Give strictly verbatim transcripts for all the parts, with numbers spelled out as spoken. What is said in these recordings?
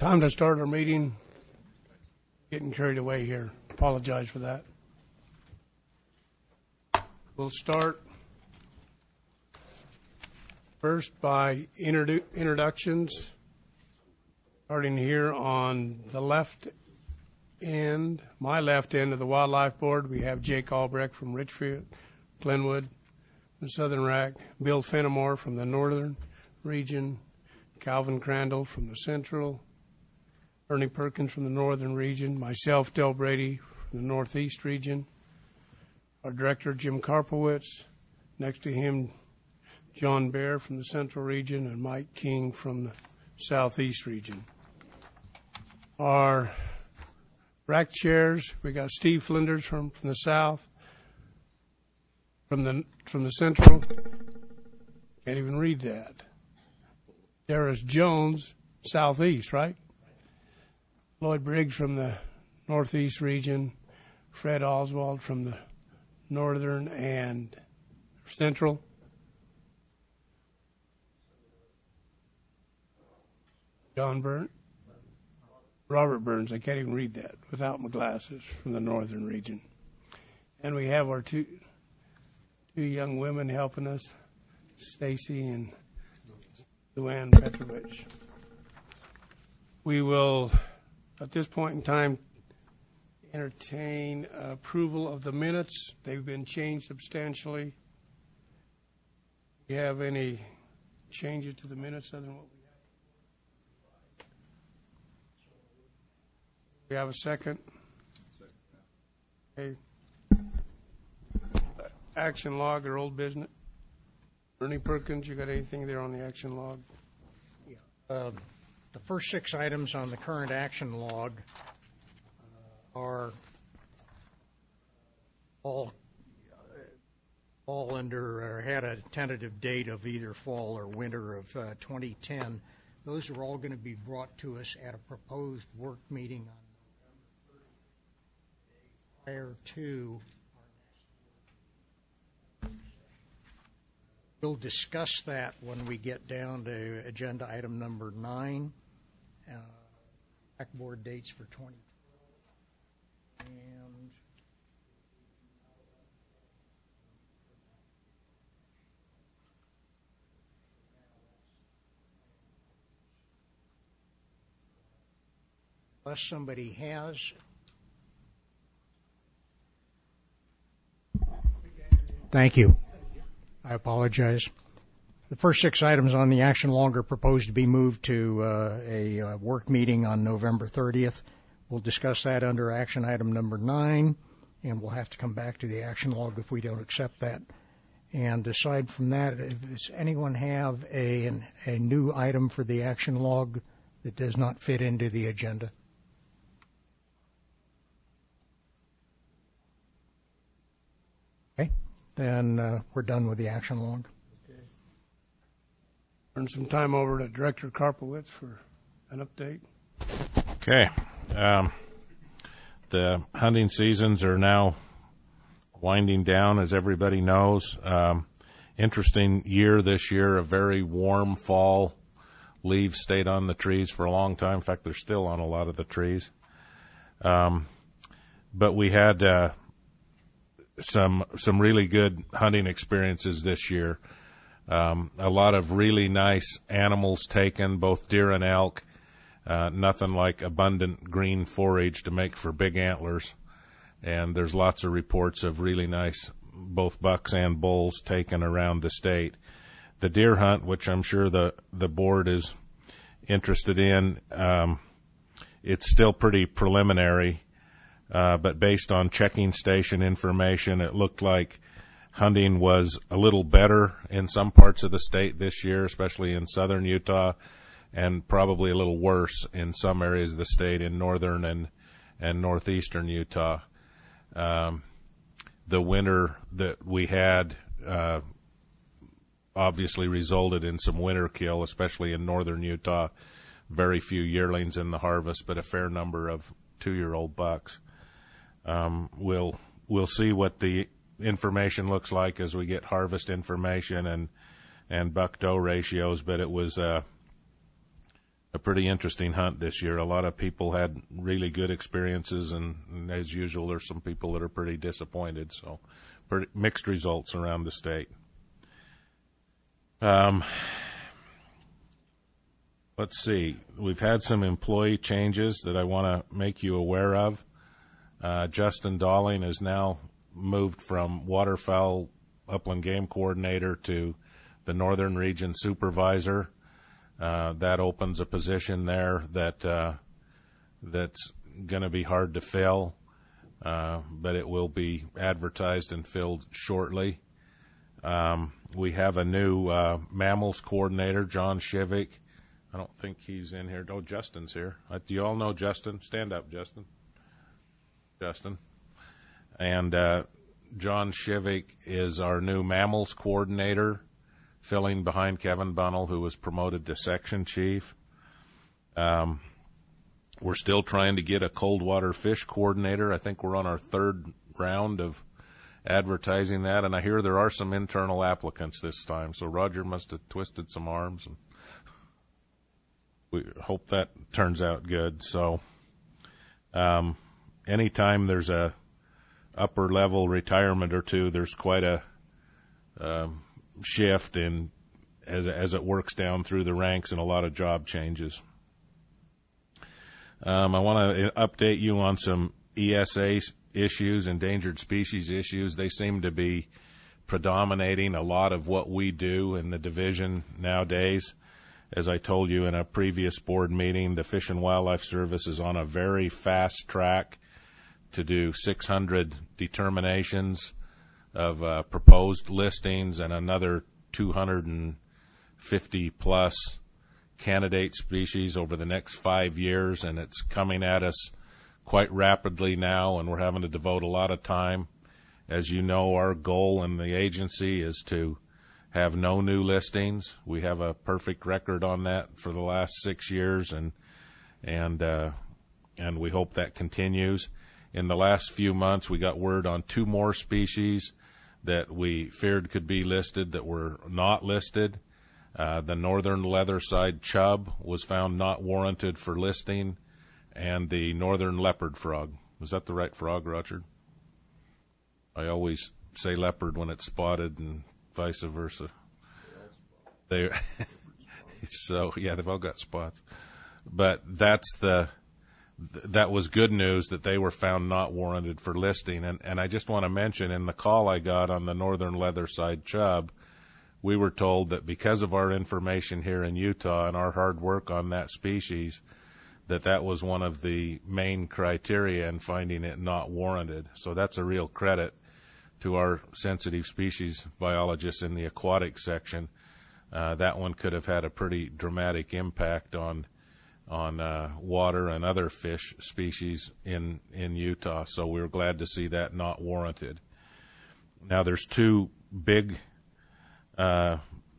Time to start our meeting. Getting carried away here. Apologize for that. We'll start first by introdu- introductions. Starting here on the left end, my left end of the Wildlife Board, we have Jake Albrecht from Richfield, Glenwood, the Southern Rack, Bill Fenimore from the Northern region, Calvin Crandall from the Central, Ernie Perkins from the Northern region, myself, Del Brady from the Northeast region, our Director, Jim Karpowitz, next to him, John Bear from the Central region, and Mike King from the Southeast region. Our rack chairs, we got Steve Flinders from, from the South, from the from the Central, can't even read that. Darius Jones, Southeast, right? Lloyd Briggs from the Northeast region, Fred Oswald from the Northern and Central. John Burns, Robert Burns, I can't even read that without my glasses, from the Northern region. And we have our two two young women helping us, Stacy and Luann Petrovich. We will, at this point in time, entertain approval of the minutes. They've been changed substantially. Do you have any changes to the minutes other than what we have? We have a second? Okay. Action log or old business? Ernie Perkins, you got anything there on the action log? Yeah. Uh, the first six items on the current action log uh, are all uh, all under or had a tentative date of either fall or winter of uh, twenty ten. Those are all going to be brought to us at a proposed work meeting on November thirtieth, prior to. We'll discuss that when we get down to agenda item number nine, uh, backboard dates for twenty twelve, and unless somebody has. Thank you. I apologize. The first six items on the action log are proposed to be moved to uh, a uh, work meeting on November thirtieth. We'll discuss that under action item number nine, and we'll have to come back to the action log if we don't accept that. And aside from that, does anyone have a, an, a new item for the action log that does not fit into the agenda? Okay. Then uh, we're done with the action log. Okay. Turn some time over to Director Karpowitz for an update. Okay. Um, the hunting seasons are now winding down, as everybody knows. Um, interesting year this year, a very warm fall. Leaves stayed on the trees for a long time. In fact, they're still on a lot of the trees. Um, but we had... Uh, some some really good hunting experiences this year. Um, a lot of really nice animals taken, both deer and elk. Uh, nothing like abundant green forage to make for big antlers. And there's lots of reports of really nice both bucks and bulls taken around the state. The deer hunt, which I'm sure the, the board is interested in, um, it's still pretty preliminary. Uh, but based on checking station information, it looked like hunting was a little better in some parts of the state this year, especially in southern Utah, and probably a little worse in some areas of the state in northern and, and northeastern Utah. Um, the winter that we had uh, obviously resulted in some winter kill, especially in northern Utah. Very few yearlings in the harvest, but a fair number of two-year-old bucks. Um, we'll we'll see what the information looks like as we get harvest information and and buck doe ratios, but it was uh, a pretty interesting hunt this year. A lot of people had really good experiences, and, and as usual, there's some people that are pretty disappointed. So, pretty mixed results around the state. Um, let's see. We've had some employee changes that I want to make you aware of. Uh, Justin Dolling is now moved from waterfowl upland game coordinator to the Northern Region supervisor. Uh, that opens a position there that uh, that's going to be hard to fill, uh, but it will be advertised and filled shortly. Um, we have a new uh, mammals coordinator, John Shivik. I don't think he's in here. Oh, Justin's here. Uh, do you all know Justin? Stand up, Justin. Justin. And uh, John Shivik is our new mammals coordinator, filling behind Kevin Bunnell, who was promoted to section chief. Um, we're still trying to get a cold water fish coordinator. I think we're on our third round of advertising that, and I hear there are some internal applicants this time, so Roger must have twisted some arms, and we hope that turns out good. So um, anytime there's a upper level retirement or two, there's quite a um, shift in as as it works down through the ranks, and a lot of job changes. Um, I want to update you on some E S A issues, endangered species issues. They seem to be predominating a lot of what we do in the division nowadays. As I told you in a previous board meeting, the Fish and Wildlife Service is on a very fast track to do six hundred determinations of uh, proposed listings and another two hundred fifty plus candidate species over the next five years, and it's coming at us quite rapidly now, and we're having to devote a lot of time. As you know, our goal in the agency is to have no new listings. We have a perfect record on that for the last six years, and and uh, and we hope that continues. In the last few months, we got word on two more species that we feared could be listed that were not listed. Uh, the northern leather-side chub was found not warranted for listing, and the northern leopard frog. Was that the right frog, Roger? I always say leopard when it's spotted and vice versa. They, so, yeah, they've all got spots. But that's the... that was good news that they were found not warranted for listing. And, and I just want to mention, in the call I got on the northern leather-side chub, we were told that because of our information here in Utah and our hard work on that species, that that was one of the main criteria in finding it not warranted. So that's a real credit to our sensitive species biologists in the aquatic section. Uh, that one could have had a pretty dramatic impact on on uh, water and other fish species in, in Utah. So we were glad to see that not warranted. Now there's two big uh,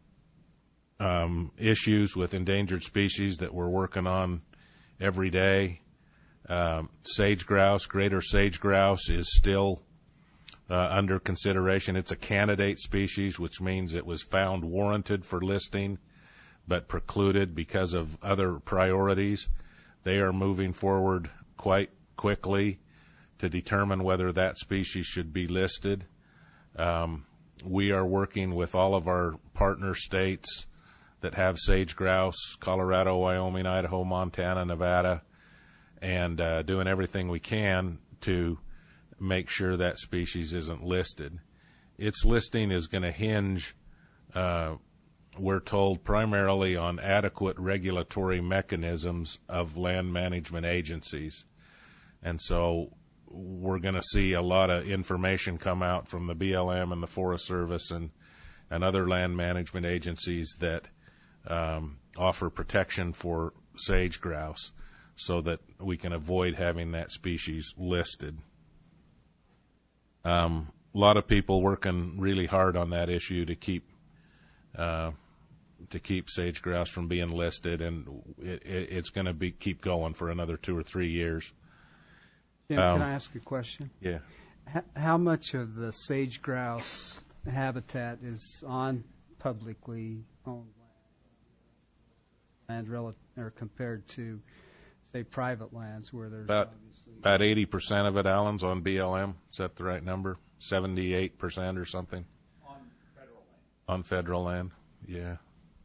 um, issues with endangered species that we're working on every day. Um, sage grouse, greater sage grouse, is still uh, under consideration. It's a candidate species, which means it was found warranted for listing but precluded because of other priorities. They are moving forward quite quickly to determine whether that species should be listed. Um, we are working with all of our partner states that have sage grouse, Colorado, Wyoming, Idaho, Montana, Nevada, and uh, doing everything we can to make sure that species isn't listed. Its listing is going to hinge uh, we're told primarily on adequate regulatory mechanisms of land management agencies. And so we're going to see a lot of information come out from the B L M and the Forest Service and, and other land management agencies that um, offer protection for sage grouse so that we can avoid having that species listed. Um, a lot of people working really hard on that issue to keep uh, to keep sage grouse from being listed, and it, it, it's going to be keep going for another two or three years. Yeah, Um, can I ask a question? Yeah. H- how much of the sage grouse habitat is on publicly owned land rel- or compared to, say, private lands where there's About obviously about eighty percent of it, Alan's on B L M. Is that the right number? Seventy-eight percent or something On federal land. on federal land. Yeah.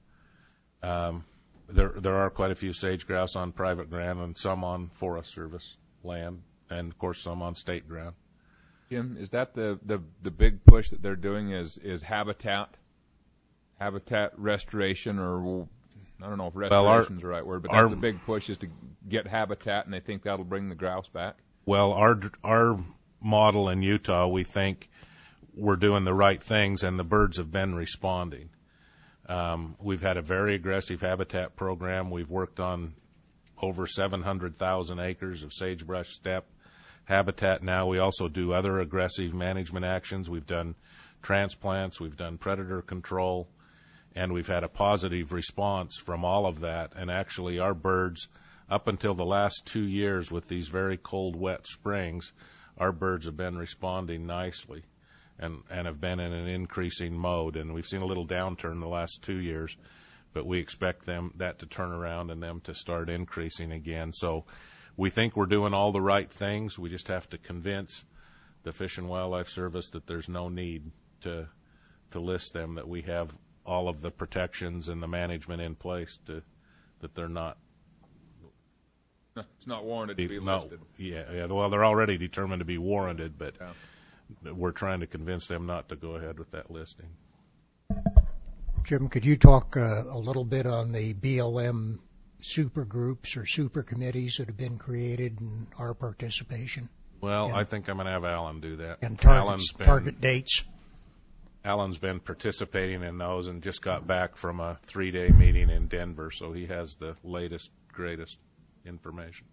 Um, there there are quite a few sage grouse on private ground and some on Forest Service land, and of course some on state ground. Jim, is that the, the, the big push that they're doing is, is habitat, habitat restoration, or I don't know if restoration is the right word, but that's our- the big push is to get habitat, and they think that'll bring the grouse back? Well, our our model in Utah, we think we're doing the right things, and the birds have been responding. Um, we've had a very aggressive habitat program. We've worked on over seven hundred thousand acres of sagebrush steppe habitat now. We also do other aggressive management actions. We've done transplants, we've done predator control, and we've had a positive response from all of that. And actually our birds, up until the last two years with these very cold, wet springs, our birds have been responding nicely and, and have been in an increasing mode. And we've seen a little downturn the last two years, but we expect them that to turn around and them to start increasing again. So we think we're doing all the right things. We just have to convince the Fish and Wildlife Service that there's no need to to list them, that we have all of the protections and the management in place to that they're not. It's not warranted to be no, listed. Yeah, yeah. Well, they're already determined to be warranted, but Yeah. we're trying to convince them not to go ahead with that listing. Jim, could you talk uh, a little bit on the B L M super groups or super committees that have been created and our participation? Well, Yeah. I think I'm going to have Alan do that. And Alan's targets, been, target dates? Alan's been participating in those and just got back from a three-day meeting in Denver, so he has the latest, greatest information.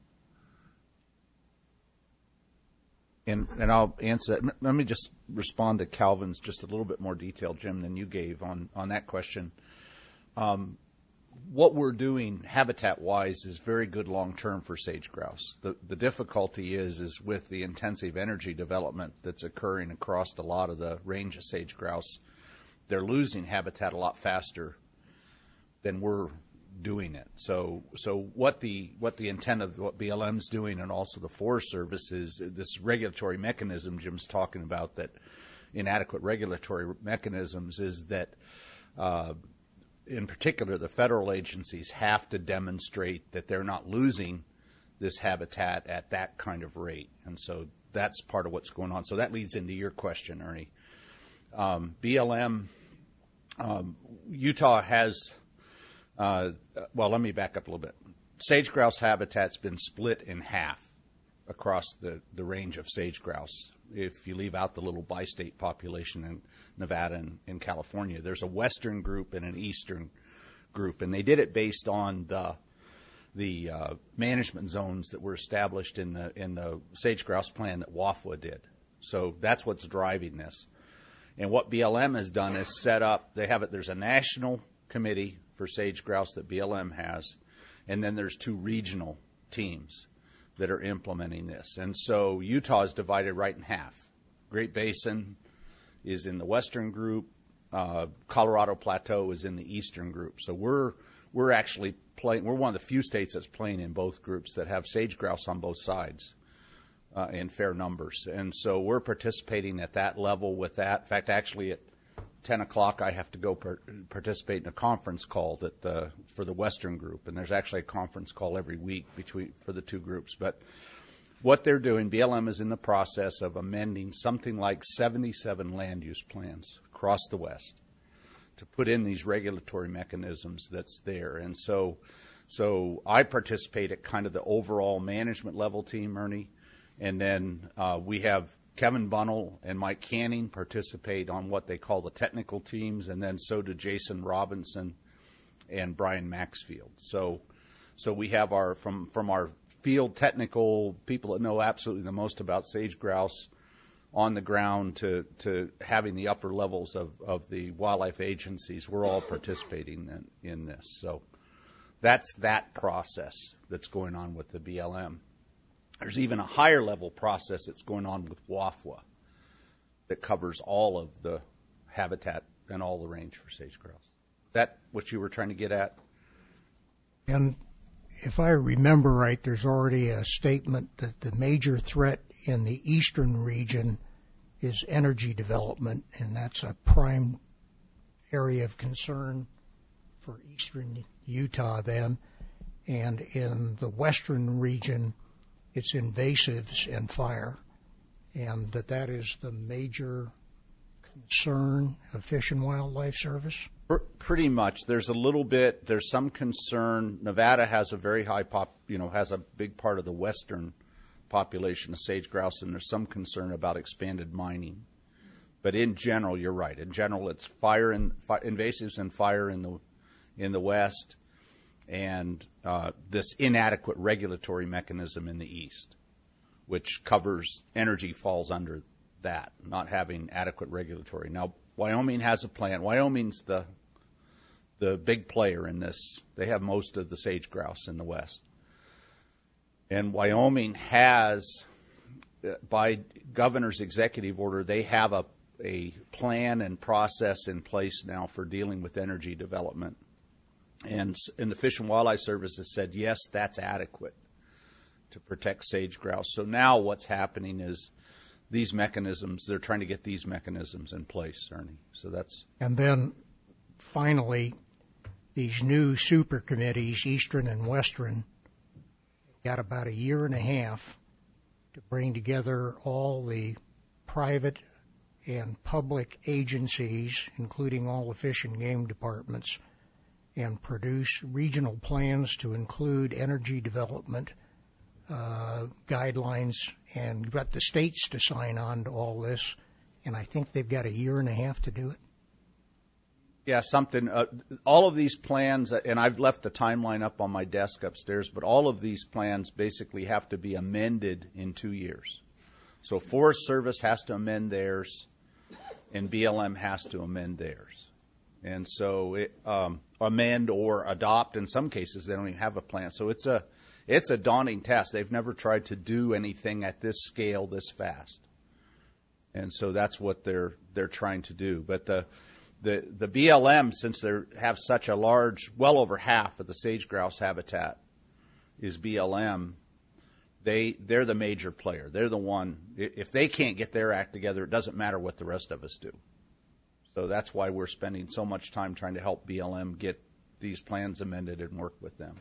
And, and I'll answer that. Let me just respond to Calvin's just a little bit more detail, Jim, than you gave on, on that question. Um, what we're doing habitat-wise is very good long-term for sage grouse. The, the difficulty is, is with the intensive energy development that's occurring across a lot of the range of sage grouse, they're losing habitat a lot faster than we're doing it. So, so what the what the intent of what B L M's doing, and also the Forest Service, is this regulatory mechanism Jim's talking about, that inadequate regulatory mechanisms, is that uh, in particular the federal agencies have to demonstrate that they're not losing this habitat at that kind of rate. And so that's part of what's going on. So that leads into your question, Ernie. Um, B L M, um, Utah has Uh, well, let me back up a little bit. Sage grouse habitat's been split in half across the, the range of sage grouse. If you leave out the little bi-state population in Nevada and in California, there's a western group and an eastern group, and they did it based on the the uh, management zones that were established in the in the sage grouse plan that W A F W A did. So that's what's driving this. And what B L M has done is set up. They have it. There's a national committee for sage grouse that B L M has, and then there's two regional teams that are implementing this. And so Utah is divided right in half. Great Basin is in the western group. Uh, Colorado Plateau is in the eastern group. So we're we're actually playing. We're one of the few states that's playing in both groups that have sage grouse on both sides uh, in fair numbers. And so we're participating at that level with that. In fact, actually at ten o'clock, I have to go per- participate in a conference call that uh, for the Western group, and there's actually a conference call every week between for the two groups. But what they're doing, B L M is in the process of amending something like seventy-seven land use plans across the West to put in these regulatory mechanisms that's there. And so, so I participate at kind of the overall management level team, Ernie, and then uh, we have Kevin Bunnell and Mike Canning participate on what they call the technical teams, and then so do Jason Robinson and Brian Maxfield. So, so we have our from from our field technical people that know absolutely the most about sage grouse on the ground to to having the upper levels of, of the wildlife agencies. We're all participating in, in this. So that's that process that's going on with the B L M. There's even a higher level process that's going on with W A F W A that covers all of the habitat and all the range for sage grouse. Is that what you were trying to get at? And if I remember right, there's already a statement that the major threat in the eastern region is energy development, and that's a prime area of concern for eastern Utah then. And in the western region, it's invasives and fire, and that that is the major concern of Fish and Wildlife Service? Pretty much. There's a little bit, there's some concern. Nevada has a very high pop, you know, has a big part of the western population of sage grouse, and there's some concern about expanded mining. But in general, you're right. In general, it's fire and fi- invasives and fire in the in the west, and uh, this inadequate regulatory mechanism in the east, which covers energy, falls under that, not having adequate regulatory. Now, Wyoming has a plan. Wyoming's the the big player in this. They have most of the sage grouse in the west. And Wyoming has, by governor's executive order, they have a, a plan and process in place now for dealing with energy development. And, and the Fish and Wildlife Service has said, yes, that's adequate to protect sage grouse. So now what's happening is these mechanisms, they're trying to get these mechanisms in place, Ernie. So that's. And then finally, these new super committees, Eastern and Western, got about a year and a half to bring together all the private and public agencies, including all the fish and game departments, and produce regional plans to include energy development uh, guidelines, and got the states to sign on to all this. And I think they've got a year and a half to do it. Yeah, something. Uh, all of these plans, and I've left the timeline up on my desk upstairs, but all of these plans basically have to be amended in two years. So Forest Service has to amend theirs, and B L M has to amend theirs. And so it, um, amend or adopt. In some cases, they don't even have a plan. So it's a it's a daunting task. They've never tried to do anything at this scale this fast, and so that's what they're they're trying to do. But the The the B L M, since they have such a large, well over half of the sage grouse habitat is B L M, they they're the major player. They're the one. If they can't get their act together, it doesn't matter what the rest of us do. So that's why we're spending so much time trying to help B L M get these plans amended and work with them.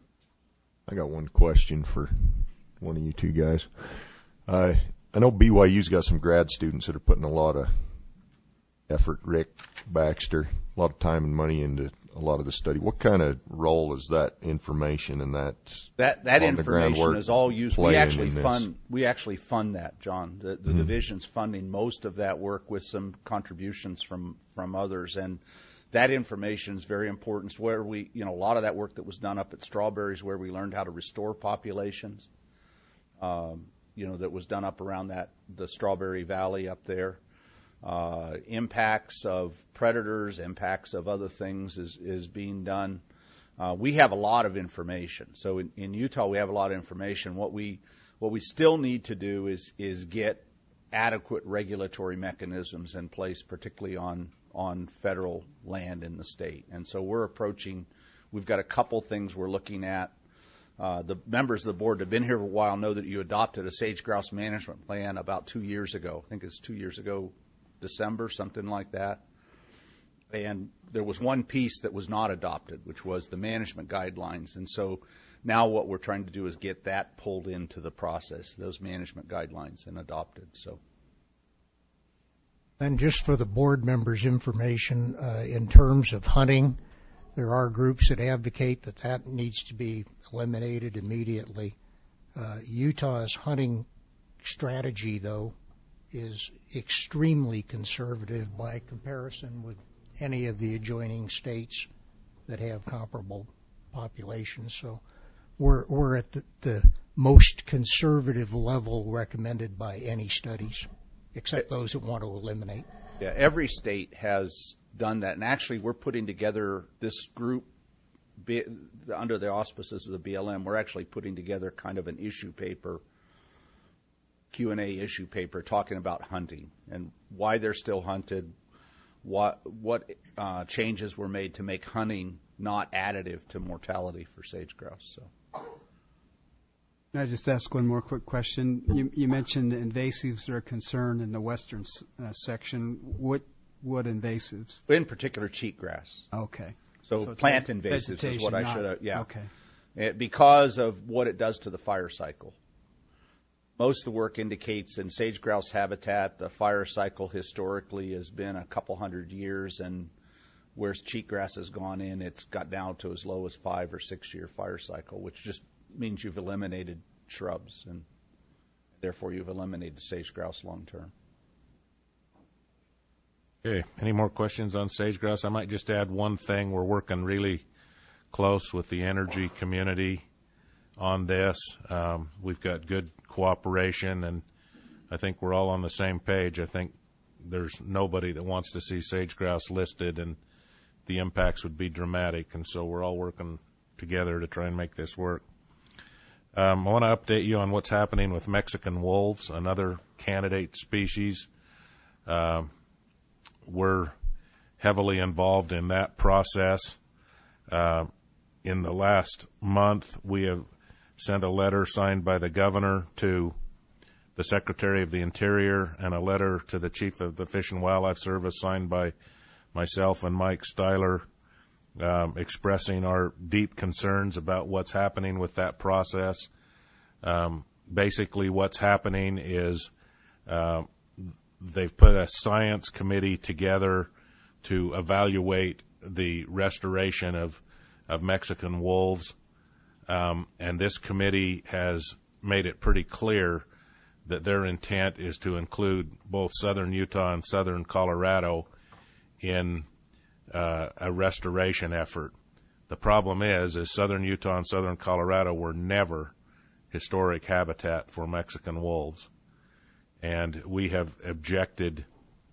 I got one question for one of you two guys. Uh, I know B Y U's got some grad students that are putting a lot of effort, Rick Baxter, a lot of time and money into a lot of the study. What kind of role is that information and that that that information is all used? We actually fund this? we actually fund that, John. The, the mm-hmm. division's funding most of that work with some contributions from from others, and that information is very important. It's where we, you know, a lot of that work that was done up at Strawberries, where we learned how to restore populations. Um, you know, that was done up around that the Strawberry Valley up there. Uh, impacts of predators, impacts of other things is, is being done. Uh, we have a lot of information. So in, in Utah, we have a lot of information. What we what we still need to do is is get adequate regulatory mechanisms in place, particularly on on federal land in the state. And so we're approaching. We've got a couple things we're looking at. Uh, the members of the board that have been here for a while know that you adopted a sage grouse management plan about two years ago. I think it's two years ago. December, something like that. And there was one piece that was not adopted, which was the management guidelines. And so now what we're trying to do is get that pulled into the process, those management guidelines, and adopted. So. And just for the board members' information, uh, in terms of hunting, there are groups that advocate that that needs to be eliminated immediately. Uh, Utah's hunting strategy, though, is extremely conservative by comparison with any of the adjoining states that have comparable populations. So we're we're at the, the most conservative level recommended by any studies, except those that want to eliminate. Yeah, every state has done that, and actually we're putting together this group be, under the auspices of the B L M. We're actually putting together kind of an issue paper, Q and A issue paper talking about hunting and why they're still hunted, what what uh, changes were made to make hunting not additive to mortality for sage grouse. So. Can I just ask one more quick question? You, you mentioned invasives that are concerned in the western uh, section. What what invasives? In particular, cheatgrass. Okay. So, so plant invasives is what I not, should have. Yeah. Okay. It, because of what it does to the fire cycle. Most of the work indicates in sage grouse habitat, the fire cycle historically has been a couple hundred years, and where cheatgrass has gone in, it's got down to as low as five or six year fire cycle, which just means you've eliminated shrubs, and therefore you've eliminated sage grouse long term. Okay, any more questions on sage grouse? I might just add one thing. We're working really close with the energy community on this. Um, we've got good cooperation, and I think we're all on the same page. I think there's nobody that wants to see sage grouse listed, and the impacts would be dramatic, and so we're all working together to try and make this work. Um, I want to update you on what's happening with Mexican wolves, another candidate species. Uh, we're heavily involved in that process. Uh, in the last month, we have sent a letter signed by the governor to the Secretary of the Interior and a letter to the Chief of the Fish and Wildlife Service signed by myself and Mike Styler, um, expressing our deep concerns about what's happening with that process. Um, basically, what's happening is uh, they've put a science committee together to evaluate the restoration of, of Mexican wolves. Um, and this committee has made it pretty clear that their intent is to include both southern Utah and southern Colorado in uh, a restoration effort. The problem is, is southern Utah and southern Colorado were never historic habitat for Mexican wolves. And we have objected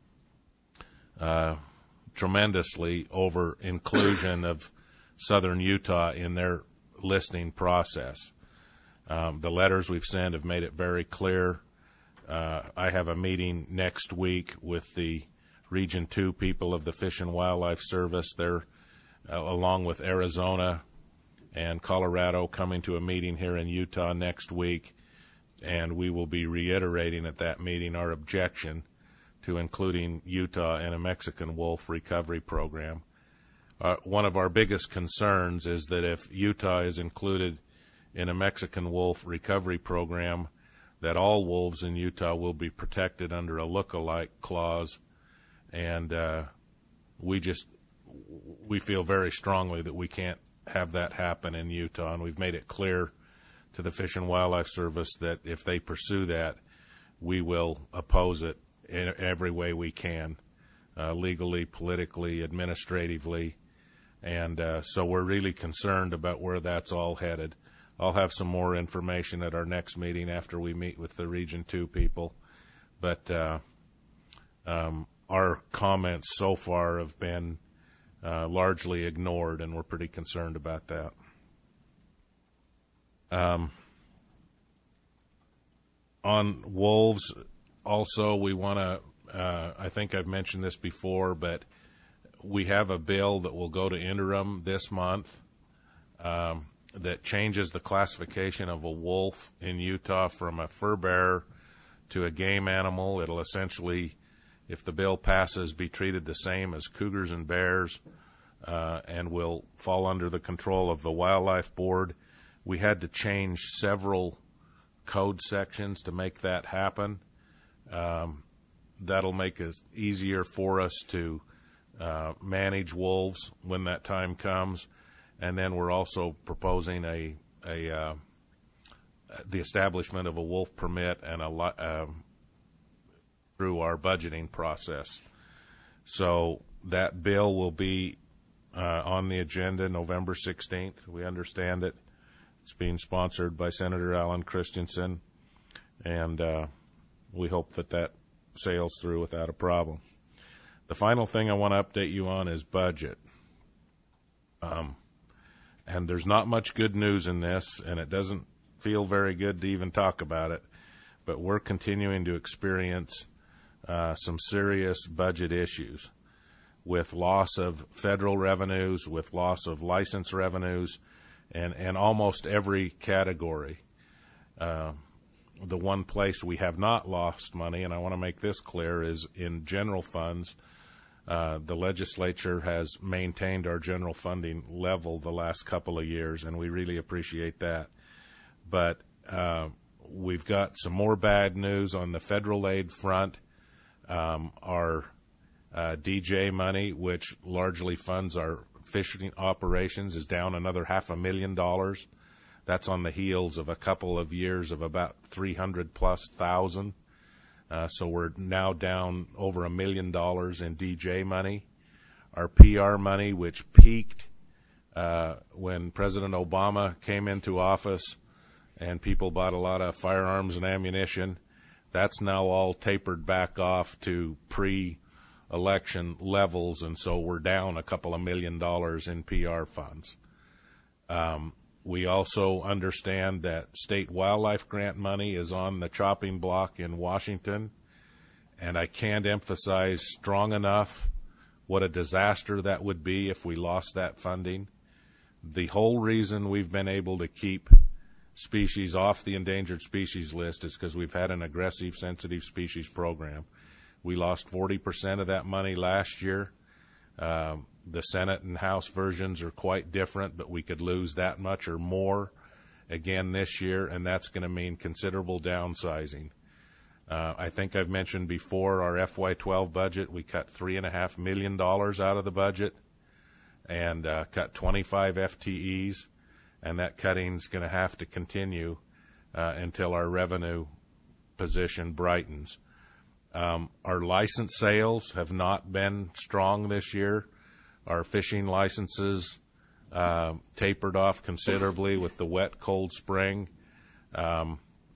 uh, tremendously over inclusion of southern Utah in their listing process. Um, the letters we've sent have made it very clear. Uh, I have a meeting next week with the Region two people of the Fish and Wildlife Service. They're, uh, along with Arizona and Colorado, coming to a meeting here in Utah next week, and we will be reiterating at that meeting our objection to including Utah in a Mexican wolf recovery program. Uh, one of our biggest concerns is that if Utah is included in a Mexican wolf recovery program, that all wolves in Utah will be protected under a look-alike clause, and uh, we just we feel very strongly that we can't have that happen in Utah, and we've made it clear to the Fish and Wildlife Service that if they pursue that, we will oppose it in every way we can, uh, legally, politically, administratively, and uh, so we're really concerned about where that's all headed. I'll have some more information at our next meeting after we meet with the Region two people, but uh, um, our comments so far have been uh, largely ignored, and we're pretty concerned about that. Um, on wolves, also, we want to, uh, I think I've mentioned this before, but we have a bill that will go to interim this month um, that changes the classification of a wolf in Utah from a fur bearer to a game animal. It'll essentially, if the bill passes, be treated the same as cougars and bears, uh, and will fall under the control of the Wildlife Board. We had to change several code sections to make that happen. Um, that'll make it easier for us to uh, manage wolves when that time comes. And then we're also proposing a, a uh, the establishment of a wolf permit and a uh, through our budgeting process. So that bill will be uh, on the agenda November sixteenth. We understand it. It's being sponsored by Senator Alan Christensen, and uh, we hope that that sails through without a problem. The final thing I want to update you on is budget. Um, and there's not much good news in this, and it doesn't feel very good to even talk about it, but we're continuing to experience uh, some serious budget issues. with loss of federal revenues, with loss of license revenues, and, and almost every category. Uh, the one place we have not lost money, and I want to make this clear, is in general funds. Uh, the legislature has maintained our general funding level the last couple of years, and we really appreciate that. But uh, we've got some more bad news on the federal aid front. Um, our uh, D J money, which largely funds our fishing operations, is down another half a million dollars. That's on the heels of a couple of years of about three hundred plus thousand. Uh, so we're now down over a million dollars in D J money. Our P R money, which peaked uh, when President Obama came into office and people bought a lot of firearms and ammunition, that's now all tapered back off to pre-election levels, and so we're down a couple of million dollars in P R funds. Um, we also understand that state wildlife grant money is on the chopping block in Washington, and I can't emphasize strong enough what a disaster that would be if we lost that funding. The whole reason we've been able to keep species off the endangered species list is because we've had an aggressive sensitive species program. We lost forty percent of that money last year. Um, the Senate and House versions are quite different, but we could lose that much or more again this year, and that's going to mean considerable downsizing. Uh, I think I've mentioned before our F Y twelve budget, we cut three point five million dollars out of the budget and uh, cut twenty-five F T Es, and that cutting's going to have to continue uh, until our revenue position brightens. Um, our license sales have not been strong this year. Our fishing licenses uh, tapered off considerably with the wet, cold spring. Um,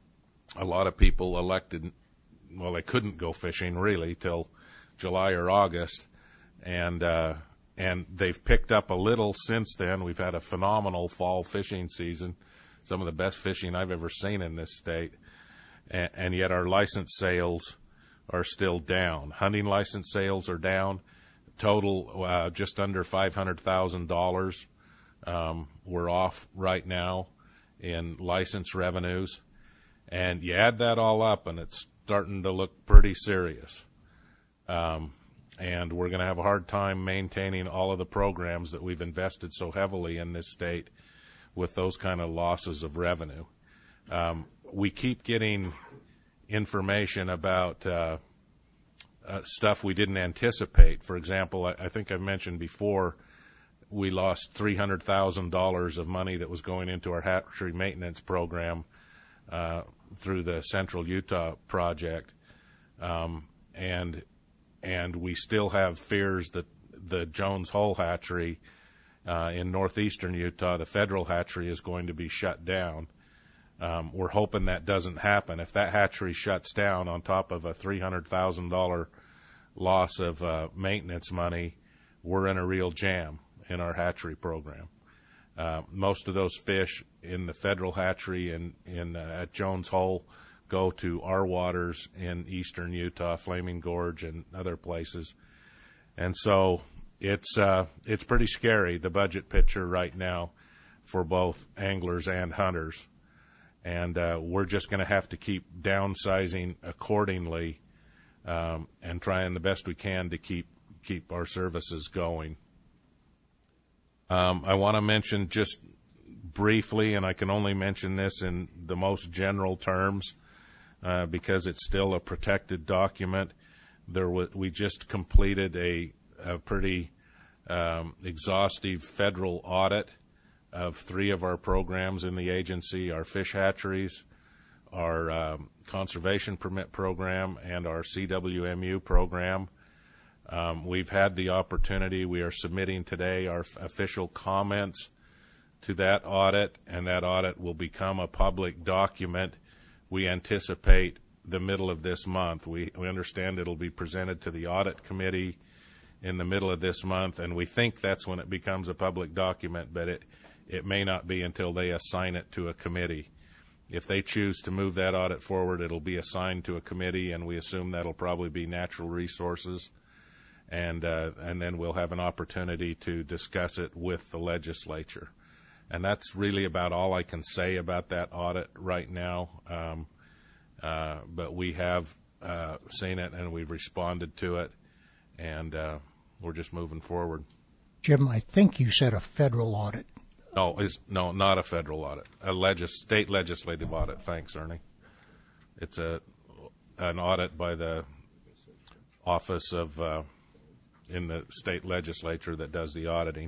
a lot of people elected, well, they couldn't go fishing really till July or August, and uh, and they've picked up a little since then. We've had a phenomenal fall fishing season, some of the best fishing I've ever seen in this state, and, and yet our license sales are still down. Hunting license sales are down. Total uh, just under five hundred thousand dollars. Um, we're off right now in license revenues. And you add that all up, and it's starting to look pretty serious. Um, and we're going to have a hard time maintaining all of the programs that we've invested so heavily in this state with those kind of losses of revenue. Um, we keep getting information about uh, uh, stuff we didn't anticipate. For example, I, I think I've mentioned before we lost three hundred thousand dollars of money that was going into our hatchery maintenance program uh, through the Central Utah project, um, and and we still have fears that the Jones Hole hatchery uh, in northeastern Utah, the federal hatchery, is going to be shut down. Um, we're hoping that doesn't happen. If that hatchery shuts down on top of a three hundred thousand dollars loss of uh, maintenance money, we're in a real jam in our hatchery program. Uh, most of those fish in the federal hatchery in, in uh, at Jones Hole go to our waters in eastern Utah, Flaming Gorge, and other places. And so it's uh, it's pretty scary, the budget picture right now for both anglers and hunters. And uh, we're just going to have to keep downsizing accordingly um, and trying the best we can to keep keep our services going. Um, I want to mention just briefly, and I can only mention this in the most general terms uh, because it's still a protected document. There w- we just completed a, a pretty um, exhaustive federal audit of three of our programs in the agency, our fish hatcheries, our um, conservation permit program, and our C W M U program. Um, we've had the opportunity, we are submitting today our f- official comments to that audit, and that audit will become a public document. We anticipate the middle of this month. We, we understand it'll be presented to the audit committee in the middle of this month, and we think that's when it becomes a public document, but it It may not be until they assign it to a committee. If they choose to move that audit forward, it'll be assigned to a committee, and we assume that'll probably be Natural Resources. and uh, and then we'll have an opportunity to discuss it with the legislature. And that's really about all I can say about that audit right now. Um, uh, but we have uh, seen it, and we've responded to it, and uh, we're just moving forward. Jim, I think you said a federal audit. No, it's, no, not a federal audit. A legis- state legislative audit. Thanks, Ernie. It's a an audit by the office of uh, in the state legislature that does the auditing.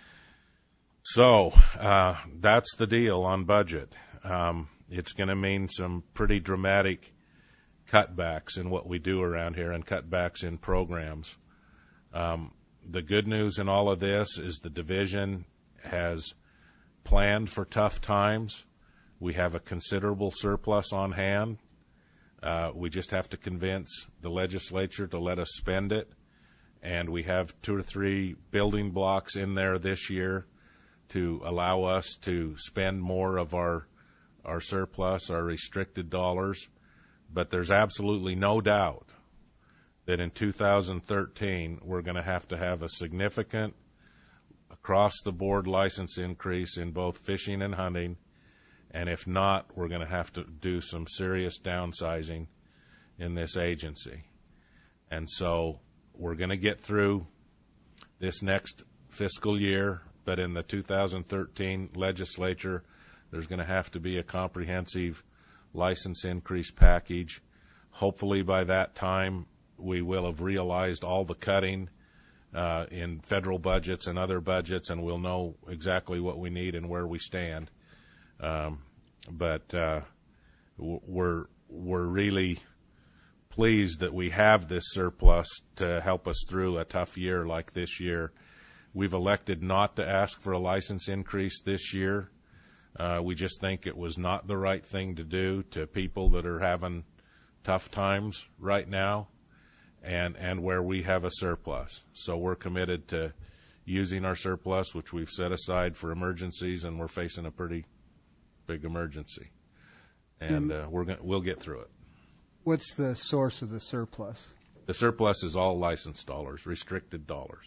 So uh, that's the deal on budget. Um, it's going to mean some pretty dramatic cutbacks in what we do around here and cutbacks in programs. Um, the good news in all of this is the division has planned for tough times. We have a considerable surplus on hand. Uh, we just have to convince the legislature to let us spend it. And we have two or three building blocks in there this year to allow us to spend more of our our surplus, our restricted dollars. But there's absolutely no doubt that in two thousand thirteen we're going to have to have a significant across-the-board license increase in both fishing and hunting. And if not, we're going to have to do some serious downsizing in this agency. And so we're going to get through this next fiscal year, but in the two thousand thirteen legislature, there's going to have to be a comprehensive license increase package. Hopefully by that time, we will have realized all the cutting uh, in federal budgets and other budgets, and we'll know exactly what we need and where we stand. Um, but uh, we're we're really pleased that we have this surplus to help us through a tough year like this year. We've elected not to ask for a license increase this year. Uh, we just think it was not the right thing to do to people that are having tough times right now, and and where we have a surplus. So we're committed to using our surplus, which we've set aside for emergencies, and we're facing a pretty big emergency, and uh, we're gonna, we'll get through it. What's the source of the surplus? The surplus is all license dollars, restricted dollars.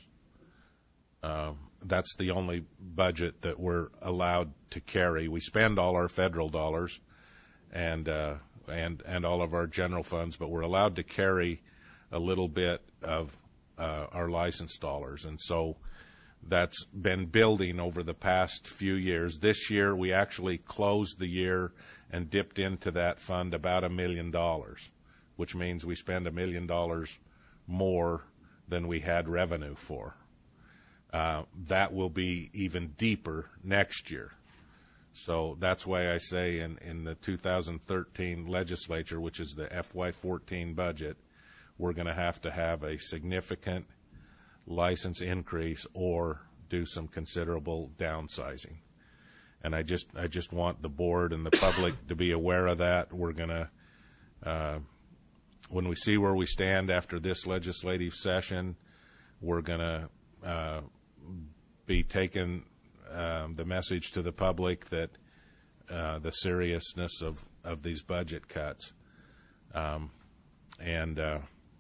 Uh, that's the only budget that we're allowed to carry. We spend all our federal dollars and uh, and and all of our general funds, but we're allowed to carry a little bit of uh, our license dollars, and so that's been building over the past few years. This year, we actually closed the year and dipped into that fund about a million dollars, which means we spend a million dollars more than we had revenue for. Uh, that will be even deeper next year. So that's why I say in, in the two thousand thirteen legislature, which is the F Y fourteen budget, we're going to have to have a significant license increase or do some considerable downsizing. And I just I just want the board and the public to be aware of that. We're going to, uh, when we see where we stand after this legislative session, we're going to uh, be taking um, the message to the public that uh, the seriousness of, of these budget cuts. Um, and uh,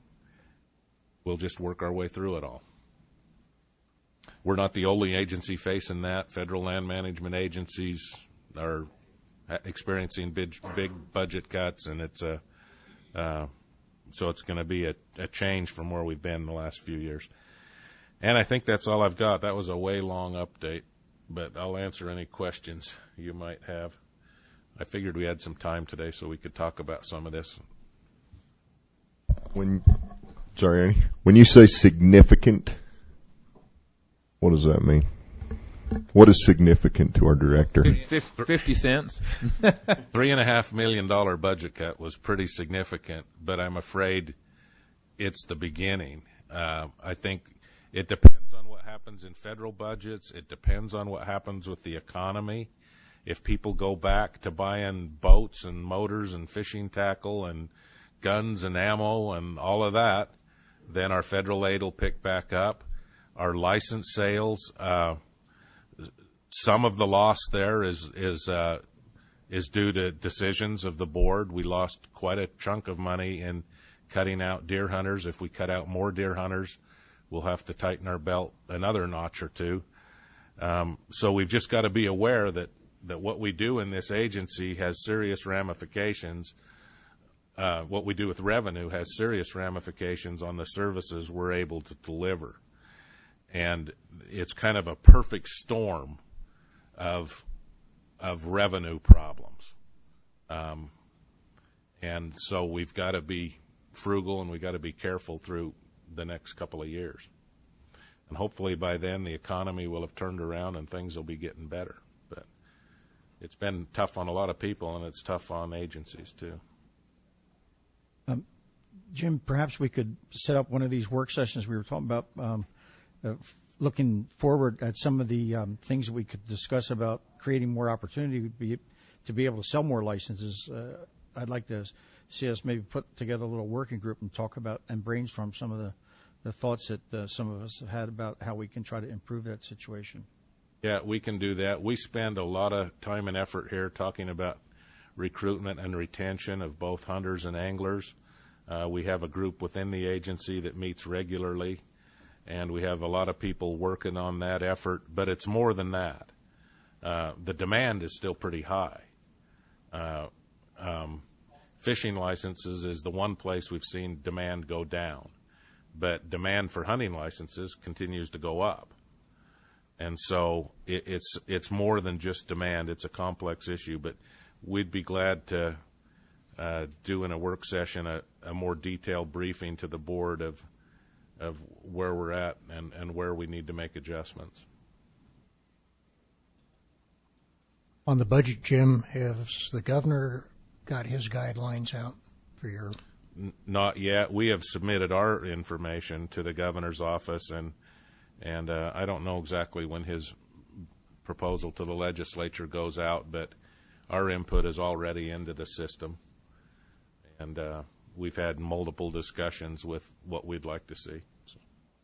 we'll just work our way through it all. We're not the only agency facing that. Federal land management agencies are experiencing big, big budget cuts, and it's a uh, so it's going to be a, a change from where we've been in the last few years. And I think that's all I've got. That was a way long update, but I'll answer any questions you might have. I figured we had some time today so we could talk about some of this. When, sorry, Ernie, when you say significant, what does that mean? What is significant to our director? Fifty cents. Three and a half million dollar budget cut was pretty significant, but I'm afraid it's the beginning. Uh, I think it depends on what happens in federal budgets. It depends on what happens with the economy. If people go back to buying boats and motors and fishing tackle and guns and ammo and all of that, then our federal aid will pick back up. Our license sales, uh, some of the loss there is is uh, is due to decisions of the board. We lost quite a chunk of money in cutting out deer hunters. If we cut out more deer hunters, we'll have to tighten our belt another notch or two. Um, so we've just got to be aware that, that what we do in this agency has serious ramifications. Uh, what we do with revenue has serious ramifications on the services we're able to deliver. And it's kind of a perfect storm of of revenue problems. Um, and so we've got to be frugal and we've got to be careful through the next couple of years. And hopefully by then the economy will have turned around and things will be getting better. But it's been tough on a lot of people, and it's tough on agencies too. Um, Jim, perhaps we could set up one of these work sessions we were talking about, um, uh, looking forward at some of the um, things that we could discuss about creating more opportunity would be to be able to sell more licenses. Uh, I'd like to see us maybe put together a little working group and talk about and brainstorm some of the, the thoughts that uh, some of us have had about how we can try to improve that situation. Yeah, we can do that. We spend a lot of time and effort here talking about recruitment and retention of both hunters and anglers. Uh, we have a group within the agency that meets regularly, and we have a lot of people working on that effort, but it's more than that. Uh, the demand is still pretty high. Uh, um, fishing licenses is the one place we've seen demand go down, but demand for hunting licenses continues to go up. And so it, it's it's more than just demand. It's a complex issue, but we'd be glad to uh, do in a work session a, a more detailed briefing to the board of of where we're at and, and where we need to make adjustments. On the budget, Jim, has the governor got his guidelines out for your? N- not yet. We have submitted our information to the governor's office, and and uh, I don't know exactly when his proposal to the legislature goes out, but our input is already into the system, and uh, we've had multiple discussions with what we'd like to see. So.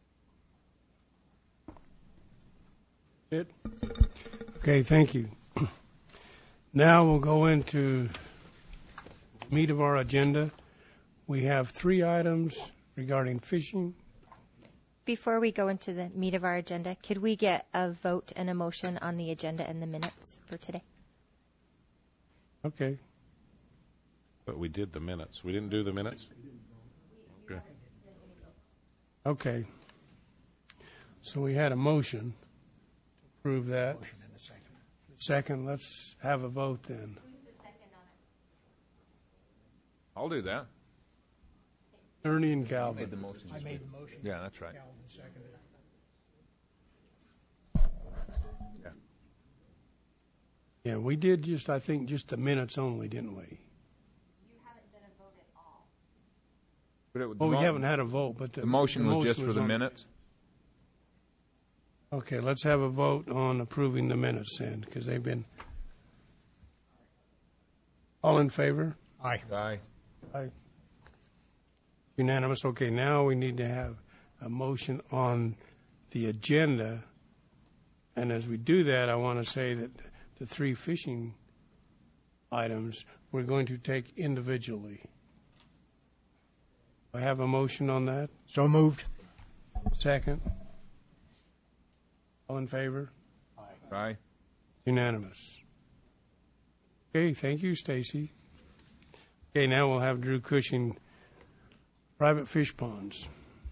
It. Okay, thank you. Now we'll go into the meat of our agenda. We have three items regarding fishing. Before we go into the meat of our agenda, could we get a vote and a motion on the agenda and the minutes for today? Okay. But we did the minutes. We didn't do the minutes? Okay. Okay. So we had a motion to approve that. Motion in a second. Second, let's have a vote then. I'll do that. Ernie and Galvin. Made the motion. I made the motion. Yeah, that's right. Calvin seconded. Yeah, we did just, I think, just the minutes only, didn't we? You haven't done a vote at all. But it, Well, the we mo- haven't had a vote, but the, The motion the was just for the on- minutes. Okay, let's have a vote on approving the minutes then, because they've been. All in favor? Aye. Aye. Aye. Unanimous. Okay, now we need to have a motion on the agenda. And as we do that, I want to say that the three fishing items we're going to take individually. I have a motion on that. So moved. Second. All in favor? Aye. Unanimous. Okay, thank you, Stacy. Okay, now we'll have Drew Cushing, private fish ponds.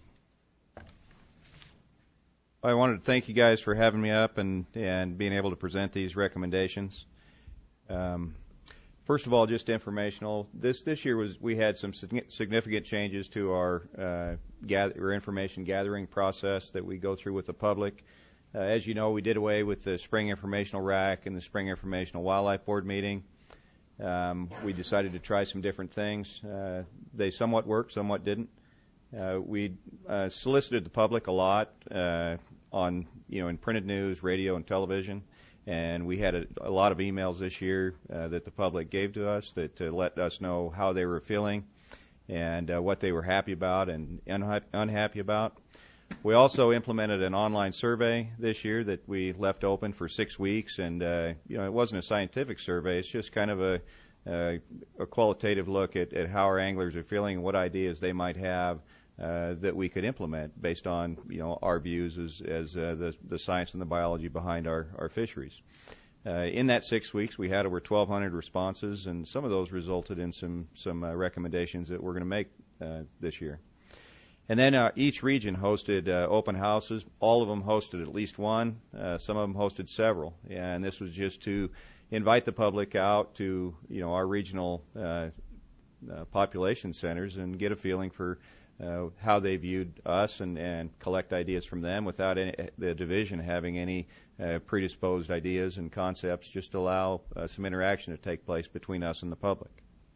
I wanted to thank you guys for having me up and, and being able to present these recommendations. Um, first of all, just informational. This this year was we had some significant changes to our uh, gather, our information gathering process that we go through with the public. Uh, as you know, we did away with the spring informational rack and the spring informational wildlife board meeting. Um, we decided to try some different things. Uh, they somewhat worked, somewhat didn't. Uh, we uh, solicited the public a lot uh, on, you know, in printed news, radio, and television, and we had a, a lot of emails this year uh, that the public gave to us that to let us know how they were feeling and uh, what they were happy about and unha- unhappy about. We also implemented an online survey this year that we left open for six weeks, and uh, you know, it wasn't a scientific survey. It's just kind of a, uh, a qualitative look at, at how our anglers are feeling and what ideas they might have uh, that we could implement based on, you know, our views as, as uh, the, the science and the biology behind our, our fisheries. Uh, in that six weeks, we had over twelve hundred responses, and some of those resulted in some some uh, recommendations that we're going to make uh, this year. And then uh, each region hosted uh, open houses. All of them hosted at least one. Uh, some of them hosted several, and this was just to invite the public out to, you know, our regional uh, uh, population centers and get a feeling for uh, how they viewed us and, and collect ideas from them without any, the division having any uh, predisposed ideas and concepts, just to allow uh, some interaction to take place between us and the public.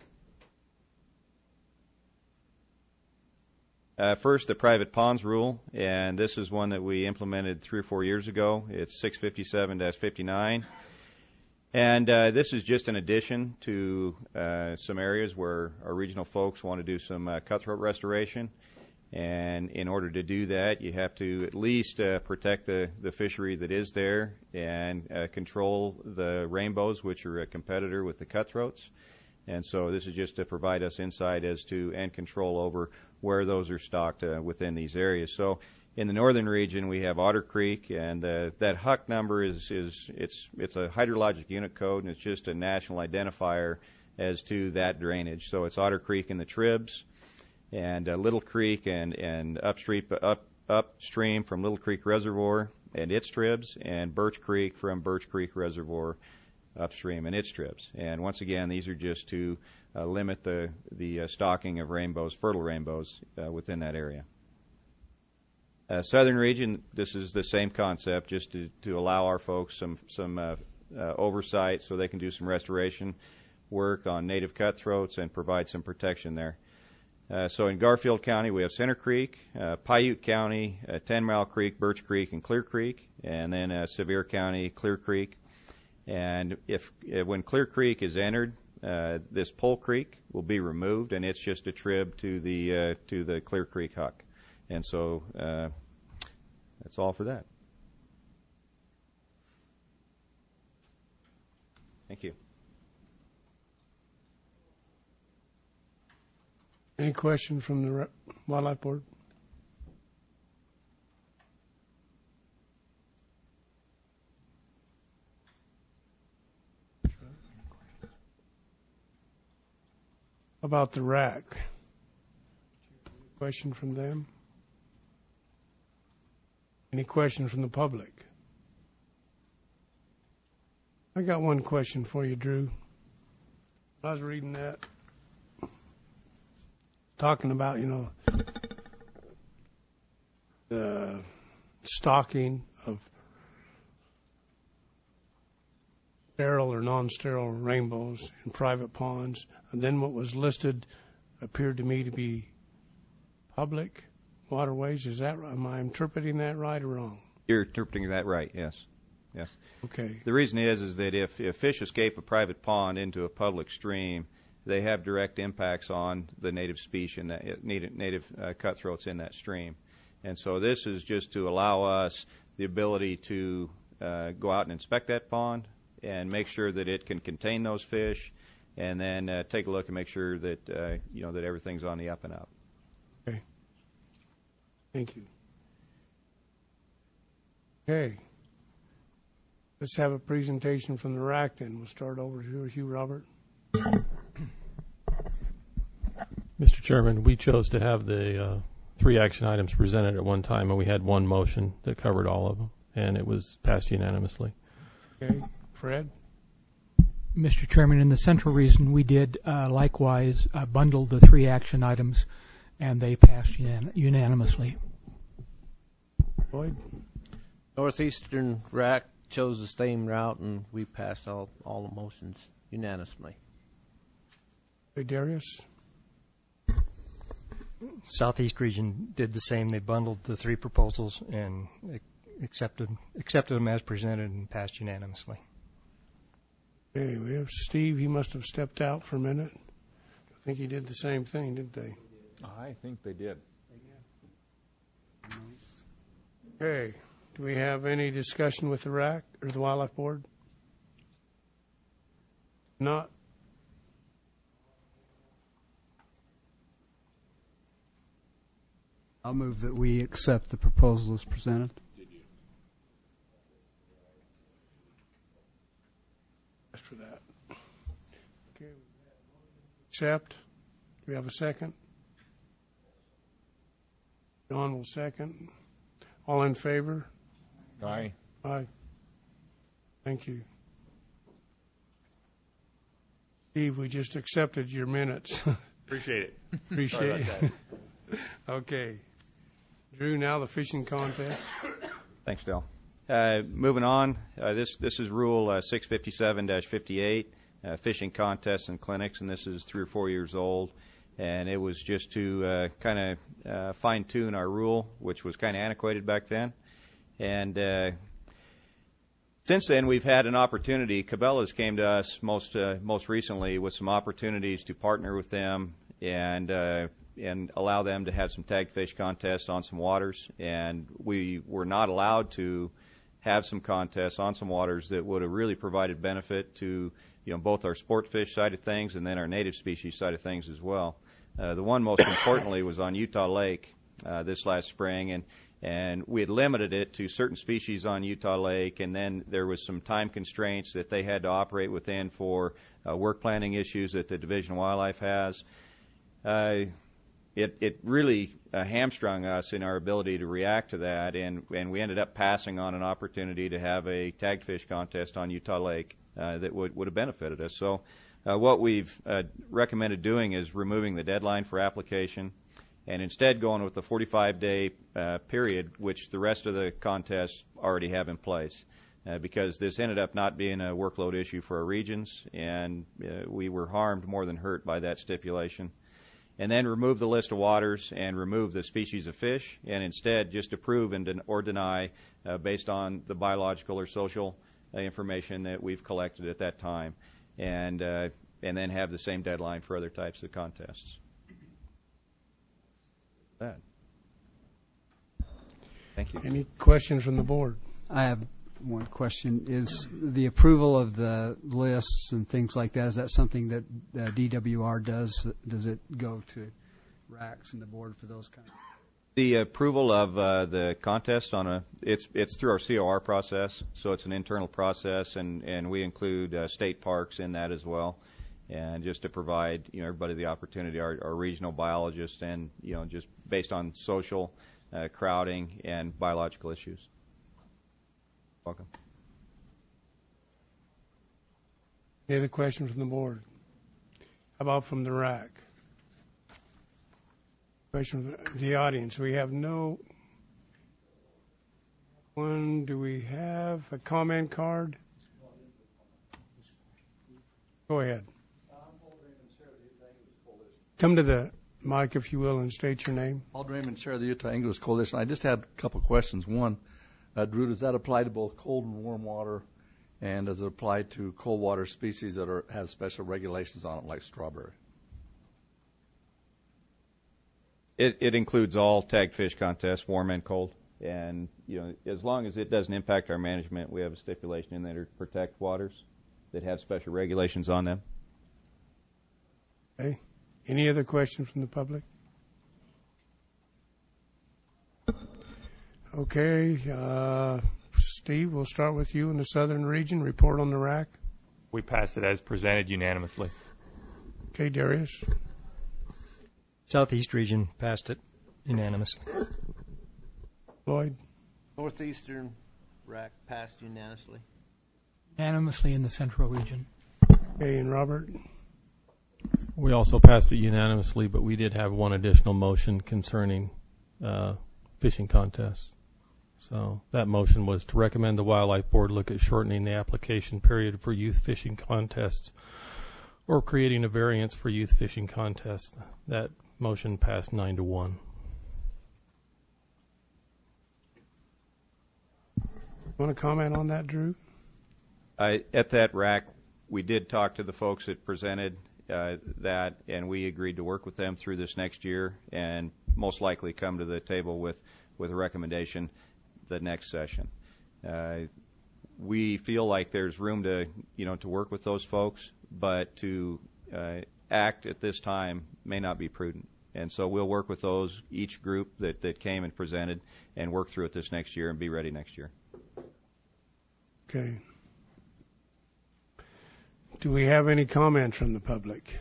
Uh, first, the private ponds rule, and this is one that we implemented three or four years ago. It's six fifty-seven dash fifty-nine. And uh, this is just an addition to uh, some areas where our regional folks want to do some uh, cutthroat restoration. And in order to do that, you have to at least uh, protect the, the fishery that is there and uh, control the rainbows, which are a competitor with the cutthroats. And so this is just to provide us insight as to and control over where those are stocked uh, within these areas. So in the northern region, we have Otter Creek, and uh, that H U C number is, is it's it's a hydrologic unit code, and it's just a national identifier as to that drainage. So it's Otter Creek in the Tribs, and uh, Little Creek and and upstream up upstream from Little Creek Reservoir and its Tribs, and Birch Creek from Birch Creek Reservoir upstream and its Tribs. And once again, these are just to uh, limit the the uh, stocking of rainbows, fertile rainbows, uh, within that area. Uh, southern region, this is the same concept, just to, to allow our folks some some uh, uh, oversight so they can do some restoration work on native cutthroats and provide some protection there. Uh, so in Garfield County, we have Center Creek, uh, Paiute County, uh, Ten Mile Creek, Birch Creek, and Clear Creek, and then uh, Sevier County, Clear Creek. And if, if when Clear Creek is entered, uh, this Pole Creek will be removed, and it's just a trib to the uh, to the Clear Creek H U C. And so uh, that's all for that. Thank you. Any question from the Wildlife Board? About the R A C? Question from them? Any questions from the public? I got one question for you, Drew. I was reading that, talking about, you know, the stocking of sterile or non-sterile rainbows in private ponds, and then what was listed appeared to me to be public waterways. Is that, am I interpreting that right or wrong? You're interpreting that right, yes. Yes. Okay. The reason is is that if, if fish escape a private pond into a public stream, they have direct impacts on the native species and that native, native uh, cutthroats in that stream. And so this is just to allow us the ability to uh, go out and inspect that pond and make sure that it can contain those fish, and then uh, take a look and make sure that uh, you know that everything's on the up and up. Okay. Thank you. Okay. Let's have a presentation from the R A C then. We'll start over here with you, Robert. Mister Chairman, we chose to have the uh, three action items presented at one time, and we had one motion that covered all of them, and it was passed unanimously. Okay. Fred? Mister Chairman, in the central region, we did uh, likewise uh, bundle the three action items, and they passed unan- unanimously. Lloyd? Northeastern R A C chose the same route, and we passed all, all the motions unanimously. Hey, Darius? Southeast region did the same. They bundled the three proposals and accepted accepted them as presented and passed unanimously. Okay, we have Steve. He must have stepped out for a minute. I think he did the same thing, didn't they? I think they did. Okay. Do we have any discussion with the R A C or the Wildlife Board? Not. I'll move that we accept the proposal as presented. Ask for that. Okay. Accept. Do we have a second? John will second. All in favor? Aye. Aye. Thank you. Steve, we just accepted your minutes. Appreciate it. Appreciate it. Okay. Drew, now the fishing contest. Thanks, Dale. Uh, moving on, uh, this this is Rule uh, six fifty-seven dash fifty-eight, uh, fishing contests and clinics, and this is three or four years old. And it was just to uh, kind of uh, fine-tune our rule, which was kind of antiquated back then. And uh, since then, we've had an opportunity. Cabela's came to us most uh, most recently with some opportunities to partner with them and uh, and allow them to have some tagged fish contests on some waters. And we were not allowed to have some contests on some waters that would have really provided benefit to, you know, both our sport fish side of things and then our native species side of things as well. Uh, the one most importantly was on Utah Lake uh, this last spring, and and we had limited it to certain species on Utah Lake, and then there was some time constraints that they had to operate within for uh, work planning issues that the Division of Wildlife has. Uh, it it really uh, hamstrung us in our ability to react to that, and and we ended up passing on an opportunity to have a tagged fish contest on Utah Lake uh, that would would have benefited us. So uh, what we've uh, recommended doing is removing the deadline for application, and instead going with the forty-five day uh, period, which the rest of the contests already have in place. Uh, because this ended up not being a workload issue for our regions, and uh, we were harmed more than hurt by that stipulation. And then remove the list of waters and remove the species of fish, and instead just approve and den- or deny uh, based on the biological or social uh, information that we've collected at that time, and uh, and then have the same deadline for other types of contests. That. Thank you. Any questions from the board? I have one question. Is the approval of the lists and things like that, is that something that uh, D W R does? Does it go to R A Cs and the board for those kind of? The approval of uh, the contest on a it's it's through our C O R process, so it's an internal process, and and we include uh, state parks in that as well, and just to provide, you know, everybody the opportunity, our, our regional biologists, and, you know, just based on social uh, crowding and biological issues. Welcome. Any other questions from the board? How about from the R A C? Question from the audience. We have no one. Do we have a comment card? Go ahead. Come to the mic, if you will, and state your name. Alden Raymond, Chair of the Utah Anglers Coalition. I just had a couple questions. One, uh, Drew, does that apply to both cold and warm water? And does it apply to cold water species that are, have special regulations on it, like strawberry? It, it includes all tagged fish contests, warm and cold. And, you know, as long as it doesn't impact our management, we have a stipulation in there to protect waters that have special regulations on them. Okay. Any other questions from the public? Okay. Uh, Steve, we'll start with you in the southern region. Report on the R A C. We passed it as presented unanimously. Okay, Darius. Southeast region passed it unanimously. Lloyd. Northeastern R A C passed unanimously. Unanimously in the central region. Okay, and Robert. We also passed it unanimously, but we did have one additional motion concerning uh, fishing contests. So that motion was to recommend the Wildlife Board look at shortening the application period for youth fishing contests or creating a variance for youth fishing contests. That motion passed nine to one. Want to comment on that, Drew? I, at that R A C, we did talk to the folks that presented uh, that, and we agreed to work with them through this next year and most likely come to the table with, with a recommendation the next session. Uh, we feel like there's room to, you know, to work with those folks, but to uh, act at this time may not be prudent. and so we'll work with those, each group that, that came and presented, and work through it this next year and be ready next year. Okay. Do we have any comments from the public?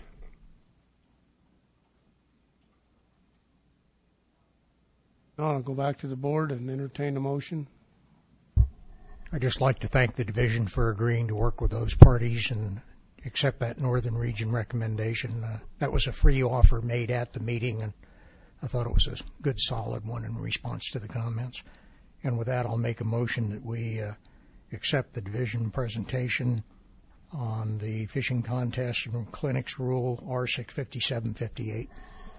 No, I'll go back to the board and entertain a motion. I'd just like to thank the division for agreeing to work with those parties and accept that Northern Region recommendation. Uh, that was a free offer made at the meeting, and I thought it was a good, solid one in response to the comments. And with that, I'll make a motion that we uh, accept the division presentation on the fishing contest from Clinics Rule R six fifty-seven fifty-eight.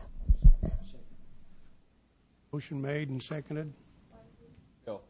Motion made and seconded. Go.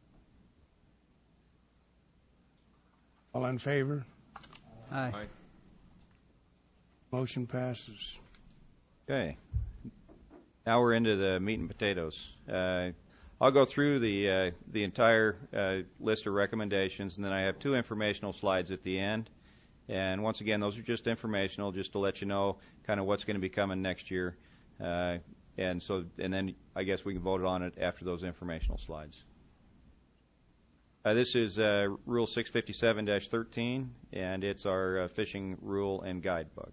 All in favor? Aye. Aye. Motion passes. Okay. Now we're into the meat and potatoes. Uh, I'll go through the uh, the entire uh, list of recommendations, and then I have two informational slides at the end. And once again, those are just informational, just to let you know kind of what's going to be coming next year. Uh, and so, and then I guess we can vote on it after those informational slides. Uh, this is uh, Rule six fifty-seven dash thirteen, and it's our uh, fishing rule and guidebook.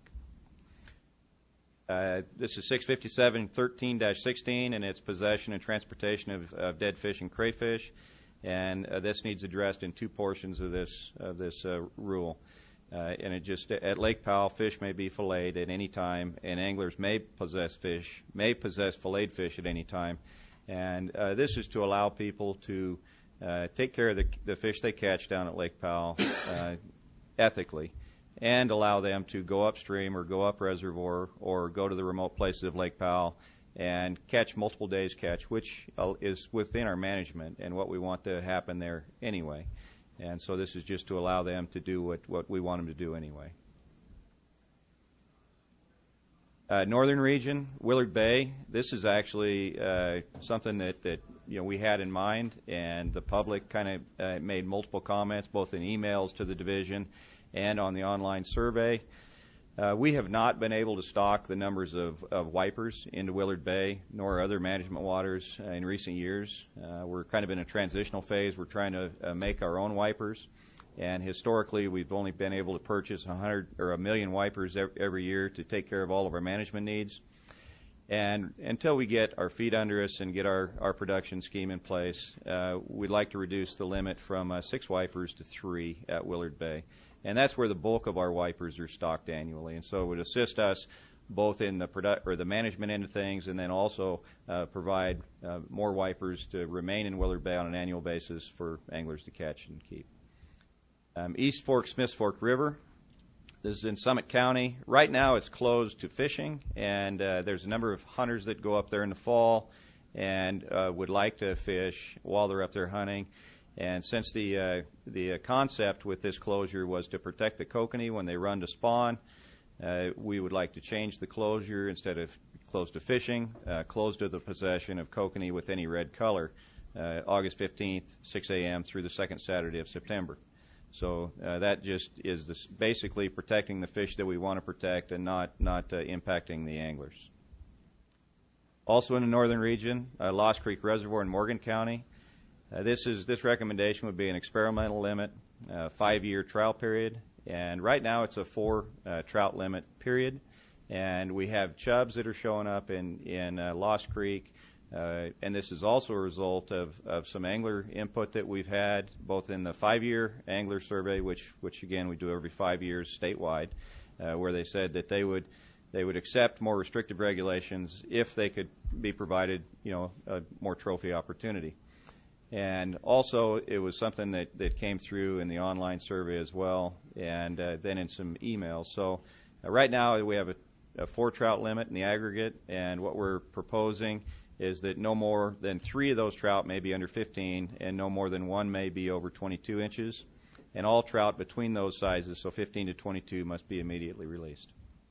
Uh, this is six fifty-seven thirteen dash sixteen, and it's possession and transportation of, of dead fish and crayfish. And uh, this needs addressed in two portions of this of this uh, rule. Uh, and it just at Lake Powell, fish may be filleted at any time, and anglers may possess fish, may possess filleted fish at any time. And uh, this is to allow people to uh, take care of the, the fish they catch down at Lake Powell uh, ethically, and allow them to go upstream or go up reservoir or go to the remote places of Lake Powell and catch multiple days catch, which is within our management and what we want to happen there anyway. And so this is just to allow them to do what, what we want them to do anyway. Uh, Northern Region, Willard Bay, this is actually uh, something that, that you know we had in mind, and the public kind of uh, made multiple comments, both in emails to the division and on the online survey. Uh, we have not been able to stock the numbers of, of wipers into Willard Bay, nor other management waters uh, in recent years. Uh, we're kind of in a transitional phase. We're trying to uh, make our own wipers, and historically we've only been able to purchase a hundred or a million wipers every, every year to take care of all of our management needs. And until we get our feet under us and get our, our production scheme in place, uh, we'd like to reduce the limit from uh, six wipers to three at Willard Bay. And that's where the bulk of our wipers are stocked annually. And so it would assist us both in the product or the management end of things, and then also uh, provide uh, more wipers to remain in Willard Bay on an annual basis for anglers to catch and keep. Um, East Fork, Smiths Fork River. This is in Summit County. Right now it's closed to fishing, and uh, there's a number of hunters that go up there in the fall and uh, would like to fish while they're up there hunting. And since the uh, the uh, concept with this closure was to protect the kokanee when they run to spawn, uh, we would like to change the closure instead of closed to fishing, uh, closed to the possession of kokanee with any red color, uh, August fifteenth, six a.m. through the second Saturday of September. So uh, that just is this basically protecting the fish that we want to protect and not not uh, impacting the anglers. Also in the northern region, uh, Lost Creek Reservoir in Morgan County. Uh, this is this recommendation would be an experimental limit, uh, five-year trial period, and right now it's a four uh, trout limit period, and we have chubs that are showing up in in uh, Lost Creek, uh, and this is also a result of, of some angler input that we've had both in the five-year angler survey, which which again we do every five years statewide, uh, where they said that they would they would accept more restrictive regulations if they could be provided you know a more trophy opportunity. And also, it was something that, that came through in the online survey as well, and uh, then in some emails. So uh, right now, we have a, a four trout limit in the aggregate, and what we're proposing is that no more than three of those trout may be under fifteen, and no more than one may be over twenty-two inches. And all trout between those sizes, so fifteen to twenty-two, must be immediately released.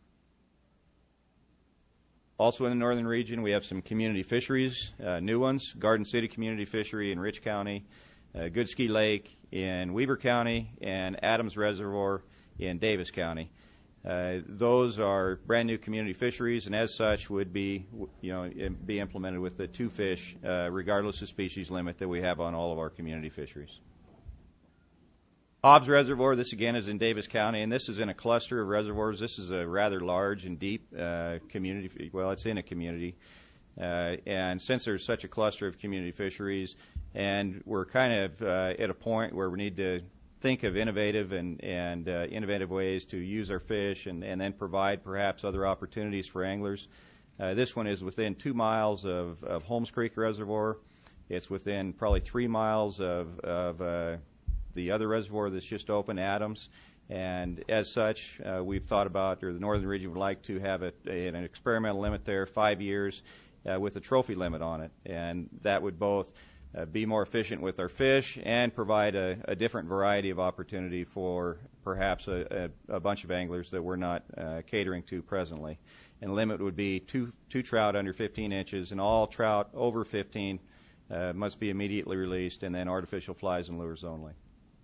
Also in the northern region, we have some community fisheries, uh, new ones, Garden City Community Fishery in Rich County, uh, Goodski Lake in Weber County, and Adams Reservoir in Davis County. Uh, those are brand new community fisheries, and as such would be, you know, be implemented with the two fish, uh, regardless of species limit that we have on all of our community fisheries. Hobbs Reservoir, this again is in Davis County, and this is in a cluster of reservoirs. This is a rather large and deep uh, community. Well, it's in a community. Uh, and since there's such a cluster of community fisheries, and we're kind of uh, at a point where we need to think of innovative and, and uh, innovative ways to use our fish and, and then provide perhaps other opportunities for anglers. Uh, this one is within two miles of, of Holmes Creek Reservoir. It's within probably three miles of, of uh, the other reservoir that's just open, Adams. And as such, uh, we've thought about, or the Northern Region would like to have a, a, an experimental limit there, five years, uh, with a trophy limit on it. And that would both Uh, be more efficient with our fish and provide a, a different variety of opportunity for perhaps a, a, a bunch of anglers that we're not uh, catering to presently. And the limit would be two, two trout under fifteen inches, and all trout over fifteen uh, must be immediately released, and then artificial flies and lures only.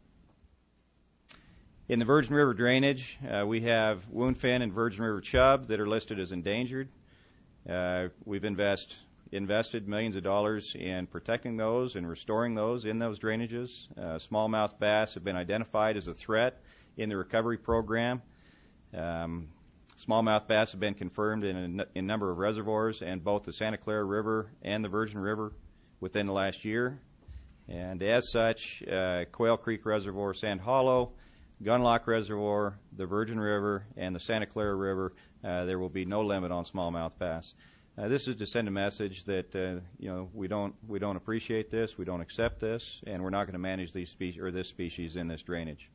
In the Virgin River drainage, uh, we have woundfin and Virgin River chub that are listed as endangered. Uh, we've invest invested millions of dollars in protecting those and restoring those in those drainages. Uh, smallmouth bass have been identified as a threat in the recovery program. Um, smallmouth bass have been confirmed in a n- in number of reservoirs and both the Santa Clara River and the Virgin River within the last year. And as such, uh, Quail Creek Reservoir, Sand Hollow, Gunlock Reservoir, the Virgin River, and the Santa Clara River, uh, there will be no limit on smallmouth bass. Uh, this is to send a message that uh, you know we don't we don't appreciate this, we don't accept this, and we're not going to manage these species or this species in this drainage.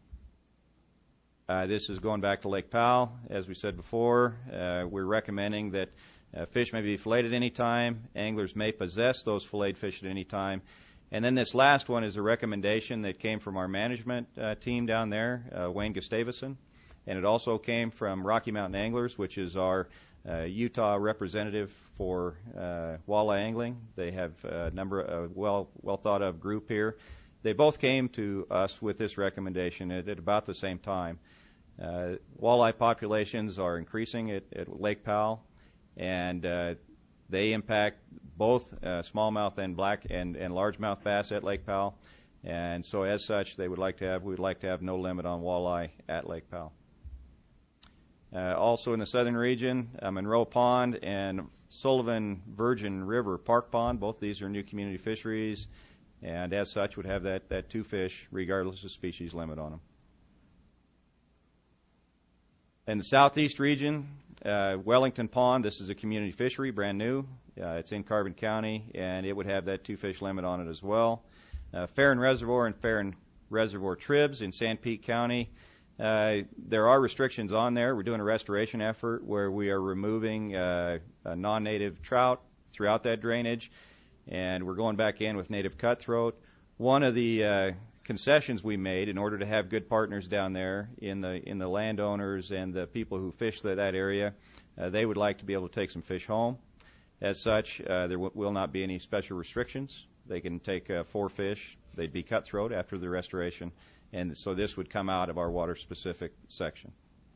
Uh, this is going back to Lake Powell, as we said before. Uh, we're recommending that uh, fish may be filleted any time, anglers may possess those filleted fish at any time, and then this last one is a recommendation that came from our management uh, team down there, uh, Wayne Gustavson, and it also came from Rocky Mountain Anglers, which is our Uh, Utah representative for uh, walleye angling. They have a number of well well thought of group here. They both came to us with this recommendation at, at about the same time. Uh, walleye populations are increasing at, at Lake Powell, and uh, they impact both uh, smallmouth and black and, and largemouth bass at Lake Powell. And so, as such, they would like to have we would like to have no limit on walleye at Lake Powell. Uh, also in the southern region, uh, Monroe Pond and Sullivan Virgin River Park Pond, both these are new community fisheries, and as such would have that, that two fish regardless of species limit on them. In the southeast region, uh, Wellington Pond, this is a community fishery, brand new. Uh, it's in Carbon County, and it would have that two fish limit on it as well. Uh, Farron Reservoir and Farron Reservoir Tribs in San Pete County. Uh, there are restrictions on there. We're doing a restoration effort where we are removing uh, a non-native trout throughout that drainage, and we're going back in with native cutthroat. One of the uh, concessions we made in order to have good partners down there in the in the landowners and the people who fish that, that area, uh, they would like to be able to take some fish home. As such, uh, there w- will not be any special restrictions. They can take uh, four fish. They'd be cutthroat after the restoration. And so this would come out of our water-specific section.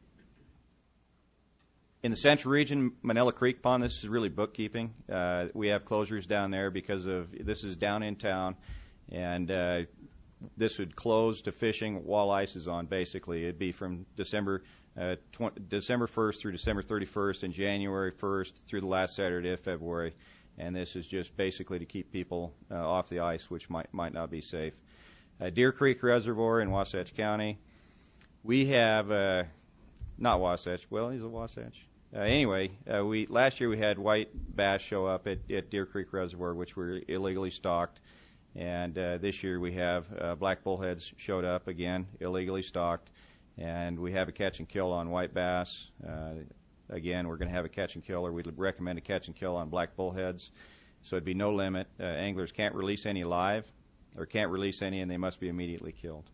In the central region, Manila Creek Pond, this is really bookkeeping. Uh, we have closures down there because of this is down in town, and uh, this would close to fishing while ice is on. Basically, it'd be from December uh, tw- December first through December thirty-first, and January first through the last Saturday of February. And this is just basically to keep people uh, off the ice, which might might not be safe. Uh, Deer Creek Reservoir in Wasatch County. We have, uh, not Wasatch, well, he's a Wasatch. Uh, anyway, uh, we last year we had white bass show up at, at Deer Creek Reservoir, which were illegally stocked. And uh, this year we have uh, black bullheads showed up again, illegally stocked. And we have a catch and kill on white bass. Uh, again, we're going to have a catch and kill, or we'd recommend a catch and kill on black bullheads. So it'd be no limit. Uh, anglers can't release any live, or can't release any, and they must be immediately killed.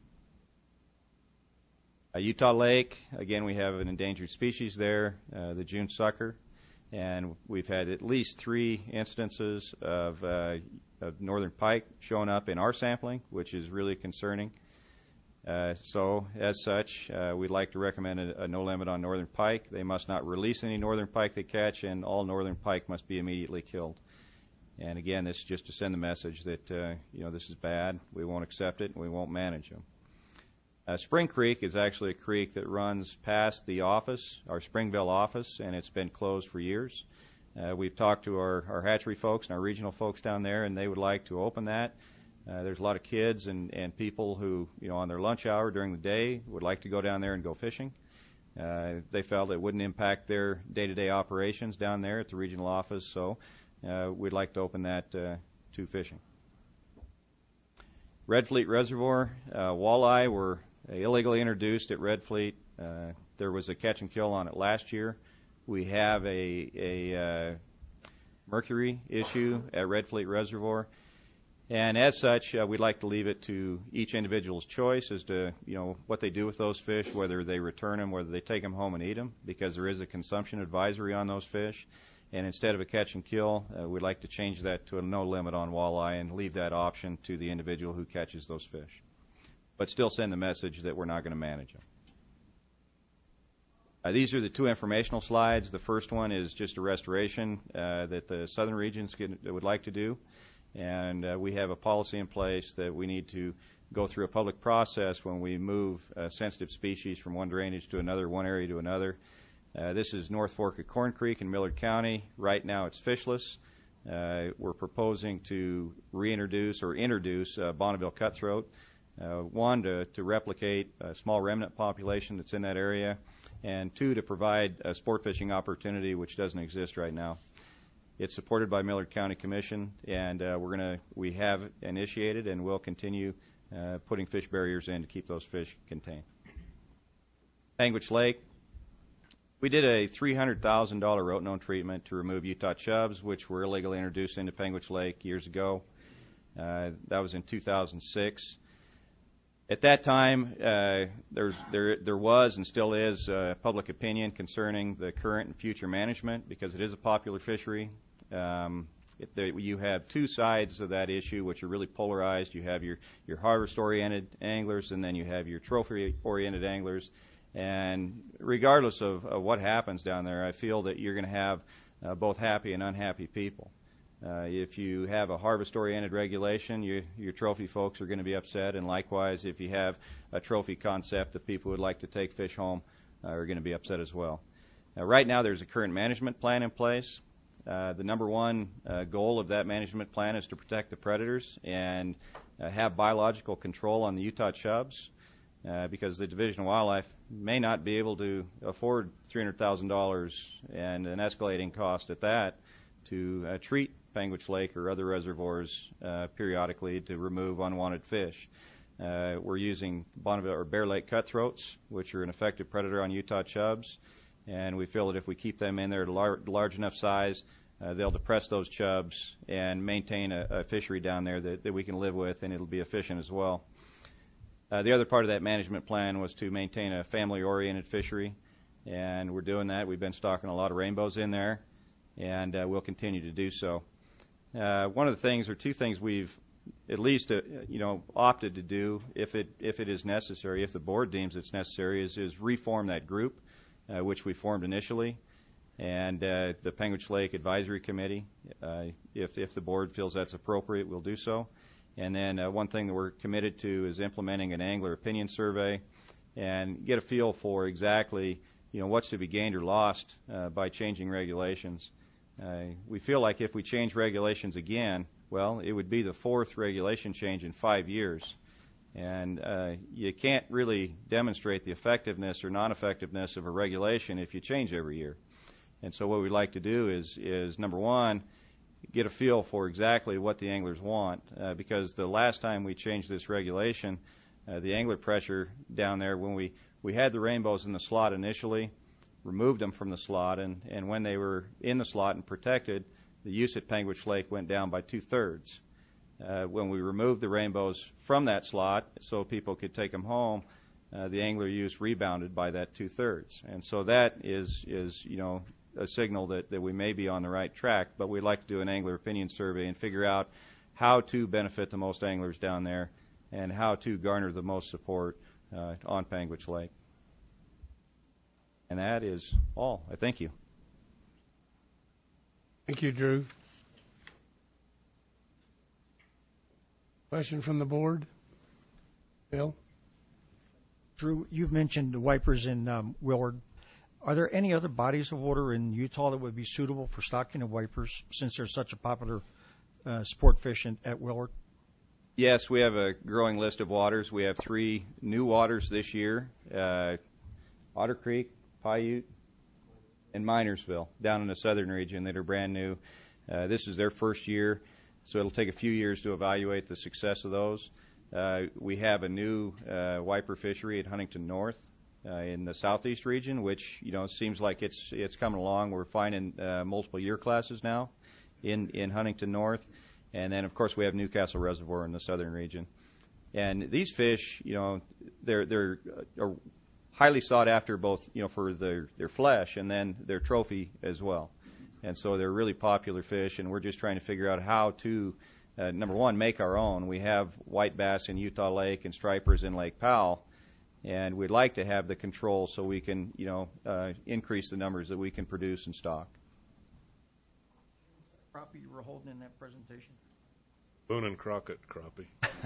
Uh, Utah Lake, again, we have an endangered species there, uh, the June sucker, and we've had at least three instances of, uh, of northern pike showing up in our sampling, which is really concerning. Uh, so, as such, uh, we'd like to recommend a, a no limit on northern pike. They must not release any northern pike they catch, and all northern pike must be immediately killed. And again, this is just to send the message that uh, you know this is bad. We won't accept it, and we won't manage them. Uh, Spring Creek is actually a creek that runs past the office, our Springville office, and it's been closed for years. Uh, we've talked to our, our hatchery folks and our regional folks down there, and they would like to open that. Uh, there's a lot of kids and, and people who, you know, on their lunch hour during the day would like to go down there and go fishing. Uh, they felt it wouldn't impact their day-to-day operations down there at the regional office, so uh, we'd like to open that uh, to fishing. Red Fleet Reservoir, uh, walleye were illegally introduced at Red Fleet. Uh, there was a catch and kill on it last year. We have a, a uh, mercury issue at Red Fleet Reservoir. And as such, uh, we'd like to leave it to each individual's choice as to, you know, what they do with those fish, whether they return them, whether they take them home and eat them, because there is a consumption advisory on those fish. And instead of a catch and kill, uh, we'd like to change that to a no limit on walleye and leave that option to the individual who catches those fish, but still send the message that we're not going to manage them. Uh, these are the two informational slides. The first one is just a restoration uh, that the southern regions could, would like to do. And uh, we have a policy in place that we need to go through a public process when we move uh, sensitive species from one drainage to another, one area to another. Uh, this is North Fork of Corn Creek in Millard County. Right now it's fishless. Uh, we're proposing to reintroduce or introduce uh, Bonneville cutthroat, uh, one, to, to replicate a small remnant population that's in that area, and two, to provide a sport fishing opportunity which doesn't exist right now. It's supported by Millard County Commission, and uh, we're gonna we have initiated and will continue uh, putting fish barriers in to keep those fish contained. Panguitch Lake, we did a three hundred thousand dollars rotenone treatment to remove Utah chubs, which were illegally introduced into Panguitch Lake years ago. Uh, that was in two thousand six. At that time, uh, there's, there there was and still is uh, public opinion concerning the current and future management because it is a popular fishery. Um, it, there, you have two sides of that issue which are really polarized. You have your, your harvest-oriented anglers, and then you have your trophy-oriented anglers. And regardless of, of what happens down there, I feel that you're going to have uh, both happy and unhappy people. Uh, if you have a harvest-oriented regulation, you, your trophy folks are going to be upset, and likewise, if you have a trophy concept that people would like to take fish home, uh, are going to be upset as well. Now, right now, there's a current management plan in place. Uh, the number one uh, goal of that management plan is to protect the predators and uh, have biological control on the Utah chubs, uh, because the Division of Wildlife may not be able to afford three hundred thousand dollars and an escalating cost at that to uh, treat Panguitch Lake or other reservoirs uh, periodically to remove unwanted fish. Uh, we're using Bonneville or Bear Lake cutthroats, which are an effective predator on Utah chubs, and we feel that if we keep them in there at a lar- large enough size, uh, they'll depress those chubs and maintain a, a fishery down there that, that we can live with, and it'll be efficient as well. Uh, the other part of that management plan was to maintain a family-oriented fishery, and we're doing that. We've been stocking a lot of rainbows in there, and uh, we'll continue to do so. Uh, one of the things, or two things, we've at least, uh, you know, opted to do, if it if it is necessary, if the board deems it's necessary, is is reform that group, uh, which we formed initially, and uh, the Panguitch Lake Advisory Committee. Uh, if if the board feels that's appropriate, we'll do so. And then uh, one thing that we're committed to is implementing an angler opinion survey, and get a feel for exactly, you know, what's to be gained or lost uh, by changing regulations. Uh, we feel like if we change regulations again, well, it would be the fourth regulation change in five years. And uh, you can't really demonstrate the effectiveness or non-effectiveness of a regulation if you change every year. And so what we'd like to do is, is number one, get a feel for exactly what the anglers want, uh, because the last time we changed this regulation, uh, the angler pressure down there, when we, we had the rainbows in the slot initially, removed them from the slot, and, and when they were in the slot and protected, the use at Panguitch Lake went down by two-thirds. Uh, when we removed the rainbows from that slot so people could take them home, uh, the angler use rebounded by that two-thirds. And so that is, is you know, a signal that, that we may be on the right track, but we'd like to do an angler opinion survey and figure out how to benefit the most anglers down there and how to garner the most support uh, on Panguitch Lake. And that is all. I thank you. Thank you, Drew. Question from the board? Bill? Drew, you've mentioned the wipers in um, Willard. Are there any other bodies of water in Utah that would be suitable for stocking of wipers since there's such a popular uh, sport fish in, at Willard? Yes, we have a growing list of waters. We have three new waters this year, uh, Otter Creek, Paiute, and Minersville down in the southern region that are brand new. Uh, this is their first year, so it'll take a few years to evaluate the success of those. Uh, we have a new uh, wiper fishery at Huntington North uh, in the southeast region, which you know seems like it's it's coming along. We're finding uh, multiple year classes now in in Huntington North, and then of course we have Newcastle Reservoir in the southern region. And these fish, you know, they're they're are highly sought after, both you know for their their flesh and then their trophy as well. And so they're really popular fish, and we're just trying to figure out how to, uh, number one, make our own. We have white bass in Utah Lake and stripers in Lake Powell, and we'd like to have the control so we can, you know, uh, increase the numbers that we can produce and stock. Crappie you were holding in that presentation? Boone and Crockett crappie.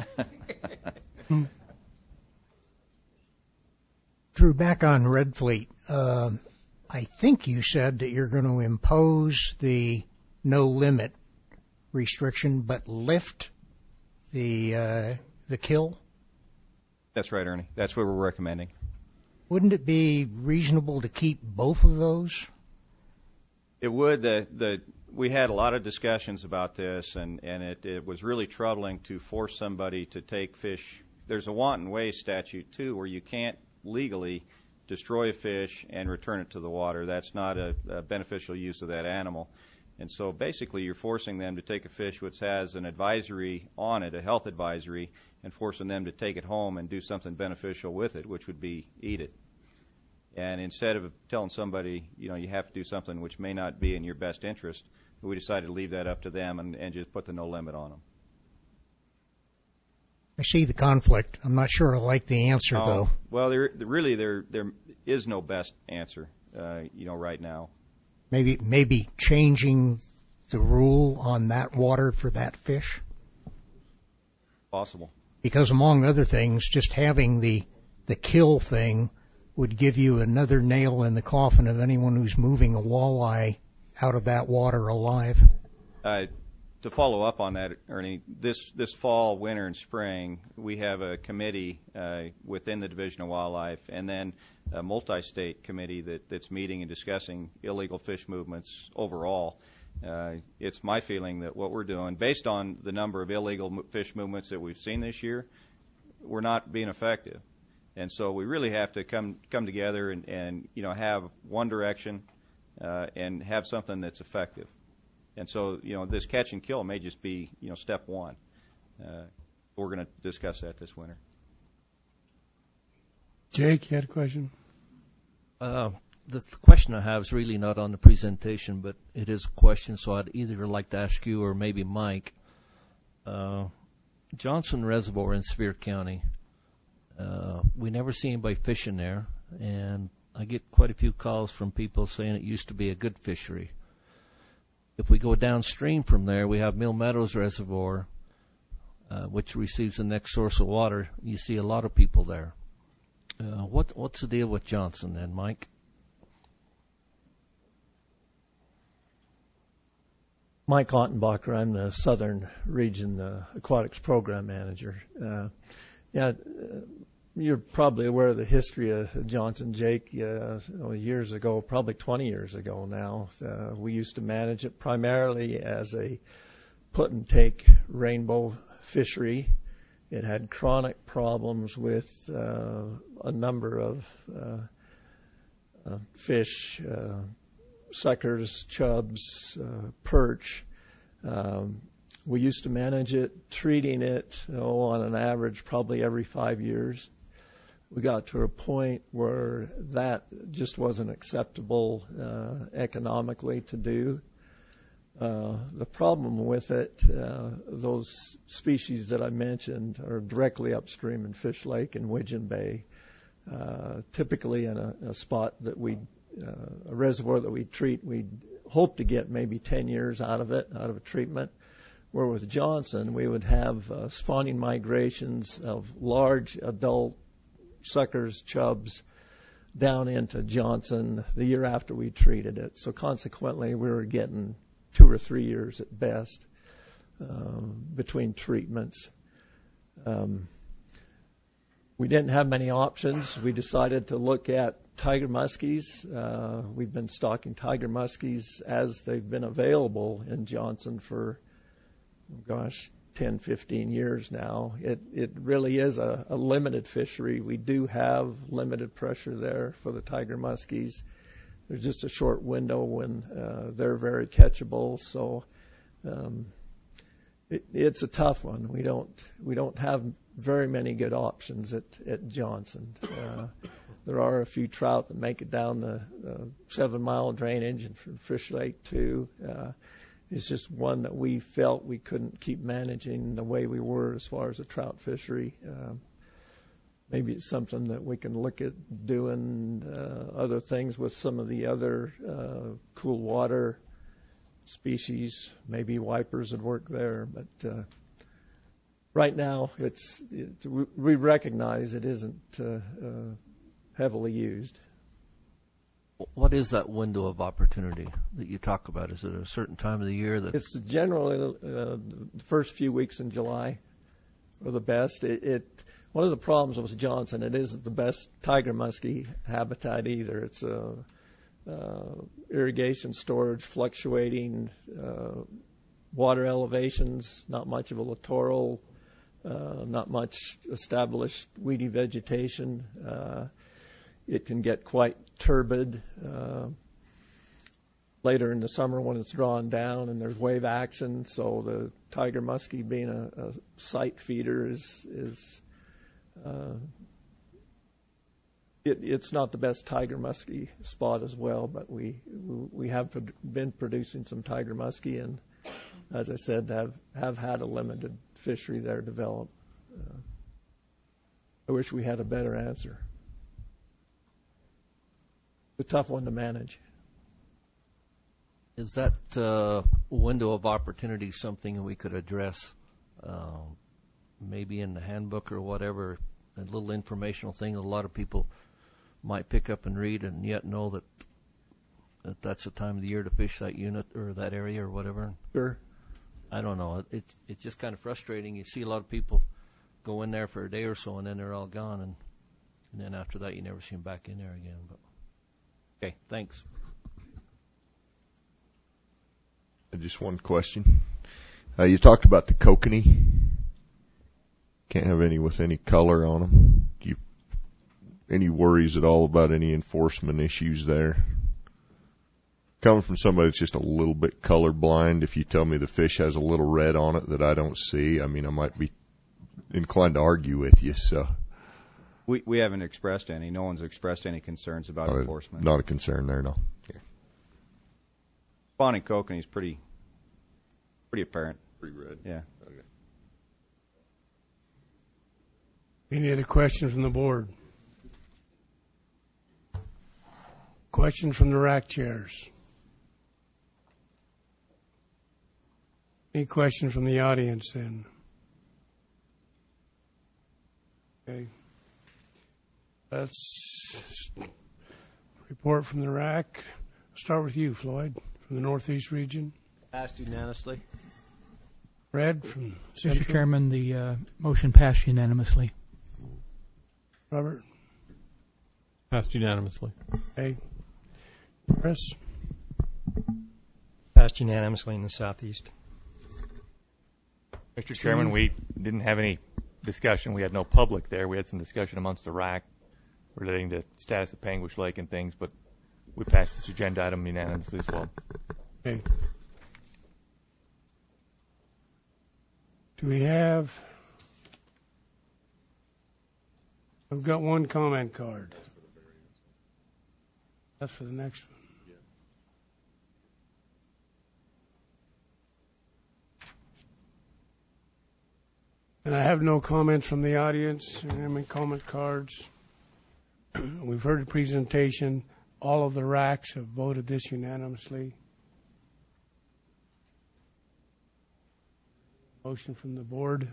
Drew, back on Red Fleet, uh, I think you said that you're going to impose the no limit restriction, but lift the uh, the kill? That's right, Ernie. That's what we're recommending. Wouldn't it be reasonable to keep both of those? It would. The, the, we had a lot of discussions about this, and, and it, it was really troubling to force somebody to take fish. There's a wanton waste statute, too, where you can't legally destroy a fish and return it to the water. That's not a, a beneficial use of that animal. And so basically you're forcing them to take a fish which has an advisory on it, a health advisory, and forcing them to take it home and do something beneficial with it, which would be eat it. And instead of telling somebody, you know, you have to do something which may not be in your best interest, we decided to leave that up to them and, and just put the no limit on them. I see the conflict. I'm not sure I like the answer, oh, though. Well, there really there there is no best answer, uh, you know, right now. Maybe maybe changing the rule on that water for that fish? Possible. Because among other things, just having the the kill thing would give you another nail in the coffin of anyone who's moving a walleye out of that water alive. Uh, to follow up on that, Ernie, this this fall, winter, and spring, we have a committee uh, within the Division of Wildlife, and then a multi-state committee that, that's meeting and discussing illegal fish movements overall. Uh, it's my feeling that what we're doing, based on the number of illegal mo- fish movements that we've seen this year, we're not being effective. And so we really have to come come together and, and you know have one direction uh, and have something that's effective. And so, you know, this catch and kill may just be, you know, step one. Uh, we're going to discuss that this winter. Jake, you had a question? Uh, the question I have is really not on the presentation, but it is a question, so I'd either like to ask you or maybe Mike. Uh, Johnson Reservoir in Sevier County, uh, we never see anybody fishing there, and I get quite a few calls from people saying it used to be a good fishery. If we go downstream from there, we have Mill Meadows Reservoir, uh, which receives the next source of water. You see a lot of people there. Uh, what what's the deal with Johnson then, Mike? Mike Ottenbacher. I'm the Southern Region uh, Aquatics Program Manager. Uh, yeah, uh, you're probably aware of the history of Johnson, Jake. Uh, years ago, probably twenty years ago now, uh, we used to manage it primarily as a put-and-take rainbow fishery. It had chronic problems with uh, a number of uh, uh, fish, uh, suckers, chubs, uh, perch. Um, we used to manage it, treating it oh, on an average probably every five years. We got to a point where that just wasn't acceptable uh, economically to do. Uh, the problem with it, uh, those species that I mentioned are directly upstream in Fish Lake and Widgeon Bay, uh, typically in a, a spot that we, uh, a reservoir that we treat, we hope to get maybe ten years out of it, out of a treatment. Where with Johnson, we would have uh, spawning migrations of large adult suckers, chubs, down into Johnson the year after we treated it. So consequently, we were getting two or three years at best um, between treatments. Um, we didn't have many options. We decided to look at tiger muskies. Uh, we've been stocking tiger muskies as they've been available in Johnson for gosh, ten, fifteen years now. It it really is a, a limited fishery. We do have limited pressure there for the tiger muskies. There's just a short window when uh, they're very catchable. So um, it, it's a tough one. We don't we don't have very many good options at at Johnson. Uh, there are a few trout that make it down the uh, seven mile drainage and from Fish Lake too. Uh, It's just one that we felt we couldn't keep managing the way we were as far as a trout fishery. Uh, maybe it's something that we can look at doing uh, other things with some of the other uh, cool water species. Maybe wipers would work there, but uh, right now it's it, we recognize it isn't uh, uh, heavily used. What is that window of opportunity that you talk about? Is it a certain time of the year that it's generally uh, the first few weeks in July are the best? It, it one of the problems with Johnson, it isn't the best tiger muskie habitat either. It's a uh, irrigation storage, fluctuating uh, water elevations, not much of a littoral, uh, not much established weedy vegetation. Uh, It can get quite turbid uh, later in the summer when it's drawn down and there's wave action. So the tiger muskie, being a, a sight feeder, is is uh, it, it's not the best tiger muskie spot as well. But we we have been producing some tiger muskie, and as I said, have have had a limited fishery there develop. Uh, I wish we had a better answer. A tough one to manage. is that uh, window of opportunity something we could address uh, maybe in the handbook or whatever, a little informational thing that a lot of people might pick up and read and yet know that, that that's the time of the year to fish that unit or that area or whatever? Sure. I don't know. It's it's just kind of frustrating. You see a lot of people go in there for a day or so and then they're all gone, and, and then after that you never see them back in there again. But okay, thanks. Just one question. Uh, you talked about the kokanee. Can't have any with any color on them. Do you any worries at all about any enforcement issues there? Coming from somebody that's just a little bit colorblind, if you tell me the fish has a little red on it that I don't see, I mean, I might be inclined to argue with you. So we we haven't expressed any. No one's expressed any concerns about uh, enforcement. Not a concern there, no. Yeah. Spawning kokanee is pretty pretty apparent. Pretty red. Yeah. Okay. Any other questions from the board? Questions from the rack chairs? Any questions from the audience then? Okay. Let's report from the rack. Start with you, Floyd, from the Northeast region. Passed unanimously. Fred from Mister Central. Chairman, the uh, motion passed unanimously. Robert? Passed unanimously. Okay. Chris? Passed unanimously in the Southeast. Mister Chairman, we didn't have any discussion. We had no public there. We had some discussion amongst the R A C relating to status of Panguish Lake and things, but we passed this agenda item unanimously as well. Okay. Do we have... I've got one comment card. That's for the next one. And I have no comments from the audience. I mean, comment cards. We've heard the presentation. All of the R A Cs have voted this unanimously. Motion from the board.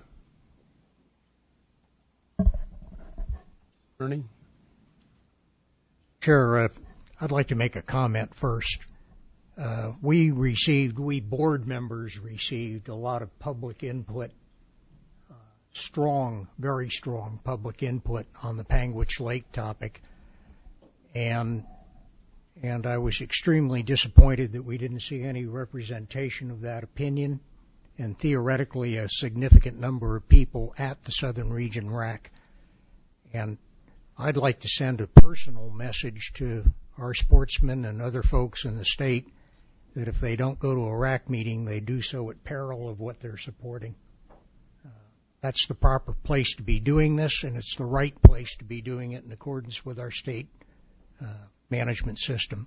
Ernie? Chair, uh, I'd like to make a comment first. Uh, we received, we board members received a lot of public input, uh, strong, very strong public input on the Panguitch Lake topic. And, and I was extremely disappointed that we didn't see any representation of that opinion, and theoretically a significant number of people at the Southern Region R A C. And I'd like to send a personal message to our sportsmen and other folks in the state that if they don't go to a R A C meeting, they do so at peril of what they're supporting. Uh, that's the proper place to be doing this, and it's the right place to be doing it in accordance with our state uh, management system.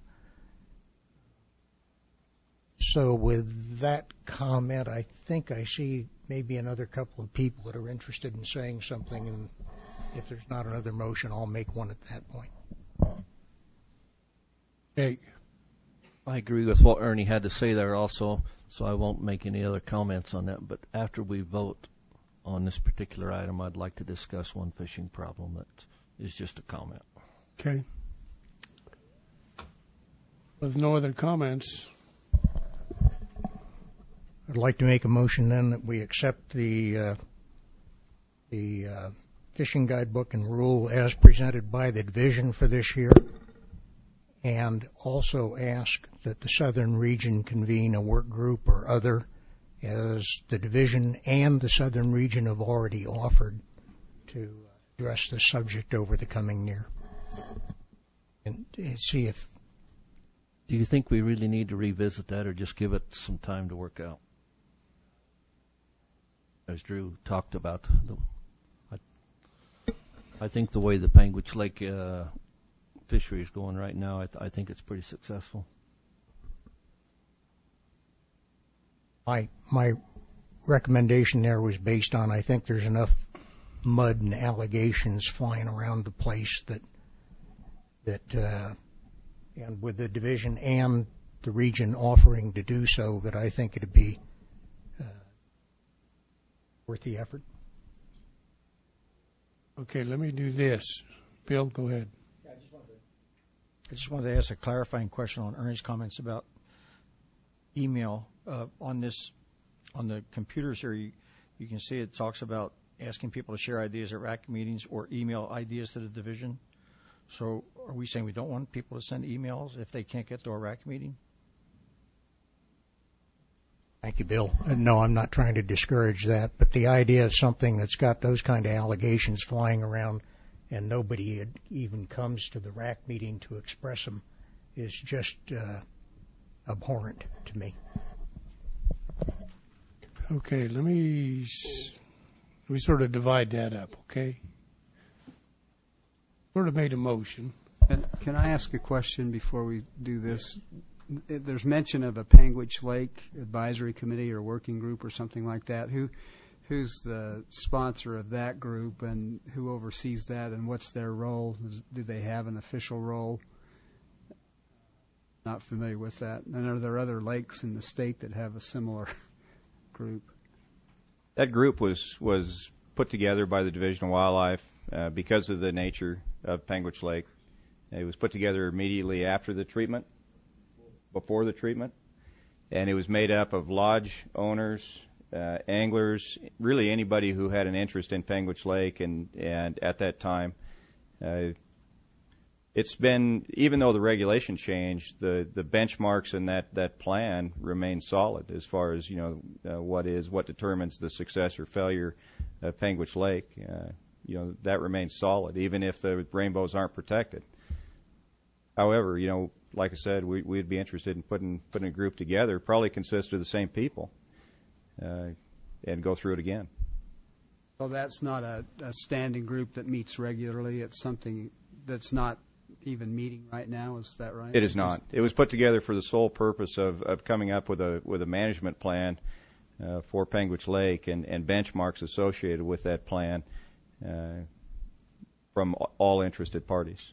So with that comment, I think I see maybe another couple of people that are interested in saying something, and if there's not another motion, I'll make one at that point. Hey. I agree with what Ernie had to say there also, so I won't make any other comments on that. But after we vote on this particular item, I'd like to discuss one fishing problem that is just a comment. Okay. With no other comments, I'd like to make a motion then that we accept the uh, the uh, fishing guidebook and rule as presented by the division for this year, and also ask that the Southern Region convene a work group or other, as the division and the Southern Region have already offered, to address this subject over the coming year. And see if... Do you think we really need to revisit that, or just give it some time to work out? As Drew talked about, the, I, I think the way the Panguitch Lake uh, fishery is going right now, I, th- I think it's pretty successful. My my recommendation there was based on I think there's enough mud and allegations flying around the place that that uh, and with the division and the region offering to do so, that I think it'd be uh, worth the effort. Okay, let me do this. Bill, go ahead. I just wanted to ask a clarifying question on Ernie's comments about email. Uh, on this, on the computers here, you, you can see it talks about asking people to share ideas at R A C meetings or email ideas to the division. So are we saying we don't want people to send emails if they can't get to a R A C meeting? Thank you, Bill. Uh, no, I'm not trying to discourage that, but the idea of something that's got those kind of allegations flying around and nobody even comes to the R A C meeting to express them is just uh, abhorrent to me. Okay, let me let me sort of divide that up, okay? Sort of made a motion. And can I ask a question before we do this? There's mention of a Panguitch Lake Advisory Committee or working group or something like that. Who, who's the sponsor of that group, and who oversees that, and what's their role? Do they have an official role? Not familiar with that. And are there other lakes in the state that have a similar group? That group was was put together by the Division of Wildlife uh, because of the nature of Panguitch Lake. It was put together immediately after the treatment, before the treatment, and it was made up of lodge owners, uh, anglers, really anybody who had an interest in Panguitch Lake. And, and at that time, uh, it's been, even though the regulation changed, the, the benchmarks in that, that plan remain solid as far as, you know, uh, what is, what determines the success or failure of Panguitch Lake. Uh, you know, that remains solid, even if the rainbows aren't protected. However, you know, like I said, we, we'd be interested in putting, putting a group together, probably consist of the same people, uh, and go through it again. So that's not a, a standing group that meets regularly. It's something that's not even meeting right now. Is that right? It is not. It was put together for the sole purpose of, of coming up with a with a management plan uh, for Panguitch Lake and, and benchmarks associated with that plan uh, from all interested parties.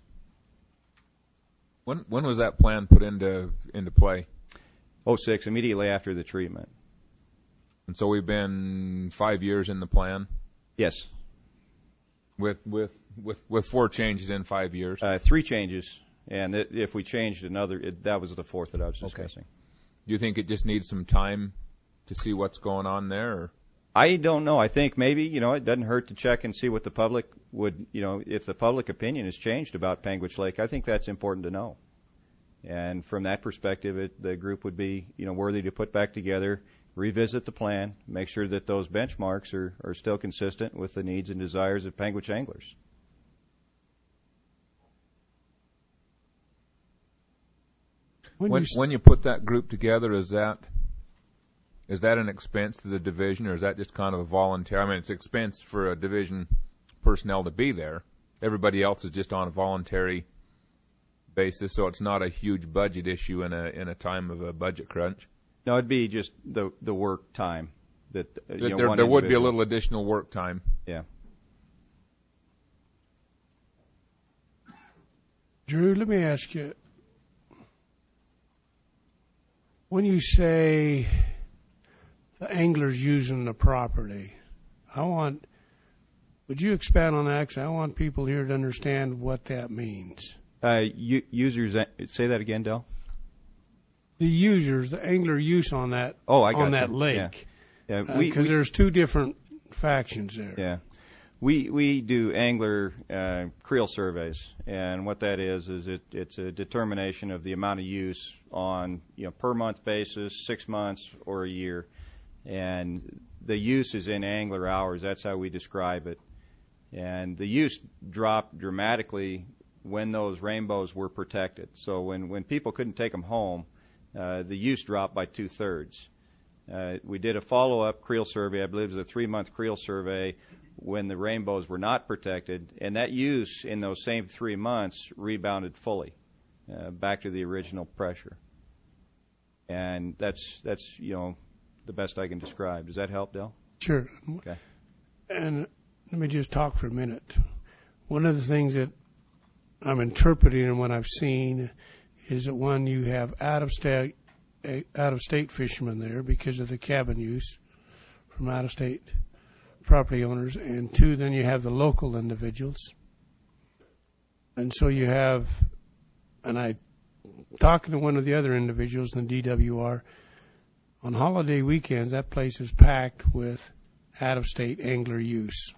When when was that plan put into into play? oh six, immediately after the treatment. And so we've been five years in the plan? Yes. With with with, with four changes in five years? Uh, three changes, and it, if we changed another, it, that was the fourth that I was discussing. Okay. Do you think it just needs some time to see what's going on there? Or? I don't know. I think maybe, you know, it doesn't hurt to check and see what the public would, you know, if the public opinion has changed about Panguitch Lake. I think that's important to know. And from that perspective, it, the group would be, you know, worthy to put back together, revisit the plan, make sure that those benchmarks are, are still consistent with the needs and desires of Panguitch anglers. When, when, you, when you put that group together, is that is that an expense to the division, or is that just kind of a voluntary? I mean, it's expense for a division personnel to be there. Everybody else is just on a voluntary basis, so it's not a huge budget issue in a in a time of a budget crunch. No, it'd be just the the work time that uh, you know, there, one there would be a individual. little additional work time. Yeah. Drew, let me ask you. When you say the angler's using the property, I want, would you expand on that? Because I want people here to understand what that means. Uh, u- users, say that again, Del. The users, the angler use on that, oh, I got on that you. lake. Yeah, yeah, we because uh, there's two different factions there. Yeah. We we do angler uh, creel surveys, and what that is is it, it's a determination of the amount of use on you know per month basis, six months or a year, and the use is in angler hours. That's how we describe it, and the use dropped dramatically when those rainbows were protected. So when when people couldn't take them home, uh, the use dropped by two thirds. Uh, we did a follow-up creel survey. I believe it was a three-month creel survey when the rainbows were not protected, and that use in those same three months rebounded fully uh, back to the original pressure. And that's that's you know the best I can describe. Does that help, Del? Sure. Okay. And let me just talk for a minute. One of the things that I'm interpreting and what I've seen is that one, you have out of state out of state fishermen there because of the cabin use from out of state property owners, and two, then you have the local individuals. And so you have, and I talking to one of the other individuals in the D W R, on holiday weekends, that place is packed with out-of-state angler use.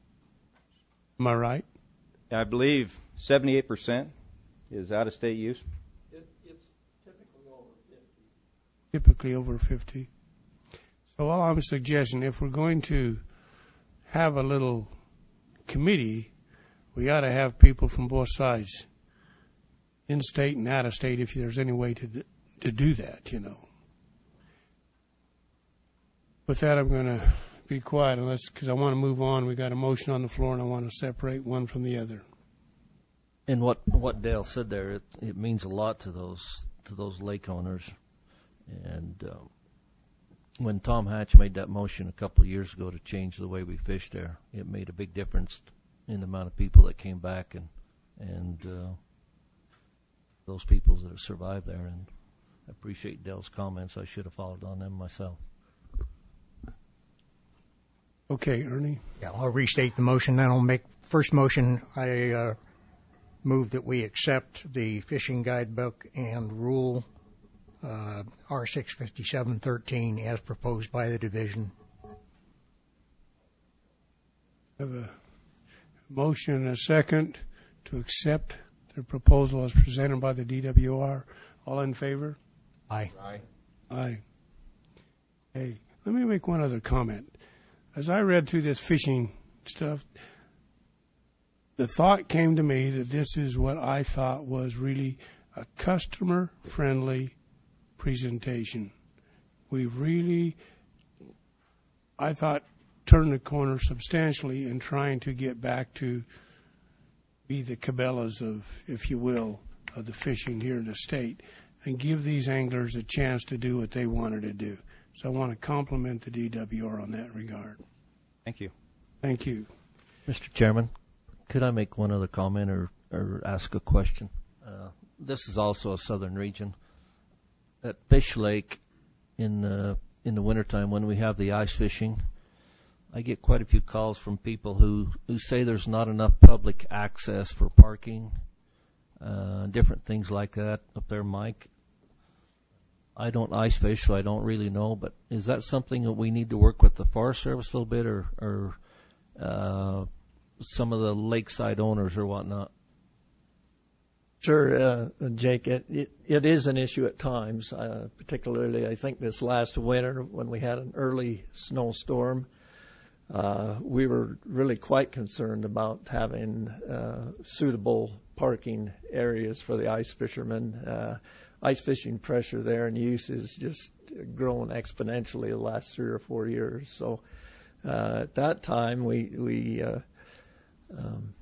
Am I right? I believe seventy-eight percent is out-of-state use. It, it's typically over fifty. Typically over fifty. So all I'm suggesting, if we're going to have a little committee, we ought to have people from both sides, in-state and out-of-state, if there's any way to to do that, you know. With that, I'm going to be quiet, unless because I want to move on. We got a motion on the floor, and I want to separate one from the other. And what what Dale said there, it, it means a lot to those to those lake owners. And um, when Tom Hatch made that motion a couple of years ago to change the way we fish there, it made a big difference in the amount of people that came back and and uh, those people that have survived there. And I appreciate Dale's comments. I should have followed on them myself. Okay, Ernie. Yeah, I'll restate the motion. Then I'll make first motion. I uh, move that we accept the fishing guidebook and rule uh, R six fifty-seven thirteen as proposed by the division. Have a motion and a second to accept the proposal as presented by the D W R. All in favor? Aye. Aye. Aye. Hey, let me make one other comment. As I read through this fishing stuff, the thought came to me that this is what I thought was really a customer-friendly presentation. We really, I thought, turned the corner substantially in trying to get back to be the Cabela's of, if you will, of the fishing here in the state, and give these anglers a chance to do what they wanted to do. So I want to compliment the D W R on that regard. Thank you. Thank you. Mister Chairman, could I make one other comment or, or ask a question? Uh, this is also a southern region. At Fish Lake, in the, in the wintertime when we have the ice fishing, I get quite a few calls from people who, who say there's not enough public access for parking, uh, different things like that up there, Mike. I don't ice fish, so I don't really know, but is that something that we need to work with the Forest Service a little bit, or, or uh, some of the lakeside owners or whatnot? Sure, uh, Jake, it, it, it is an issue at times, uh, particularly I think this last winter when we had an early snowstorm. Uh, we were really quite concerned about having uh, suitable parking areas for the ice fishermen. Uh, ice fishing pressure there and use has just grown exponentially the last three or four years. So uh, at that time, we we uh, um,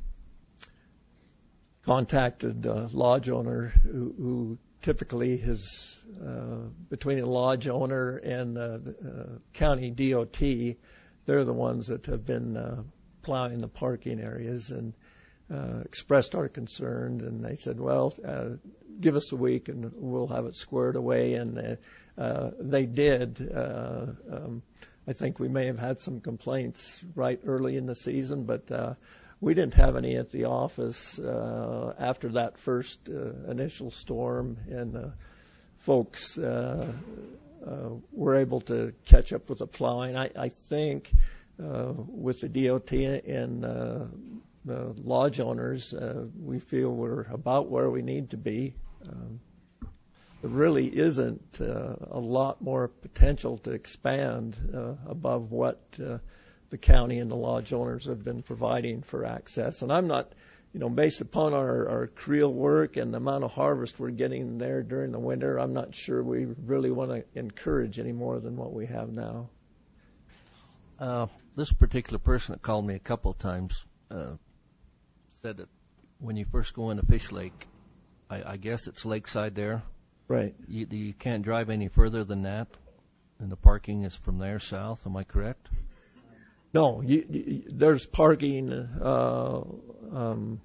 contacted a lodge owner who, who typically is uh, between a lodge owner and the uh, county D O T. They're the ones that have been uh, plowing the parking areas and uh, expressed our concern. And they said, well, uh, give us a week and we'll have it squared away. And uh, uh, they did. Uh, um, I think we may have had some complaints right early in the season, but uh, we didn't have any at the office uh, after that first uh, initial storm. And uh, folks uh, uh, were able to catch up with the plowing. I, I think uh, with the D O T and uh, the lodge owners, uh, we feel we're about where we need to be. Um, there really isn't uh, a lot more potential to expand uh, above what uh, the county and the lodge owners have been providing for access. And I'm not, you know, based upon our, our creel work and the amount of harvest we're getting there during the winter, I'm not sure we really want to encourage any more than what we have now. Uh, this particular person that called me a couple of times uh, said that when you first go into Fish Lake, I, I guess it's lakeside there. Right. You, you can't drive any further than that, and the parking is from there south. Am I correct? No, you, you, there's parking uh, um,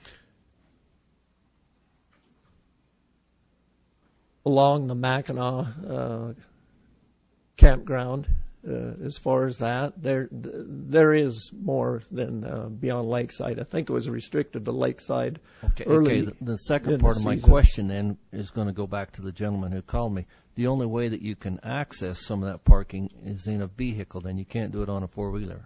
along the Mackinac uh, campground. Uh, as far as that, there there is more than uh, beyond Lakeside. I think it was restricted to Lakeside. Okay. Early okay. The, the second in part the of my season. question then is going to go back to the gentleman who called me. The only way that you can access some of that parking is in a vehicle. Then you can't do it on a four wheeler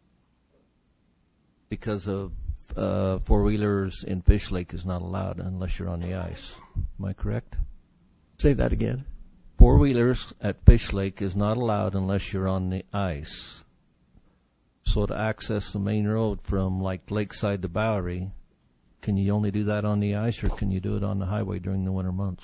because of uh, four wheelers in Fish Lake is not allowed unless you're on the ice. Am I correct? Say that again. Four-wheelers at Fish Lake is not allowed unless you're on the ice. So to access the main road from like Lakeside to Bowery, can you only do that on the ice or can you do it on the highway during the winter months?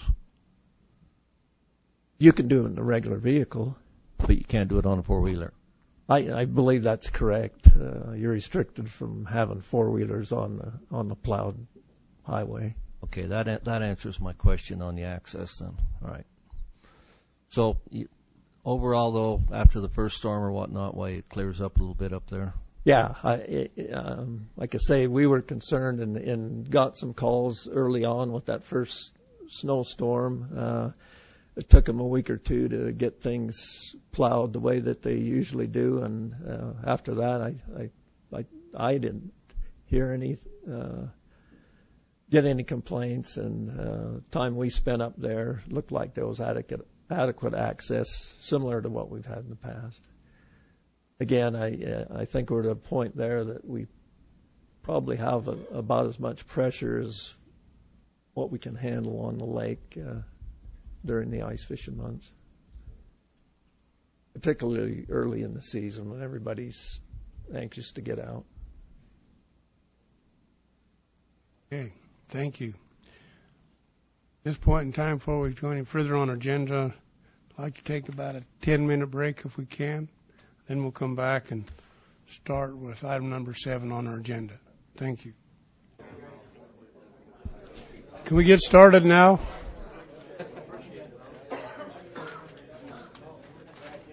You can do it in a regular vehicle. But you can't do it on a four-wheeler. I, I believe that's correct. Uh, you're restricted from having four-wheelers on the, on the plowed highway. Okay, that that answers my question on the access then. All right. So overall, though, after the first storm or whatnot, why it clears up a little bit up there? Yeah, I, it, um, like I say, we were concerned and, and got some calls early on with that first snowstorm. Uh, it took them a week or two to get things plowed the way that they usually do, and uh, after that, I, I, I, I didn't hear any, uh, get any complaints, and uh, time we spent up there looked like there was adequate. adequate access, similar to what we've had in the past. Again, I uh, I think we're at a point there that we probably have a, about as much pressure as what we can handle on the lake uh, during the ice fishing months, particularly early in the season when everybody's anxious to get out. Okay, thank you. At this point in time, before we go any further on our agenda, I'd like to take about a ten-minute break if we can. Then we'll come back and start with item number seven on our agenda. Thank you. Can we get started now?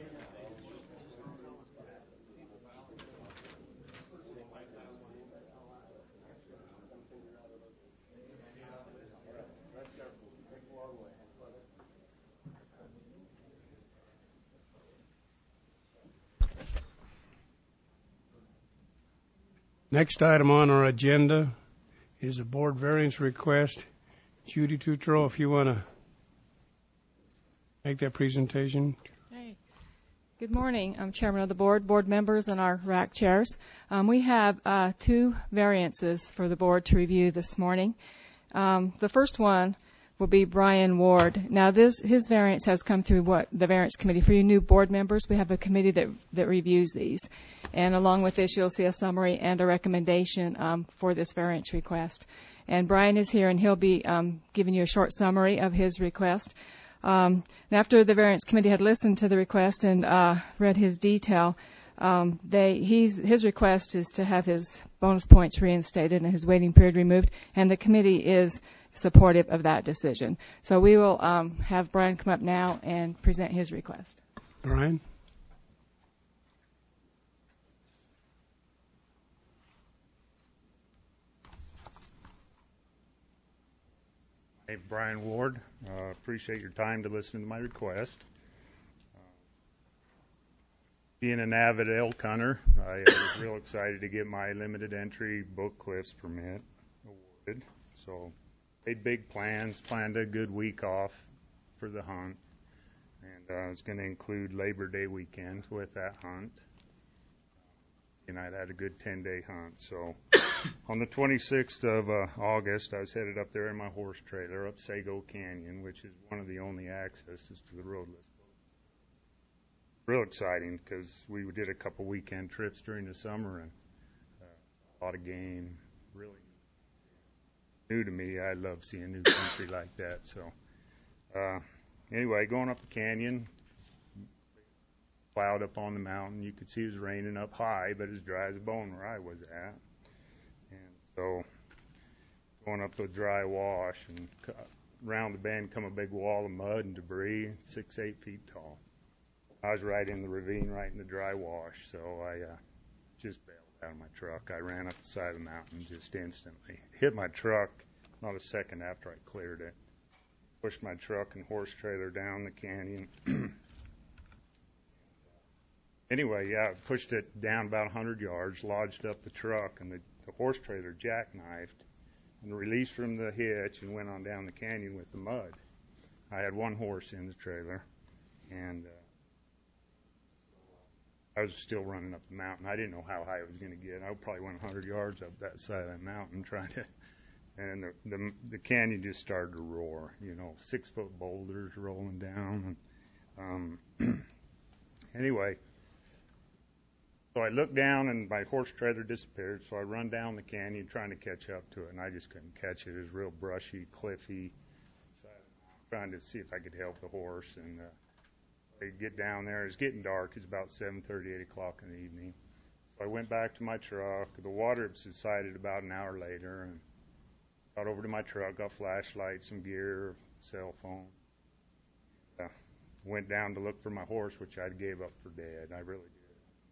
Next item on our agenda is a board variance request. Judy Tutro, if you want to make that presentation. Hey. Good morning. I'm chairman of the board, board members, and our R A C chairs. Um, we have uh, two variances for the board to review this morning. Um, the first one will be Brian Ward. Now, this his variance has come through what the variance committee. For you new board members, we have a committee that that reviews these, and along with this, you'll see a summary and a recommendation um, for this variance request. And Brian is here, and he'll be um, giving you a short summary of his request. Um, and after the variance committee had listened to the request and uh, read his detail, um, they he's his request is to have his bonus points reinstated and his waiting period removed, and the committee is supportive of that decision. So we will um, have Brian come up now and present his request. Brian? Hey, Brian Ward. Uh, appreciate your time to listen to my request. Uh, being an avid elk hunter, I was real excited to get my limited entry Book Cliffs permit awarded. So made big plans, planned a good week off for the hunt, and uh, I was going to include Labor Day weekend with that hunt. And I'd had a good ten-day hunt. So on the twenty-sixth of uh, August, I was headed up there in my horse trailer up Sago Canyon, which is one of the only accesses to the roadless. Real exciting because we did a couple weekend trips during the summer and uh, a lot of game. Really new to me. I love seeing new country like that. So uh, anyway, going up the canyon, cloud up on the mountain. You could see it was raining up high, but as dry as a bone where I was at. And so going up the dry wash, and around the bend come a big wall of mud and debris, six, eight feet tall. I was right in the ravine, right in the dry wash, so I uh, just bailed out of my truck. I ran up the side of the mountain just instantly. Hit my truck not a second after I cleared it. Pushed my truck and horse trailer down the canyon. Anyway, yeah, I pushed it down about one hundred yards, lodged up the truck, and the, the horse trailer jackknifed and released from the hitch and went on down the canyon with the mud. I had one horse in the trailer, and uh, I was still running up the mountain. I didn't know how high I was going to get. I probably went one hundred yards up that side of that mountain trying to, and the, the, the canyon just started to roar, you know, six-foot boulders rolling down. And um, anyway, so I looked down and my horse trailer disappeared, so I run down the canyon trying to catch up to it, and I just couldn't catch it. It was real brushy, cliffy, so trying to see if I could help the horse. And uh, I get down there. It's getting dark. It's about seven thirty, eight o'clock in the evening. So I went back to my truck. The water had subsided about an hour later, and got over to my truck, got flashlight, some gear, cell phone. Uh, went down to look for my horse, which I gave up for dead. I really did.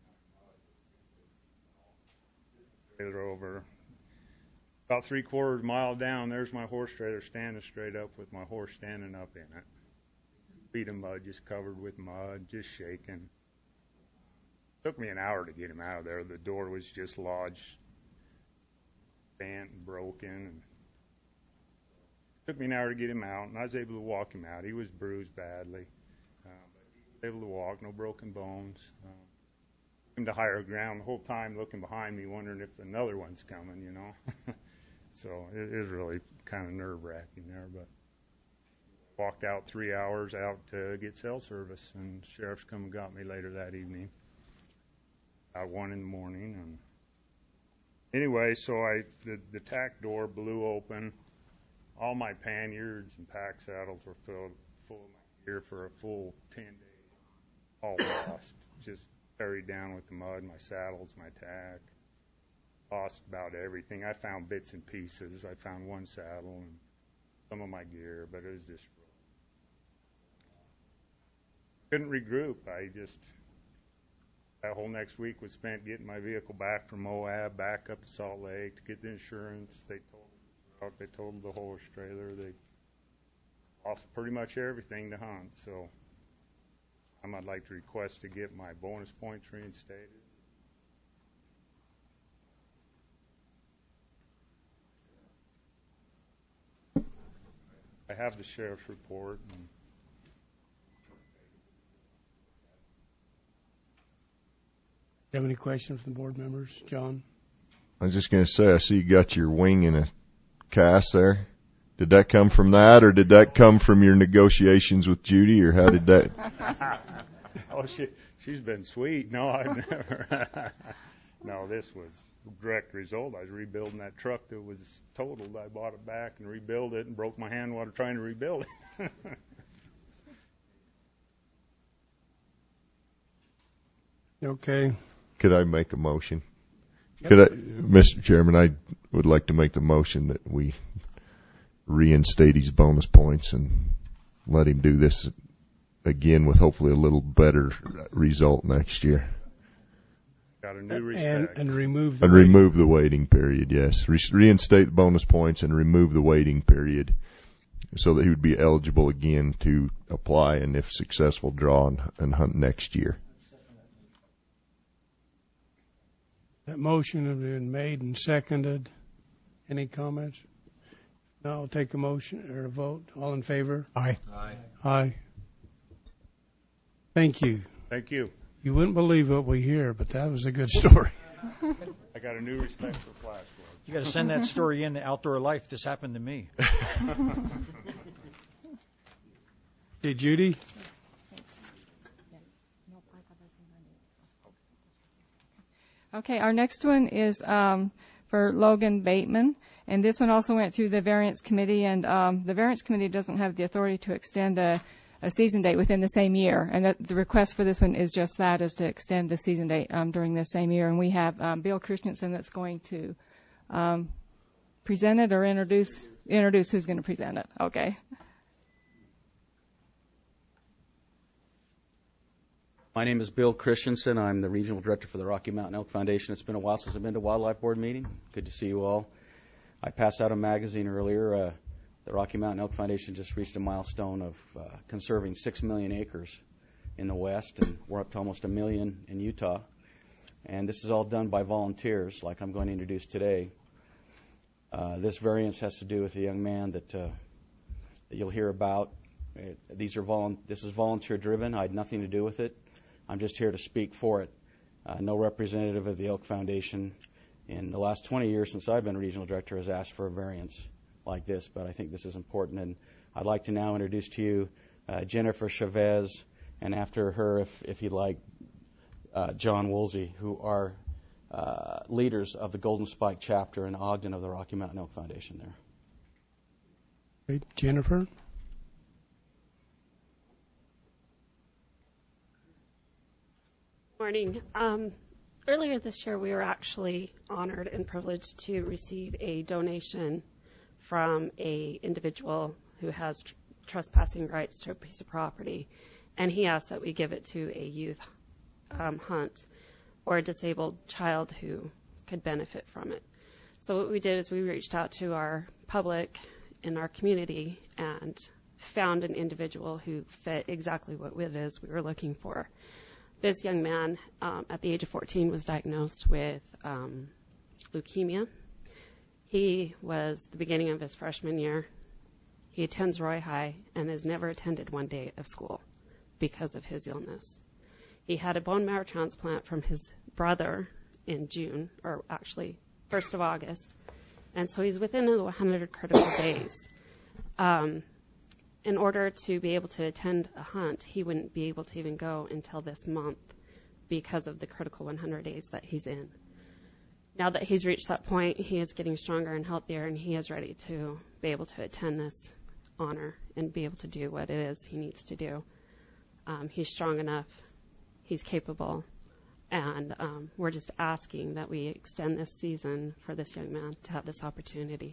Trailer over. About three quarters of a mile down, there's my horse trailer standing straight up with my horse standing up in it. Feet of mud, just covered with mud, just shaking. Took me an hour to get him out of there. The door was just lodged, bent and broken. And took me an hour to get him out, and I was able to walk him out. He was bruised badly, uh, but he was able to walk, no broken bones. Um, him to higher ground the whole time, looking behind me, wondering if another one's coming, you know. So it, it was really kind of nerve-wracking there, but walked out three hours out to get cell service, and the sheriff's come and got me later that evening, about one in the morning. And anyway, so I the, the tack door blew open. All my panniers and pack saddles were filled full of my gear for a full ten days, all lost, just buried down with the mud, my saddles, my tack. Lost about everything. I found bits and pieces. I found one saddle and some of my gear, but it was just couldn't regroup. I just that whole next week was spent getting my vehicle back from Moab, back up to Salt Lake to get the insurance. They told the truck, they totaled the horse trailer. They lost pretty much everything to hunt. So um, I'd like to request to get my bonus points reinstated. have the sheriff's report. And Do you have any questions from the board members? John? I was just going to say, I see you got your wing in a cast there. Did that come from that, or did that come from your negotiations with Judy, or how did that? Oh, she, she's been sweet. No, I've never. No, this was a direct result. I was rebuilding that truck that was totaled. I bought it back and rebuilt it and broke my hand while trying to rebuild it. Okay. Could I make a motion? Yep. Could I, Mister Chairman, I would like to make the motion that we reinstate his bonus points and let him do this again with hopefully a little better result next year. Got a new respect. And, and remove the and waiting. remove the waiting period, yes. Re- reinstate the bonus points and remove the waiting period so that he would be eligible again to apply and, if successful, draw and, and hunt next year. That motion has been made and seconded. Any comments? No, I'll take a motion or a vote. All in favor? Aye. Aye. Aye. Thank you. Thank you. You wouldn't believe what we hear, but that was a good story. I got a new respect for flash floods. You got to send that story in to Outdoor Life. This happened to me. Hey, Judy? Okay, our next one is um, for Logan Bateman, and this one also went through the Variance Committee, and um, the Variance Committee doesn't have the authority to extend a, a season date within the same year, and that the request for this one is just that, is to extend the season date um, during the same year, and we have um, Bill Christensen that's going to um, present it or introduce, introduce who's going to present it. Okay. My name is Bill Christensen. I'm the Regional Director for the Rocky Mountain Elk Foundation. It's been a while since I've been to a Wildlife Board meeting. Good to see you all. I passed out a magazine earlier. Uh, the Rocky Mountain Elk Foundation just reached a milestone of uh, conserving six million acres in the West, and we're up to almost a million in Utah. And this is all done by volunteers, like I'm going to introduce today. Uh, this variance has to do with a young man that, uh, that you'll hear about. It, these are volu- This is volunteer-driven. I had nothing to do with it. I'm just here to speak for it. Uh, no representative of the Elk Foundation in the last twenty years since I've been regional director has asked for a variance like this, but I think this is important. And I'd like to now introduce to you uh, Jennifer Chavez, and after her, if, if you'd like, uh, John Woolsey, who are uh, leaders of the Golden Spike chapter in Ogden of the Rocky Mountain Elk Foundation there. Great. Jennifer? Morning. Um, earlier this year, we were actually honored and privileged to receive a donation from a individual who has tr- trespassing rights to a piece of property, and he asked that we give it to a youth um, hunt or a disabled child who could benefit from it. So what we did is we reached out to our public in our community and found an individual who fit exactly what it is we were looking for. This young man, um, at the age of fourteen, was diagnosed with um, leukemia. He was the beginning of his freshman year. He attends Roy High and has never attended one day of school because of his illness. He had a bone marrow transplant from his brother in June, or actually first of August, and so he's within the one hundred critical days. Um, In order to be able to attend a hunt, he wouldn't be able to even go until this month because of the critical one hundred days that he's in. Now that he's reached that point, he is getting stronger and healthier, and he is ready to be able to attend this honor and be able to do what it is he needs to do. Um, he's strong enough, he's capable, and um, we're just asking that we extend this season for this young man to have this opportunity.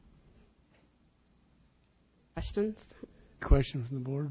Questions? Question from the board?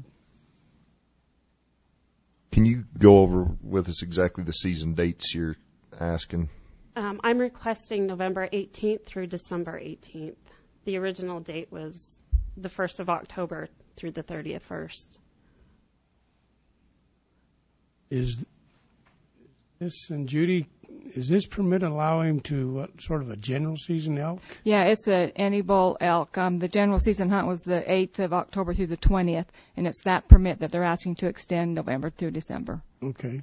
Can you go over with us exactly the season dates you're asking? Um, I'm requesting November eighteenth through December eighteenth. The original date was the first of October through the thirtieth first. Is This and Judy, is this permit allow him to what, sort of a general season elk? Yeah, it's a any bull elk. Um, the general season hunt was the eighth of October through the twentieth, and it's that permit that they're asking to extend November through December. Okay.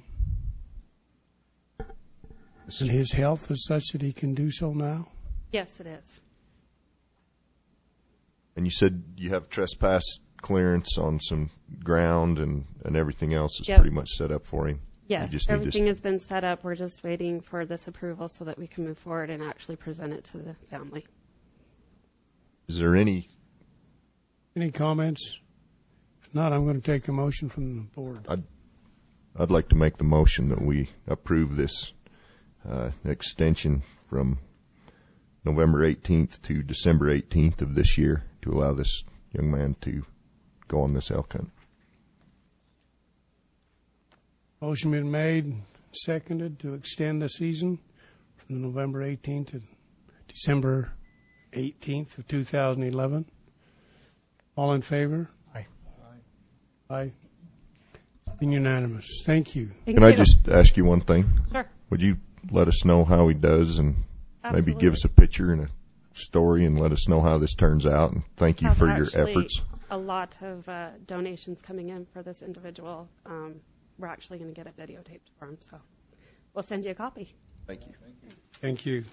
And his health is such that he can do so now? Yes, it is. And you said you have trespass clearance on some ground and, and everything else is Yep. pretty much set up for him? Yes, You just need everything to, has been set up. We're just waiting for this approval so that we can move forward and actually present it to the family. is there any Any comments? If not, I'm going to take a motion from the board. I'd, I'd like to make the motion that we approve this uh, extension from November eighteenth to December eighteenth of this year to allow this young man to go on this elk hunt. Motion been made, seconded to extend the season from November eighteenth to December eighteenth of two thousand eleven. All in favor? Aye. Aye. Aye. Been unanimous. Thank you. Thank Can you. I just ask you one thing? Sure. Would you let us know how he does and Absolutely. maybe give us a picture and a story and let us know how this turns out? And thank you Have for your actually efforts. A lot of uh, donations coming in for this individual. Um, we're actually going to get it videotaped for him, so we'll send you a copy. Thank you. Thank you.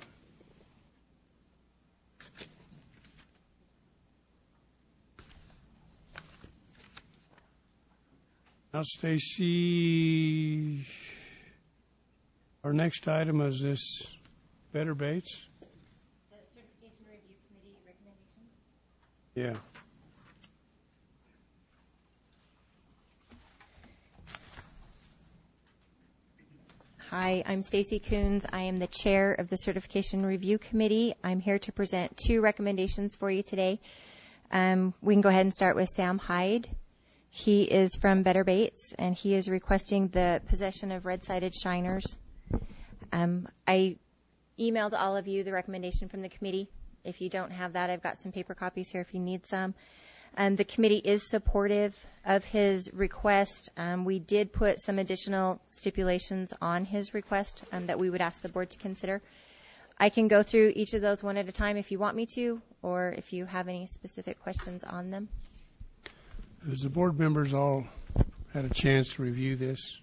Now, Stacy, our next item is this Better Baits. The Certification Review Committee recommendations. Yeah. Hi, I'm Stacy Coons. I am the chair of the Certification Review Committee. I'm here to present two recommendations for you today. Um, we can go ahead and start with Sam Hyde. He is from Better Baits, and he is requesting the possession of red-sided shiners. Um, I emailed all of you the recommendation from the committee. If you don't have that, I've got some paper copies here if you need some. Um, the committee is supportive of his request. Um, we did put some additional stipulations on his request um, that we would ask the board to consider. I can go through each of those one at a time if you want me to, or if you have any specific questions on them. Has the board members all had a chance to review this?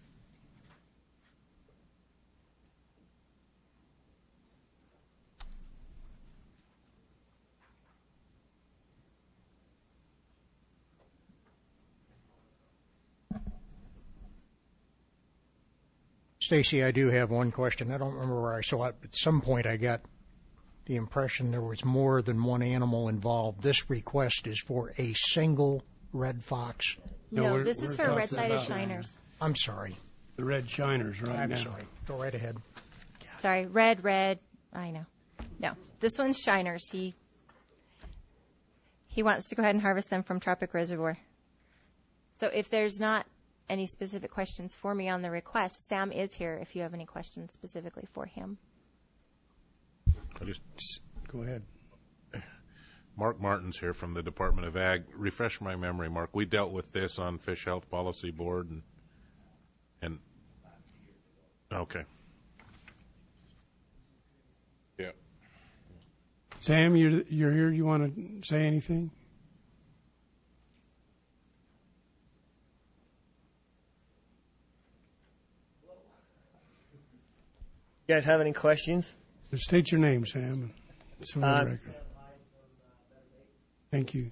Stacy, I do have one question. I don't remember where I saw it, but at some point I got the impression there was more than one animal involved. This request is for a single red fox. No, No, we're- this is we're for talking red-sided about- shiners. I'm sorry. The red shiners right I'm now. sorry. Go right ahead. Sorry, red, red. I know. No, this one's shiners. He he wants to go ahead and harvest them from Tropic Reservoir. So if there's not any specific questions for me on the request, Sam is here if you have any questions specifically for him. I just Go ahead. Mark Martin's here from the Department of Ag. Refresh my memory, Mark. We dealt with this on Fish Health Policy Board, and, and okay. Yeah. Sam, you're you're here. You want to say anything? You guys have any questions? State your name, Sam. So Uh, record. Thank you.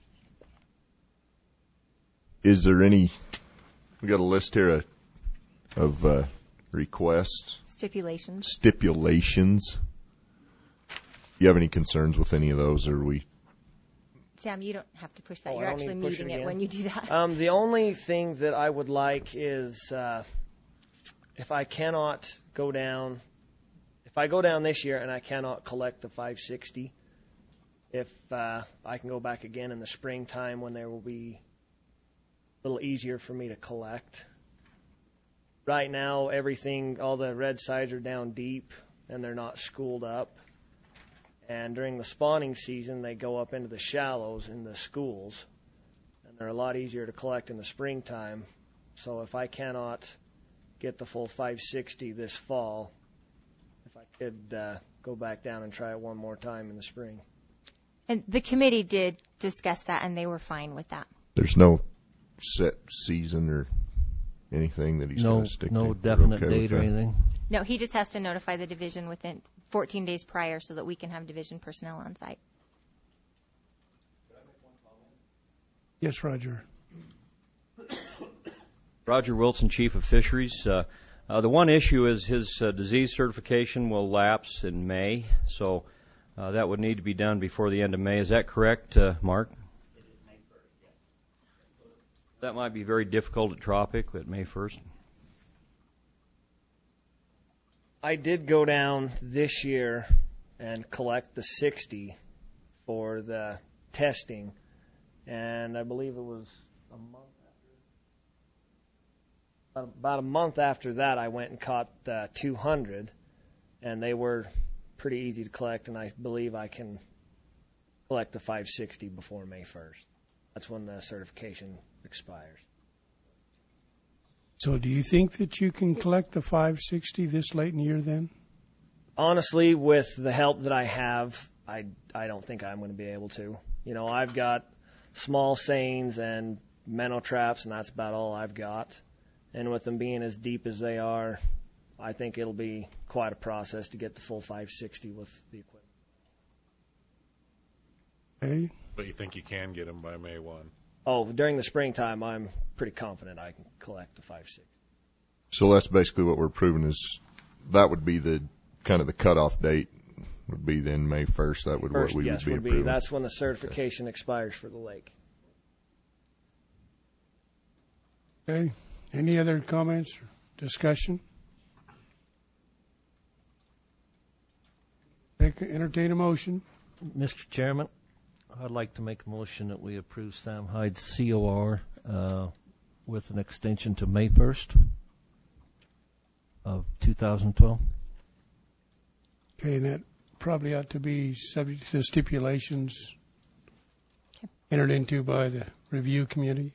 Is there any, we got a list here of, of uh, requests, Stipulations. stipulations. Do you have any concerns with any of those, or are we? Sam, you don't have to push that. Oh, I You're don't actually need to push it meeting it again. when you do that. Um, the only thing that I would like is uh, if I cannot go down, if I go down this year and I cannot collect the five sixty, if uh, I can go back again in the springtime when there will be a little easier for me to collect. Right now, everything, all the red sides are down deep and they're not schooled up. And during the spawning season, they go up into the shallows in the schools, and they're a lot easier to collect in the springtime. So if I cannot get the full five sixty this fall, if I could uh, go back down and try it one more time in the spring. And the committee did discuss that, and they were fine with that. There's no set season or anything that he's no, going to stick to? No definite okay date or anything? No, he just has to notify the division within fourteen days prior so that we can have division personnel on site. Yes, Roger. Roger Wilson, Chief of Fisheries. Uh, uh, the one issue is his uh, disease certification will lapse in May, so uh, that would need to be done before the end of May. Is that correct, uh, Mark? It is May first, yes. That might be very difficult at Tropic, but May first. I did go down this year and collect the sixty for the testing, and I believe it was a month after, about a month after that, I went and caught uh, two hundred, and they were pretty easy to collect, and I believe I can collect the five sixty before May first. That's when the certification expires. So do you think that you can collect the five sixty this late in the year then? Honestly, with the help that I have, I, I don't think I'm going to be able to. You know, I've got small seines and minnow traps, and that's about all I've got. And with them being as deep as they are, I think it'll be quite a process to get the full five sixty with the equipment. Okay. But you think you can get them by May first? Oh, during the springtime, I'm pretty confident I can collect the five sixty. So that's basically what we're proving is that would be the kind of the cutoff date would be then May first. That would First, what we yes, would be would be. approving. That's when the certification okay. expires for the lake. Okay. Any other comments or discussion? Entertain a motion. Mister Chairman, I'd like to make a motion that we approve Sam Hyde's C O R uh, with an extension to May first of two thousand twelve. Okay, and that probably ought to be subject to the stipulations okay. entered into by the review committee.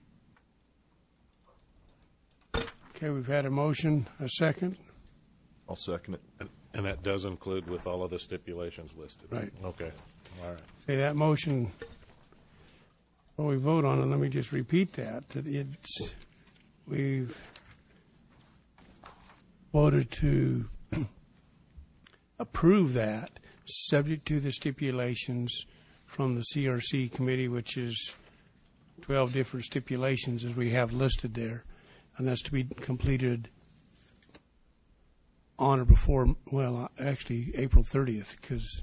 Okay, we've had a motion, a second. I'll second it. And, and that does include with all of the stipulations listed. Right. Okay. All right. Okay, that motion, well, we vote on it. Let me just repeat that. That it's, we've voted to approve that subject to the stipulations from the C R C committee, which is twelve different stipulations as we have listed there. And that's to be completed on or before, well, actually April thirtieth, because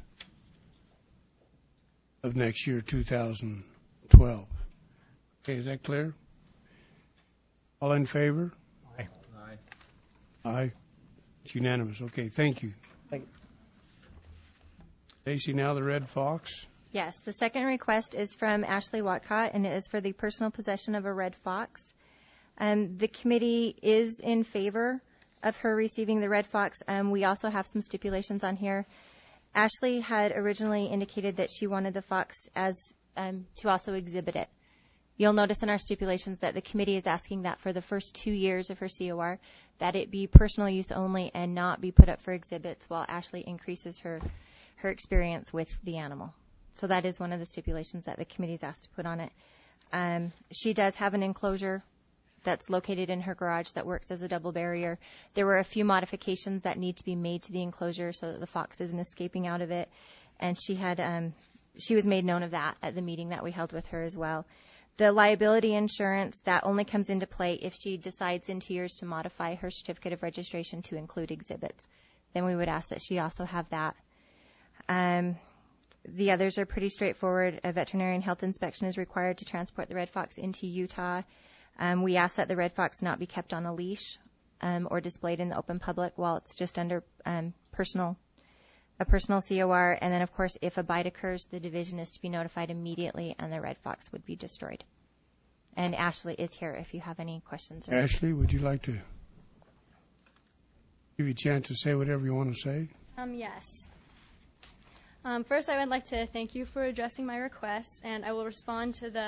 of next year, two thousand twelve. Okay, is that clear? All in favor? Aye. Aye. Aye. It's unanimous. Okay, thank you. Thank you. Stacy, now the Red Fox. Yes, the second request is from Ashley Watcott, and it is for the personal possession of a red fox. Um, the committee is in favor of her receiving the red fox. Um, we also have some stipulations on here. Ashley had originally indicated that she wanted the fox as um, to also exhibit it. You'll notice in our stipulations that the committee is asking that for the first two years of her C O R, that it be personal use only and not be put up for exhibits while Ashley increases her, her experience with the animal. So that is one of the stipulations that the committee is asked to put on it. Um, she does have an enclosure that's located in her garage that works as a double barrier. There were a few modifications that need to be made to the enclosure so that the fox isn't escaping out of it. And she had, um, she was made known of that at the meeting that we held with her as well. The liability insurance, that only comes into play if she decides in two years to modify her certificate of registration to include exhibits. Then we would ask that she also have that. Um, the others are pretty straightforward. A veterinarian health inspection is required to transport the red fox into Utah. Um, we ask that the red fox not be kept on a leash um, or displayed in the open public while it's just under um, personal, a personal C O R. And then, of course, if a bite occurs, the division is to be notified immediately and the red fox would be destroyed. And Ashley is here if you have any questions. Or Ashley, would you like to give you a chance to say whatever you want to say? Um, yes. Um, first, I would like to thank you for addressing my request, and I will respond to the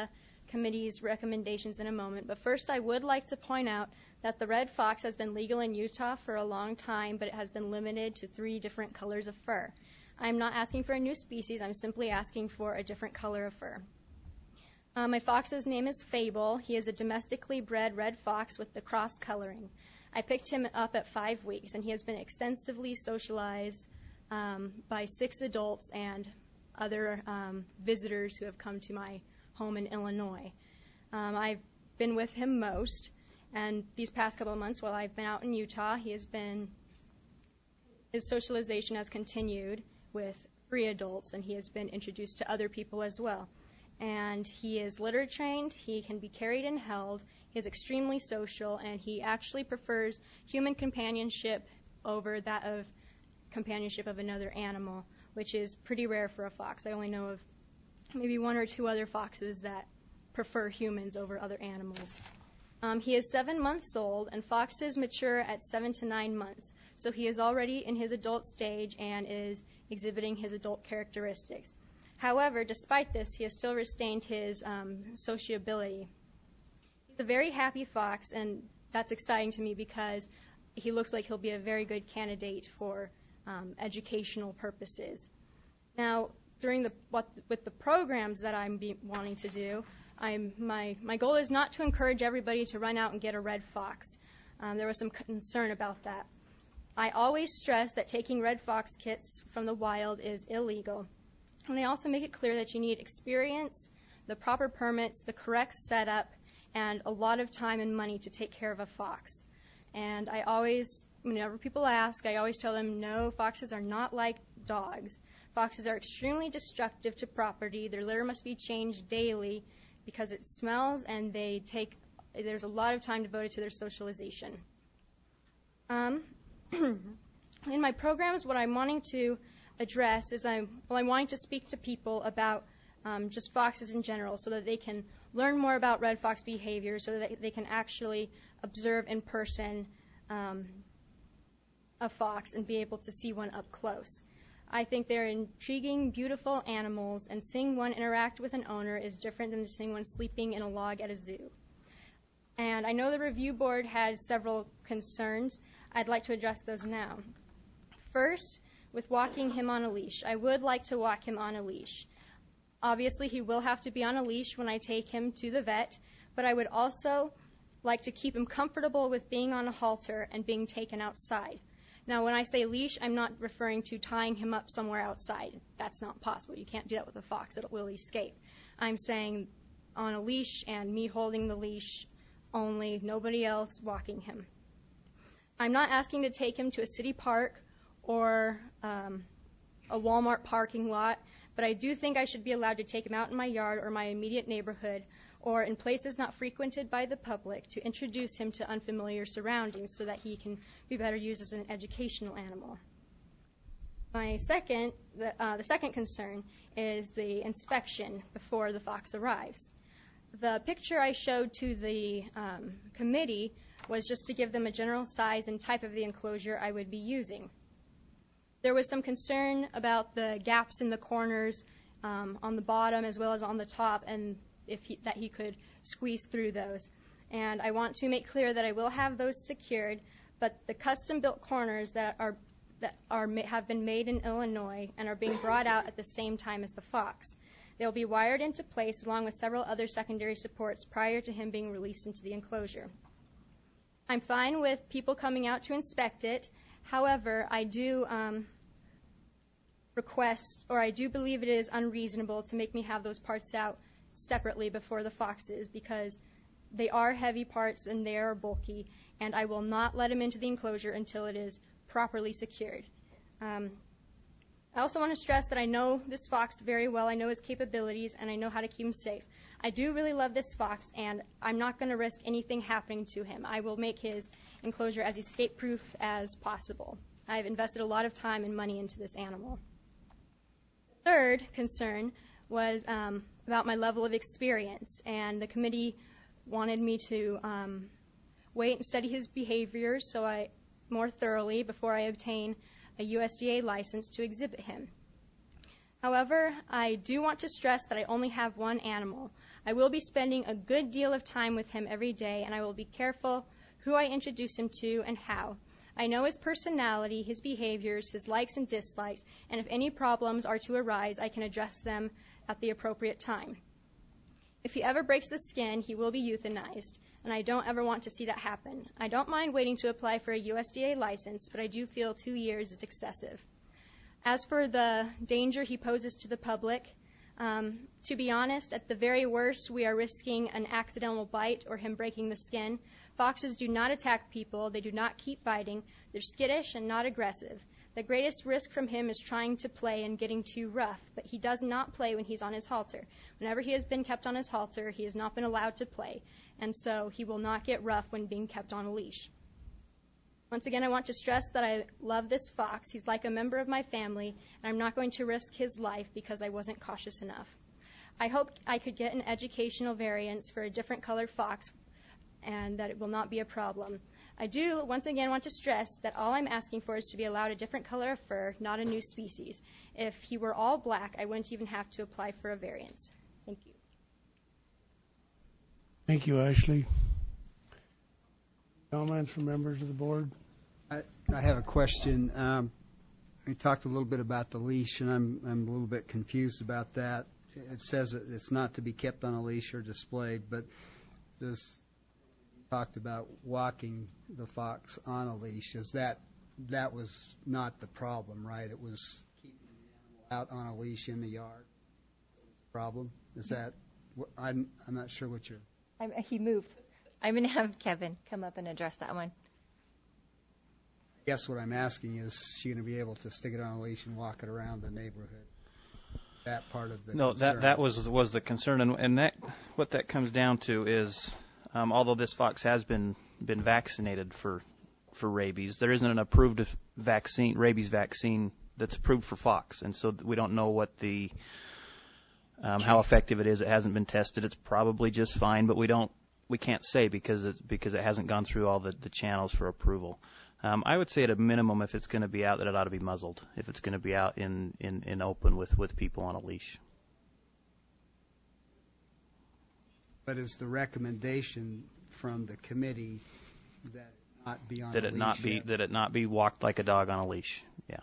committee's recommendations in a moment, but first I would like to point out that the red fox has been legal in Utah for a long time, but it has been limited to three different colors of fur. I'm not asking for a new species, I'm simply asking for a different color of fur. Uh, my fox's name is Fable. He is a domestically bred red fox with the cross coloring. I picked him up at five weeks, and he has been extensively socialized um, by six adults and other um, visitors who have come to my home in Illinois. Um, I've been with him most, and these past couple of months while I've been out in Utah, he has been, his socialization has continued with three adults, and he has been introduced to other people as well. And he is litter trained, he can be carried and held, he is extremely social, and he actually prefers human companionship over that of companionship of another animal, which is pretty rare for a fox. I only know of maybe one or two other foxes that prefer humans over other animals. Um, he is seven months old, and foxes mature at seven to nine months, so he is already in his adult stage and is exhibiting his adult characteristics. However, despite this, he has still retained his um, sociability. He's a very happy fox, and that's exciting to me because he looks like he'll be a very good candidate for um, educational purposes. Now, during the what, with the programs that I'm be wanting to do, I'm, my, my goal is not to encourage everybody to run out and get a red fox. Um, there was some concern about that. I always stress that taking red fox kits from the wild is illegal. And they also make it clear that you need experience, the proper permits, the correct setup, and a lot of time and money to take care of a fox. And I always, whenever people ask, I always tell them, no, foxes are not like dogs. Foxes are extremely destructive to property. Their litter must be changed daily because it smells, and they take, there's a lot of time devoted to their socialization. Um, in my programs, what I'm wanting to address is I'm, well, I'm wanting to speak to people about um, just foxes in general so that they can learn more about red fox behavior, so that they can actually observe in person um, a fox and be able to see one up close. I think they're intriguing, beautiful animals, and seeing one interact with an owner is different than seeing one sleeping in a log at a zoo. And I know the review board had several concerns. I'd like to address those now. First, with walking him on a leash. I would like to walk him on a leash. Obviously, he will have to be on a leash when I take him to the vet, but I would also like to keep him comfortable with being on a halter and being taken outside. Now, when I say leash, I'm not referring to tying him up somewhere outside. That's not possible. You can't do that with a fox. It will escape. I'm saying on a leash and me holding the leash only, nobody else walking him. I'm not asking to take him to a city park or um, a Walmart parking lot, but I do think I should be allowed to take him out in my yard or my immediate neighborhood or in places not frequented by the public to introduce him to unfamiliar surroundings so that he can be better used as an educational animal. My second, the, uh, the second concern is the inspection before the fox arrives. The picture I showed to the um, committee was just to give them a general size and type of the enclosure I would be using. There was some concern about the gaps in the corners um, on the bottom as well as on the top, and if he, that he could squeeze through those. And I want to make clear that I will have those secured, but the custom-built corners that are that are have been made in Illinois and are being brought out at the same time as the fox. They'll be wired into place along with several other secondary supports prior to him being released into the enclosure. I'm fine with people coming out to inspect it. However, I do um, request, or I do believe it is unreasonable to make me have those parts out separately before the foxes because they are heavy parts and they are bulky, and I will not let him into the enclosure until it is properly secured. Um, I also want to stress that I know this fox very well. I know his capabilities, and I know how to keep him safe. I do really love this fox, and I'm not going to risk anything happening to him. I will make his enclosure as escape-proof as possible. I've invested a lot of time and money into this animal. Third concern was um, about my level of experience, and the committee wanted me to um, wait and study his behaviors so I more thoroughly before I obtain a U S D A license to exhibit him. However, I do want to stress that I only have one animal. I will be spending a good deal of time with him every day, and I will be careful who I introduce him to and how. I know his personality, his behaviors, his likes and dislikes, and if any problems are to arise, I can address them at the appropriate time. If he ever breaks the skin, he will be euthanized, and I don't ever want to see that happen. I don't mind waiting to apply for a U S D A license, but I do feel two years is excessive. As for the danger he poses to the public, um, to be honest, at the very worst, we are risking an accidental bite or him breaking the skin. Foxes do not attack people. They do not keep biting. They're skittish and not aggressive. The greatest risk from him is trying to play and getting too rough, but he does not play when he's on his halter. Whenever he has been kept on his halter, he has not been allowed to play, and so he will not get rough when being kept on a leash. Once again, I want to stress that I love this fox. He's like a member of my family, and I'm not going to risk his life because I wasn't cautious enough. I hope I could get an educational variance for a different colored fox and that it will not be a problem. I do, once again, want to stress that all I'm asking for is to be allowed a different color of fur, not a new species. If he were all black, I wouldn't even have to apply for a variance. Thank you. Thank you, Ashley. Comments from members of the board? I, I have a question. Um, we talked a little bit about the leash, and I'm, I'm a little bit confused about that. It says that it's not to be kept on a leash or displayed, but this talked about walking the fox on a leash. Is that that was not the problem, right? It was keeping the animal out on a leash in the yard. Problem? Is that? I'm I'm not sure what you're. I'm, he moved. I'm going to have Kevin come up and address that one. I guess what I'm asking is, is she going to be able to stick it on a leash and walk it around the neighborhood? That part of the no, concern. that that was was the concern, and, and that what that comes down to is, um, although this fox has been been vaccinated for for rabies, there isn't an approved vaccine rabies vaccine that's approved for fox, and so we don't know what the um, how effective it is. It hasn't been tested. It's probably just fine, but we don't. We can't say because it, because it hasn't gone through all the, the channels for approval. Um, I would say at a minimum, if it's going to be out, that it ought to be muzzled. If it's going to be out in, in, in open with, with people on a leash. But is the recommendation from the committee that it not be on that a it leash? Not be, yet? that it not be walked like a dog on a leash? Yeah.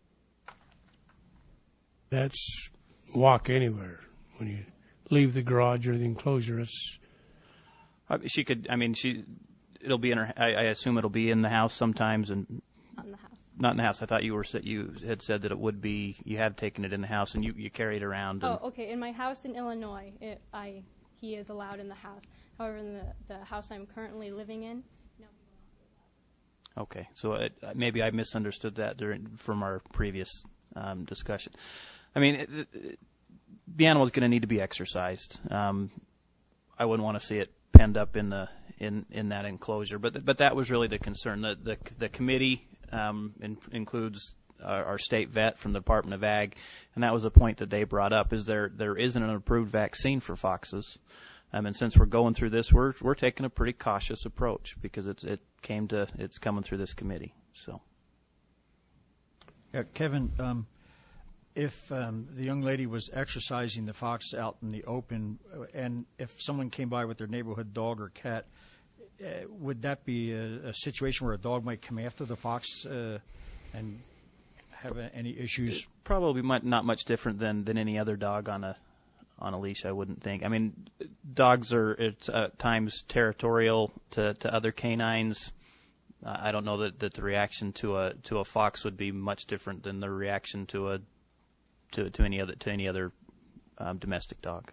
That's walk anywhere when you leave the garage or the enclosure. It's She could. I mean, she. It'll be in her. I, I assume it'll be in the house sometimes, and Not in the house. not in the house. I thought you were. You had said that it would be. You have taken it in the house, and you, you carry it around. And Oh, okay. In my house in Illinois, it, I he is allowed in the house. However, in the, the house I'm currently living in, no. Okay, so it, maybe I misunderstood that during from our previous um, discussion. I mean, it, it, the animal is going to need to be exercised. Um, I wouldn't want to see it penned up in the in, in that enclosure, but but that was really the concern. The the, the committee um, in, includes our, our state vet from the Department of Ag, and that was a point that they brought up. Is there there isn't an approved vaccine for foxes, um, and since we're going through this, we're we're taking a pretty cautious approach because it's it came to it's coming through this committee. So, yeah, Kevin. Um, If um, the young lady was exercising the fox out in the open, and if someone came by with their neighborhood dog or cat, uh, would that be a, a situation where a dog might come after the fox uh, and have a, any issues? Probably might, not much different than, than any other dog on a on a leash, I wouldn't think. I mean, dogs are at uh, times territorial to, to other canines. Uh, I don't know that, that the reaction to a to a fox would be much different than the reaction to a To, to any other to any other um, domestic dog.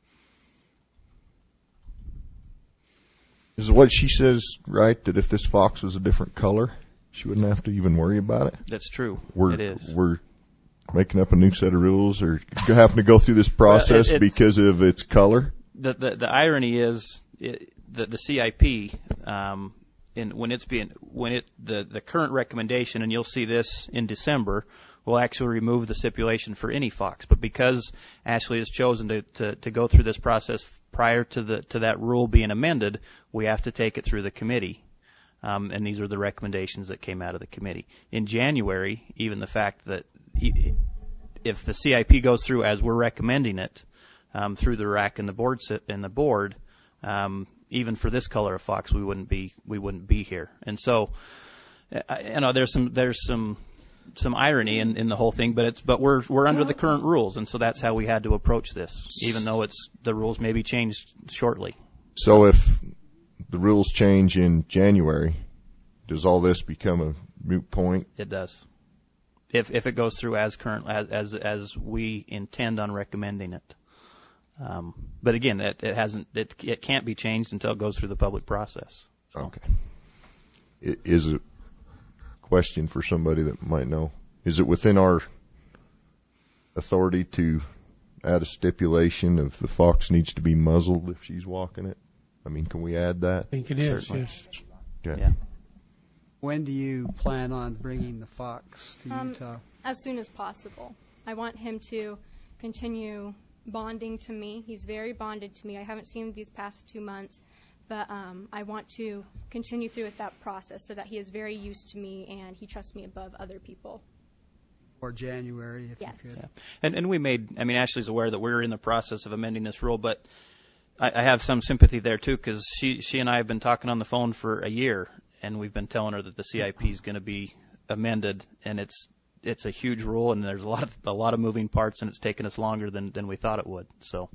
Is what she says right, that if this fox was a different color, she wouldn't have to even worry about it? That's true. We're, it is. We're making up a new set of rules, or you happen to go through this process well, it, because of its color? The the, the irony is it, the the C I P um, in when it's being when it the the current recommendation, and you'll see this in December, will actually remove the stipulation for any fox. But because Ashley has chosen to, to, to go through this process prior to the to that rule being amended, we have to take it through the committee. Um, and these are the recommendations that came out of the committee. In January, even the fact that he, if the C I P goes through as we're recommending it, um, through the R A C and the board sit, and the board, um, even for this color of fox, we wouldn't be we wouldn't be here. And so, you know, there's some there's some some irony in, in the whole thing, but it's but we're we're under the current rules, and so that's how we had to approach this, even though it's the rules may be changed shortly. So if the rules change in January, does all this become a moot point? It does. If if it goes through as current as as, as we intend on recommending it. Um, but again, it, it hasn't it it can't be changed until it goes through the public process. So. Okay. It is a question for somebody that might know. Is it within our authority to add a stipulation of the fox needs to be muzzled if she's walking it? I mean, can we add that? I think it is, Certainly. yes. Okay. Yeah. When do you plan on bringing the fox to Um, Utah? As soon as possible. I want him to continue bonding to me. He's very bonded to me. I haven't seen him these past two months, but um, I want to continue through with that process so that he is very used to me and he trusts me above other people. Or January, if Yes. you could. Yeah. And and we made. I mean, Ashley's aware that we're in the process of amending this rule, but I, I have some sympathy there too, because she she and I have been talking on the phone for a year, and we've been telling her that the C I P is going to be amended, and it's it's a huge rule, and there's a lot of a lot of moving parts, and it's taken us longer than than we thought it would. So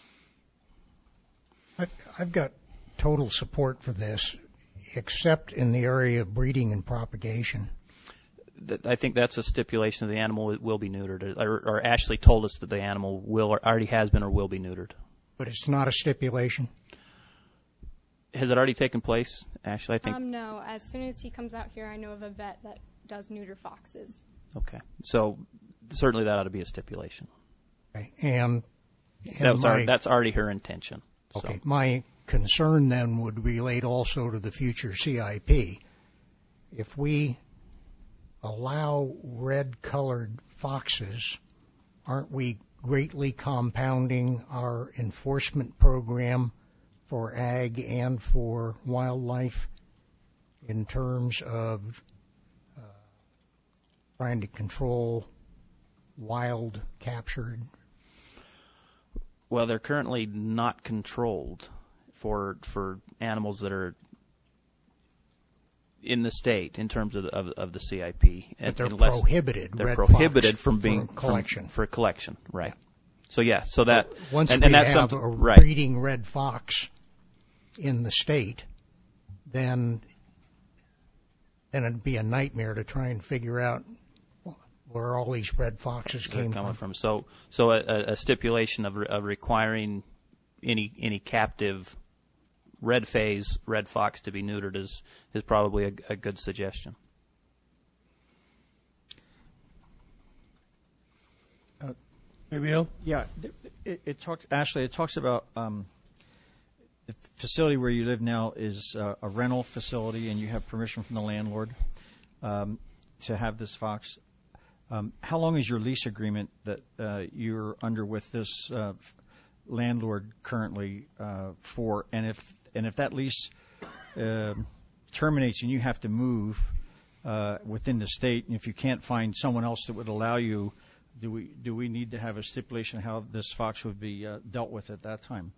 I, I've got total support for this, except in the area of breeding and propagation. th- I think that's a stipulation that the animal will be neutered, or, or Ashley told us that the animal will or already has been or will be neutered. But it's not a stipulation? Has it already taken place, Ashley? I think. Um, no. As soon as he comes out here, I know of a vet that does neuter foxes. Okay. So certainly that ought to be a stipulation. Okay. And, and that was my, our, that's already her intention. Okay. So. My concern then would relate also to the future C I P. If we allow red-colored foxes, aren't we greatly compounding our enforcement program for ag and for wildlife in terms of uh, trying to control wild captured? Well, they're currently not controlled for for animals that are in the state in terms of of, of the C I P. But they're unless prohibited. They're red prohibited fox from for being collection. from, for collection, right? So yeah, so that but once and, we and that's have something, a right. breeding red fox in the state, then then it'd be a nightmare to try and figure out where all these red foxes came coming from. from. So so a, a stipulation of of requiring any any captive red phase red fox to be neutered is is probably a, a good suggestion. Uh, Maybe Bill? Yeah, it, it talks Ashley. It talks about um, the facility where you live now is uh, a rental facility, and you have permission from the landlord um, to have this fox. Um, how long is your lease agreement that uh, you're under with this uh, landlord currently uh, for? And if and if that lease uh, terminates and you have to move uh, within the state, and if you can't find someone else that would allow you, do we do we need to have a stipulation how this fox would be uh, dealt with at that time?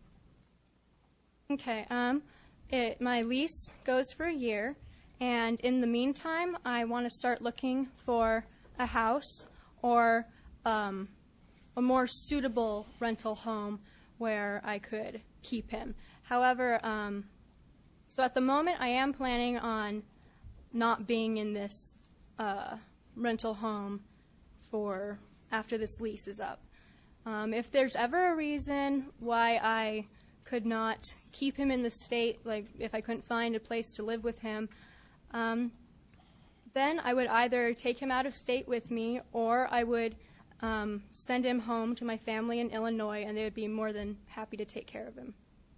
Okay. Um, it, my lease goes for a year, and in the meantime, I want to start looking for a house or um, a more suitable rental home where I could keep him. However, um, so at the moment, I am planning on not being in this uh, rental home for after this lease is up. Um, if there's ever a reason why I could not keep him in the state, like if I couldn't find a place to live with him, um, then I would either take him out of state with me, or I would um, send him home to my family in Illinois, and they would be more than happy to take care of him.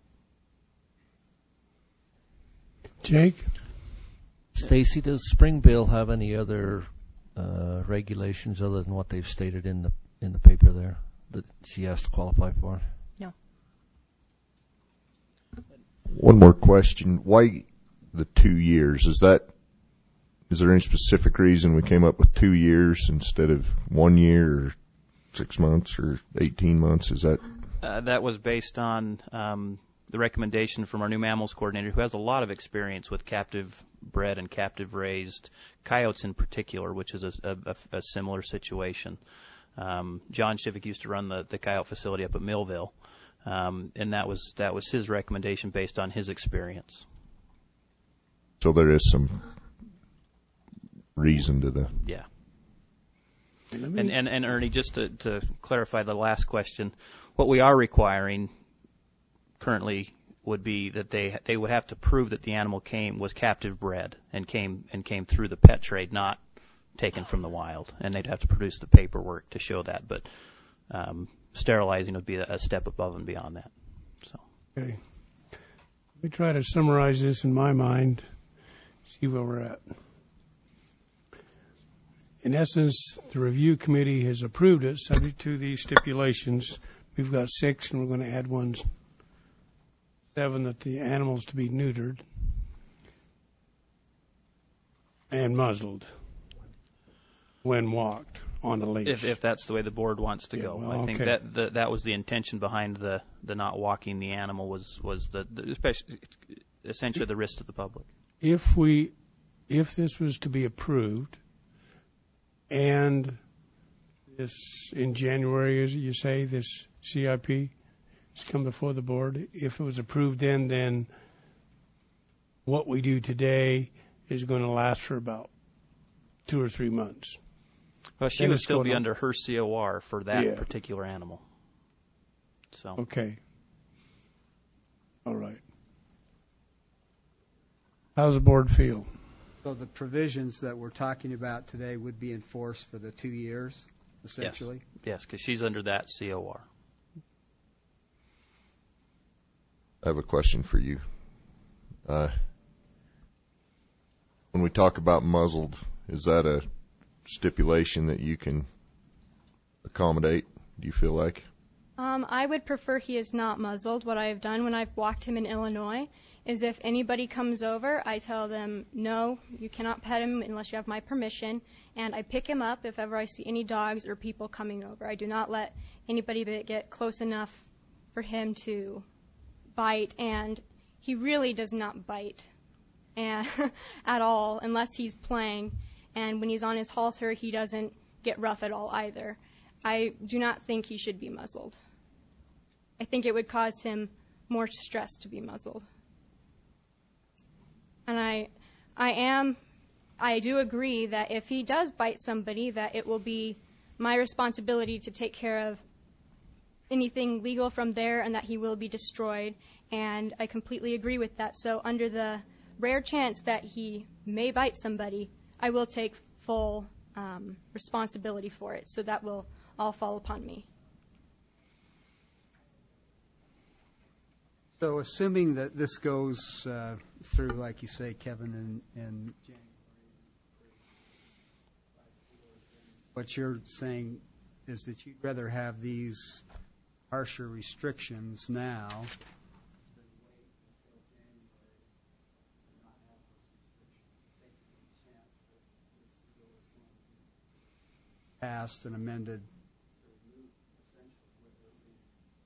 Jake? Stacy, does Springville have any other uh, regulations other than what they've stated in the in the paper there that she has to qualify for? No. One more question. Why the two years? Is that is there any specific reason we came up with two years instead of one year? Or six months or eighteen months? Is that? Uh, that was based on um, the recommendation from our new mammals coordinator, who has a lot of experience with captive bred and captive raised coyotes in particular, which is a, a, a similar situation. Um, John Shivik used to run the, the coyote facility up at Millville, um, and that was that was his recommendation based on his experience. So there is some reason to the yeah. And, and and Ernie, just to, to clarify the last question, what we are requiring currently would be that they they would have to prove that the animal came was captive bred and came and came through the pet trade, not taken from the wild, and they'd have to produce the paperwork to show that. But um, sterilizing would be a step above and beyond that. So. Okay. Let me try to summarize this in my mind. See where we're at. In essence, the review committee has approved it subject to these stipulations. We've got six, and we're going to add one, seven, that the animals to be neutered and muzzled when walked on a leash. If, if that's the way the board wants to yeah, go, well, I think okay. that the, that was the intention behind the, the not walking the animal was was the, the especially essentially the risk to the public. If we, if this was to be approved. And this in January, as you say, this C I P has come before the board. If it was approved then, then what we do today is going to last for about two or three months. Well, she then would still be on. under her C O R for that yeah. particular animal. So okay. All right. How does the board feel? So the provisions that we're talking about today would be enforced for the two years, essentially? Yes, because she's under that C O R. I have a question for you. Uh, when we talk about muzzled, is that a stipulation that you can accommodate, do you feel like? Um, I would prefer he is not muzzled. What I have done when I've walked him in Illinois is if anybody comes over, I tell them, no, you cannot pet him unless you have my permission, and I pick him up if ever I see any dogs or people coming over. I do not let anybody get close enough for him to bite, and he really does not bite and, at all unless he's playing, and when he's on his halter, he doesn't get rough at all either. I do not think he should be muzzled. I think it would cause him more stress to be muzzled. And I, I am, I do agree that if he does bite somebody, that it will be my responsibility to take care of anything legal from there, and that he will be destroyed. And I completely agree with that. So under the rare chance that he may bite somebody, I will take full um, responsibility for it. So that will all fall upon me. So assuming that this goes uh, through, like you say, Kevin, in, in January, what you're saying is that you'd rather have these harsher restrictions now than wait until January and not have those restrictions, taking the chance that this bill is going to be passed and amended to remove essentially what they're being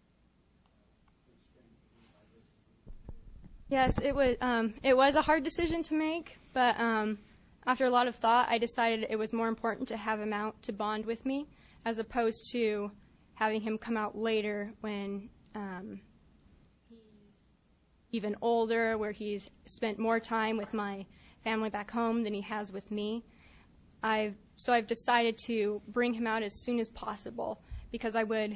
Yes, it was. Um, it was a hard decision to make, but um, after a lot of thought, I decided it was more important to have him out to bond with me, as opposed to having him come out later when um, he's even older, where he's spent more time with my family back home than he has with me. I've so I've decided to bring him out as soon as possible, because I would.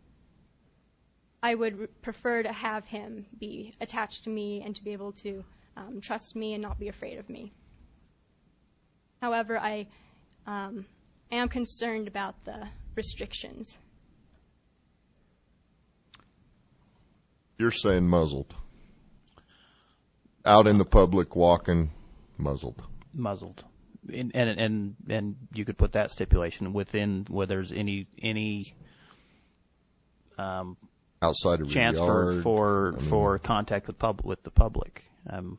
I would prefer to have him be attached to me and to be able to um, trust me and not be afraid of me. However, I um, am concerned about the restrictions. You're saying muzzled. Out in the public, walking, muzzled. Muzzled. And, and and and you could put that stipulation within where there's any any um, outside of chance your yard, for for, I mean, for contact with pub with the public. Um,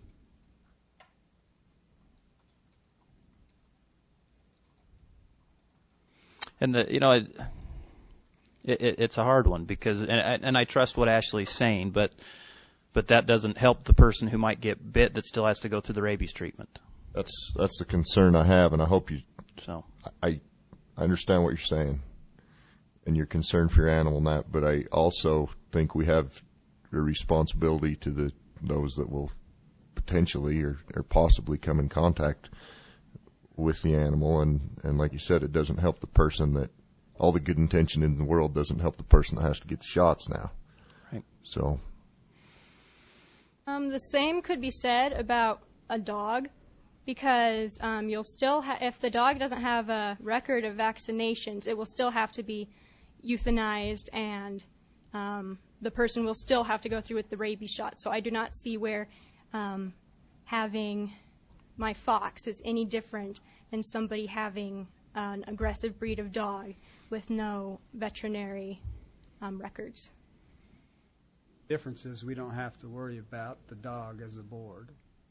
and the you know, It, it, it's a hard one because, and, and I trust what Ashley's saying, but but that doesn't help the person who might get bit that still has to go through the rabies treatment. That's that's the concern I have, and I hope you. So I I understand what you're saying, and you're concerned for your animal and that, but I also think we have a responsibility to the those that will potentially or, or possibly come in contact with the animal, and, and like you said, it doesn't help the person that all the good intention in the world doesn't help the person that has to get the shots now. Right. So. Um, the same could be said about a dog, because um, you'll still ha- if the dog doesn't have a record of vaccinations, it will still have to be euthanized, and um, the person will still have to go through with the rabies shot. So I do not see where um, having my fox is any different than somebody having an aggressive breed of dog with no veterinary um, records. The difference is we don't have to worry about the dog as a board.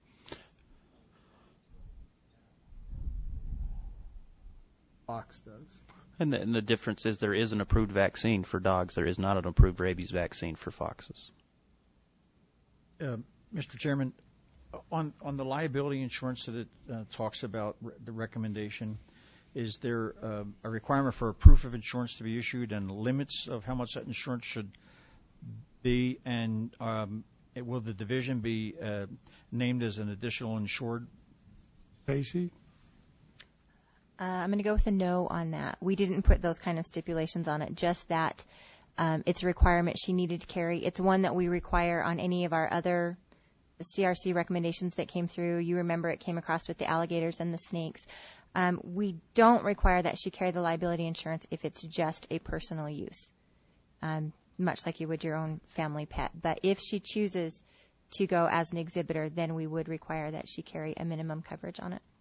Fox does. And the, and the difference is there is an approved vaccine for dogs. There is not an approved rabies vaccine for foxes. Uh, Mister Chairman, on on the liability insurance that it uh, talks about, re- the recommendation, is there uh, a requirement for a proof of insurance to be issued and limits of how much that insurance should be? And um, it, will the division be uh, named as an additional insured? Stacy? Uh, I'm going to go with a no on that. We didn't put those kind of stipulations on it, just that um, it's a requirement she needed to carry. It's one that we require on any of our other C R C recommendations that came through. You remember it came across with the alligators and the snakes. Um, we don't require that she carry the liability insurance if it's just a personal use, um, much like you would your own family pet. But if she chooses to go as an exhibitor, then we would require that she carry a minimum coverage on it.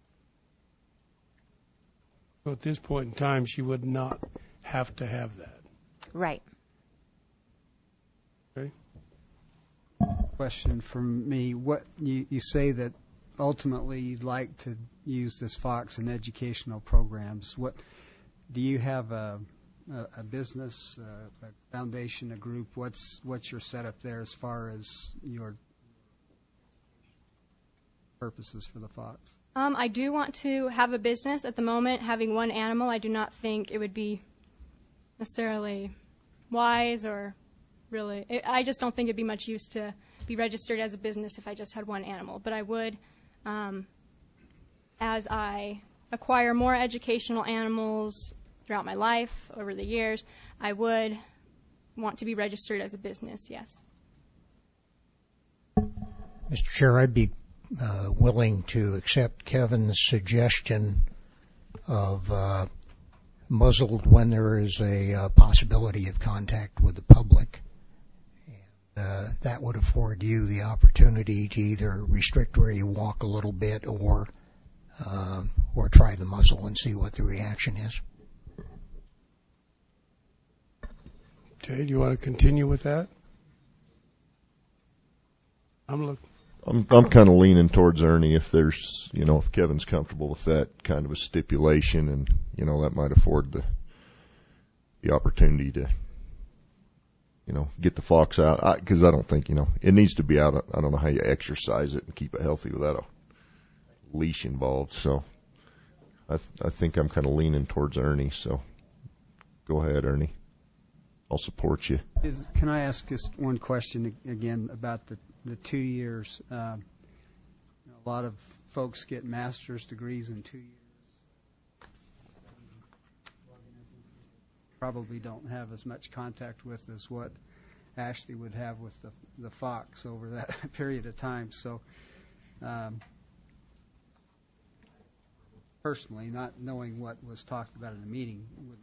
So at this point in time, she would not have to have that. Right. Okay. Question from me: What you, you say that ultimately you'd like to use this fox in educational programs? What do you have a a, a business, a, a foundation, a group? What's what's your setup there as far as your purposes for the fox? Um, I do want to have a business. At the moment, having one animal, I do not think it would be necessarily wise or really. It, I just don't think it'd be much use to be registered as a business if I just had one animal. But I would, um, as I acquire more educational animals throughout my life over the years, I would want to be registered as a business, yes. Mister Chair, I'd be uh, willing to accept Kevin's suggestion of uh, muzzled when there is a uh, possibility of contact with the public. And, uh, that would afford you the opportunity to either restrict where you walk a little bit or uh, or try the muzzle and see what the reaction is. Okay, do you want to continue with that? I'm looking. I'm I'm kind of leaning towards Ernie if there's, you know, if Kevin's comfortable with that kind of a stipulation, and, you know, that might afford the the opportunity to, you know, get the fox out. Because I, I don't think, you know, it needs to be out. I don't know how you exercise it and keep it healthy without a leash involved. So I th- I think I'm kind of leaning towards Ernie. So go ahead, Ernie. I'll support you. Is, can I ask just one question again about the the two years? Um, a lot of folks get master's degrees in two years. Probably don't have as much contact with as what Ashley would have with the the fox over that period of time. So, um, personally, not knowing what was talked about in the meeting, would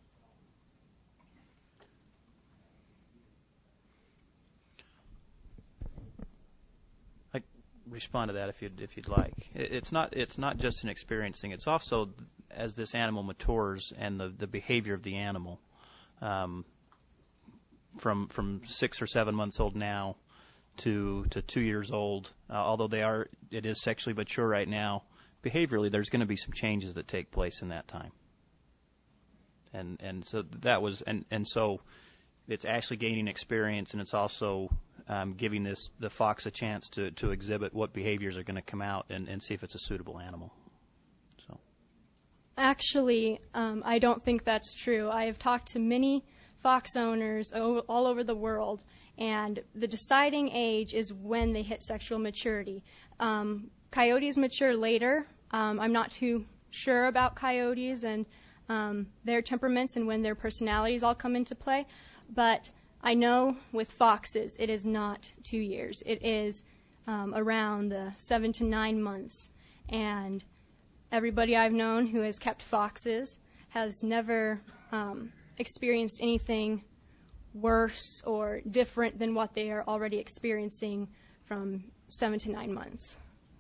respond to that if you'd if you'd like. It's not it's not just an experience thing. It's also as this animal matures and the, the behavior of the animal, um, from from six or seven months old now to to two years old. Uh, although they are it is sexually mature right now, behaviorally there's going to be some changes that take place in that time. and and so that was and and so it's actually gaining experience, and it's also um, giving this the fox a chance to to exhibit what behaviors are going to come out, and, and see if it's a suitable animal. So actually, um, I don't think that's true. I have talked to many fox owners o- all over the world, and the deciding age is when they hit sexual maturity. Um, coyotes mature later. Um, I'm not too sure about coyotes and um, their temperaments and when their personalities all come into play, but I know with foxes it is not two years. It is um, around the seven to nine months, and everybody I've known who has kept foxes has never um, experienced anything worse or different than what they are already experiencing from seven to nine months.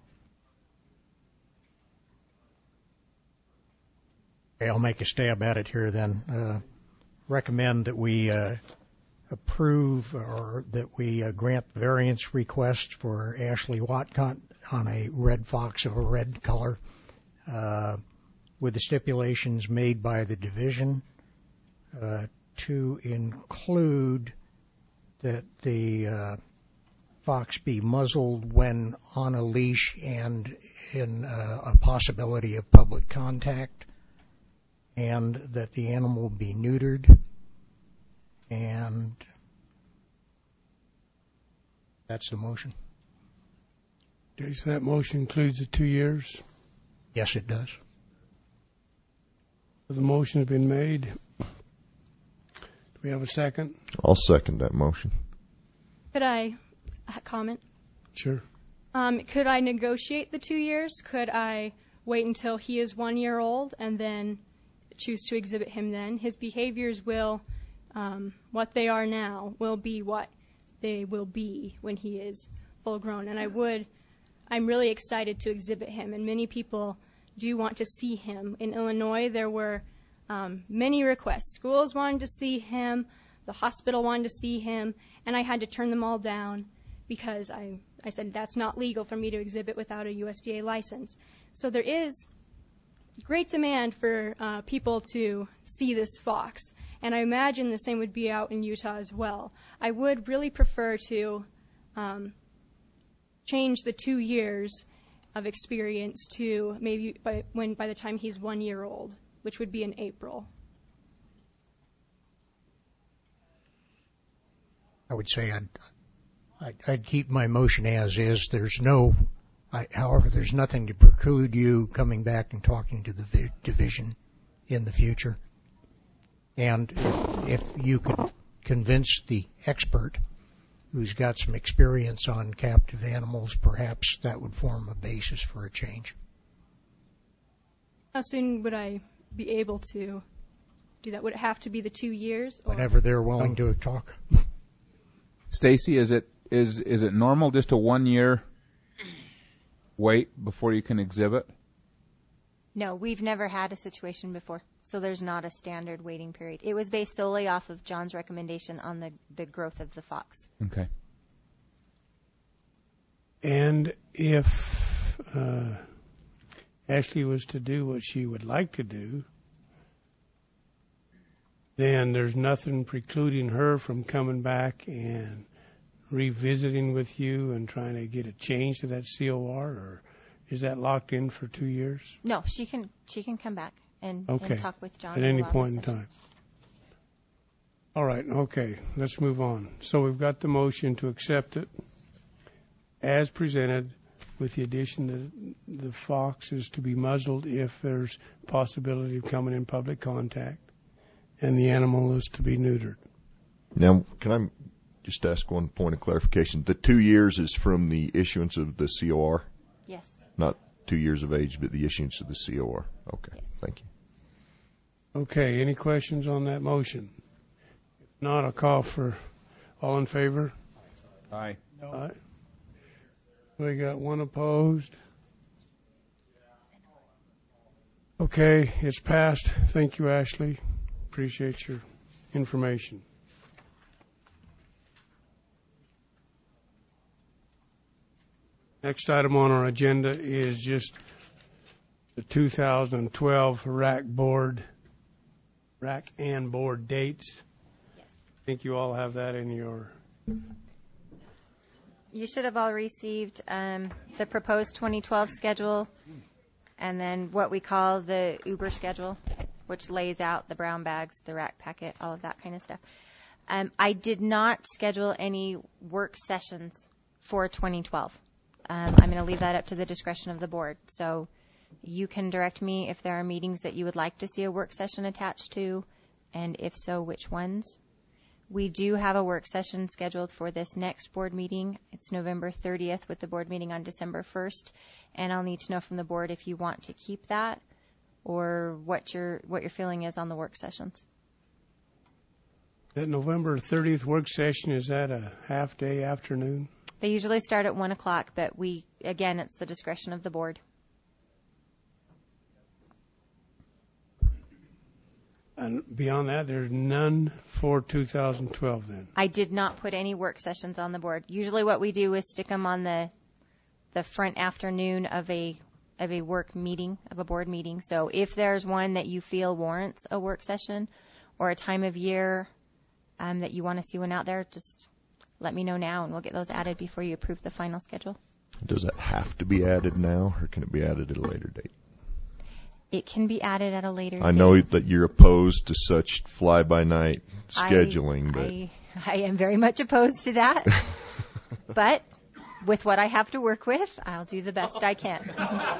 Okay, I'll make a stab at it here then. Uh, recommend that we uh, approve or that we uh, grant variance request for Ashley Watcott on a red fox of a red color uh, with the stipulations made by the division uh, to include that the uh, fox be muzzled when on a leash and in uh, a possibility of public contact, and that the animal be neutered, and that's the motion. Okay, so that motion includes the two years? Yes, it does. The motion has been made. Do we have a second? I'll second that motion. Could I comment? Sure. Um, could I negotiate the two years? Could I wait until he is one year old and then choose to exhibit him then? His behaviors will, um, what they are now, will be what they will be when he is full grown. And I would, I'm really excited to exhibit him, and many people do want to see him. In Illinois, there were um, many requests. Schools wanted to see him, the hospital wanted to see him, and I had to turn them all down because I, I said that's not legal for me to exhibit without a U S D A license. So there is great demand for uh, people to see this fox, and I imagine the same would be out in Utah as well. I would really prefer to um, change the two years of experience to maybe by when by the time he's one year old, which would be in April. I would say I'd, I'd, I'd keep my motion as is. There's no, I, however, there's nothing to preclude you coming back and talking to the vi- division in the future. And if, if you could convince the expert who's got some experience on captive animals, perhaps that would form a basis for a change. How soon would I be able to do that? Would it have to be the two years? Or? Whenever they're willing to talk. Stacy, is it is is it normal just a one year wait before you can exhibit? No, we've never had a situation before, so there's not a standard waiting period. It was based solely off of John's recommendation on the, the growth of the fox. Okay. And if uh, Ashley was to do what she would like to do, then there's nothing precluding her from coming back and revisiting with you and trying to get a change to that C O R, or is that locked in for two years? No, she can she can come back and, okay. and talk with John at any point in time. All right, okay, let's move on. So we've got the motion to accept it as presented, with the addition that the fox is to be muzzled if there's possibility of coming in public contact, and the animal is to be neutered. Now, can I just ask one point of clarification? The two years is from the issuance of the C O R? Yes. Not two years of age, but the issuance of the C O R. Okay, yes. Thank you. Okay, any questions on that motion? If not, I'll call for all in favor. Aye. No. Aye. We got one opposed. Okay, it's passed. Thank you, Ashley. Appreciate your information. Next item on our agenda is just the two thousand twelve R A C Board R A C and board dates. Yes. I think you all have that in your... You should have all received um, the proposed twenty twelve schedule and then what we call the Uber schedule, which lays out the brown bags, the R A C packet, all of that kind of stuff. Um, I did not schedule any work sessions for twenty twelve. Um, I'm going to leave that up to the discretion of the board. So you can direct me if there are meetings that you would like to see a work session attached to, and if so, which ones. We do have a work session scheduled for this next board meeting. It's November thirtieth with the board meeting on December first, and I'll need to know from the board if you want to keep that or what your what your feeling is on the work sessions. That November thirtieth work session, is that a half-day afternoon? They usually start at one o'clock, but we, again, it's the discretion of the board. And beyond that, there's none for two thousand twelve then? I did not put any work sessions on the board. Usually what we do is stick them on the the front afternoon of a of a work meeting, of a board meeting. So if there's one that you feel warrants a work session or a time of year um, that you want to see one out there, just let me know now and we'll get those added before you approve the final schedule. Does that have to be added now, or can it be added at a later date? It can be added at a later date. I know that you're opposed to such fly-by-night scheduling, I, but I, I am very much opposed to that. But with what I have to work with, I'll do the best I can.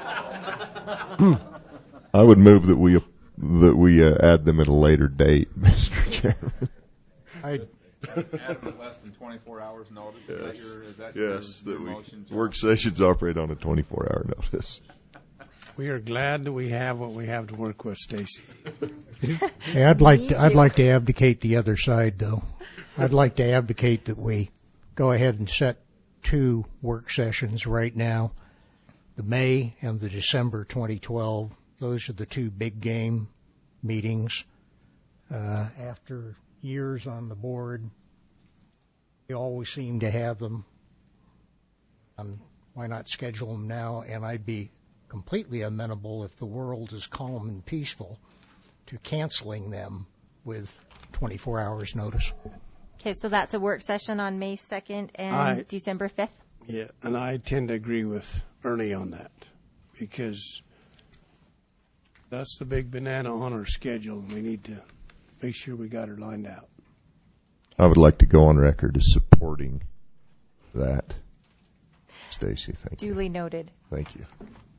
I would move that we that we uh, add them at a later date, Mister Chairman. I add with less than twenty-four hours notice. Is Yes, that your, is that yes, your, that your we, motion, John? work sessions operate on a twenty-four hour notice. We are glad that we have what we have to work with, Stacy. Hey, I'd like to, I'd like to abdicate the other side, though. I'd like to advocate that we go ahead and set two work sessions right now, the May and the December twenty twelve. Those are the two big game meetings. Uh, after years on the board, we always seem to have them. Um, why not schedule them now? And I'd be completely amenable, if the world is calm and peaceful, to canceling them with twenty-four hours notice. Okay, so that's a work session on May second and I- December fifth? Yeah, and I tend to agree with Ernie on that because that's the big banana on our schedule. We need to make sure we got her lined out. I would like to go on record as supporting that. Stacy, thank you. Duly noted. Thank you.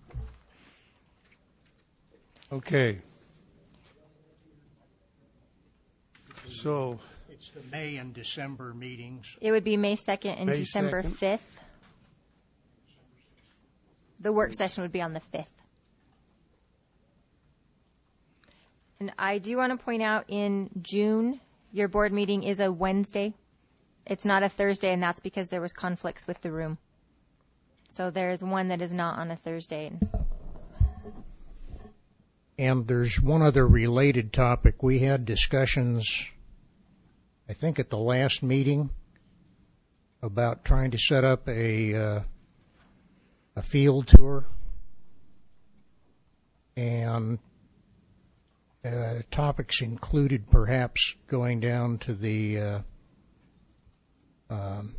Okay. So It's the May and December meetings. It would be May second and May December second. fifth. The work session would be on the fifth. And I do want to point out in June, your board meeting is a Wednesday. It's not a Thursday, and that's because there was conflicts with the room. So there is one that is not on a Thursday. And there's one other related topic. We had discussions, I think at the last meeting, about trying to set up a uh, a field tour. And uh, topics included perhaps going down to the uh, um,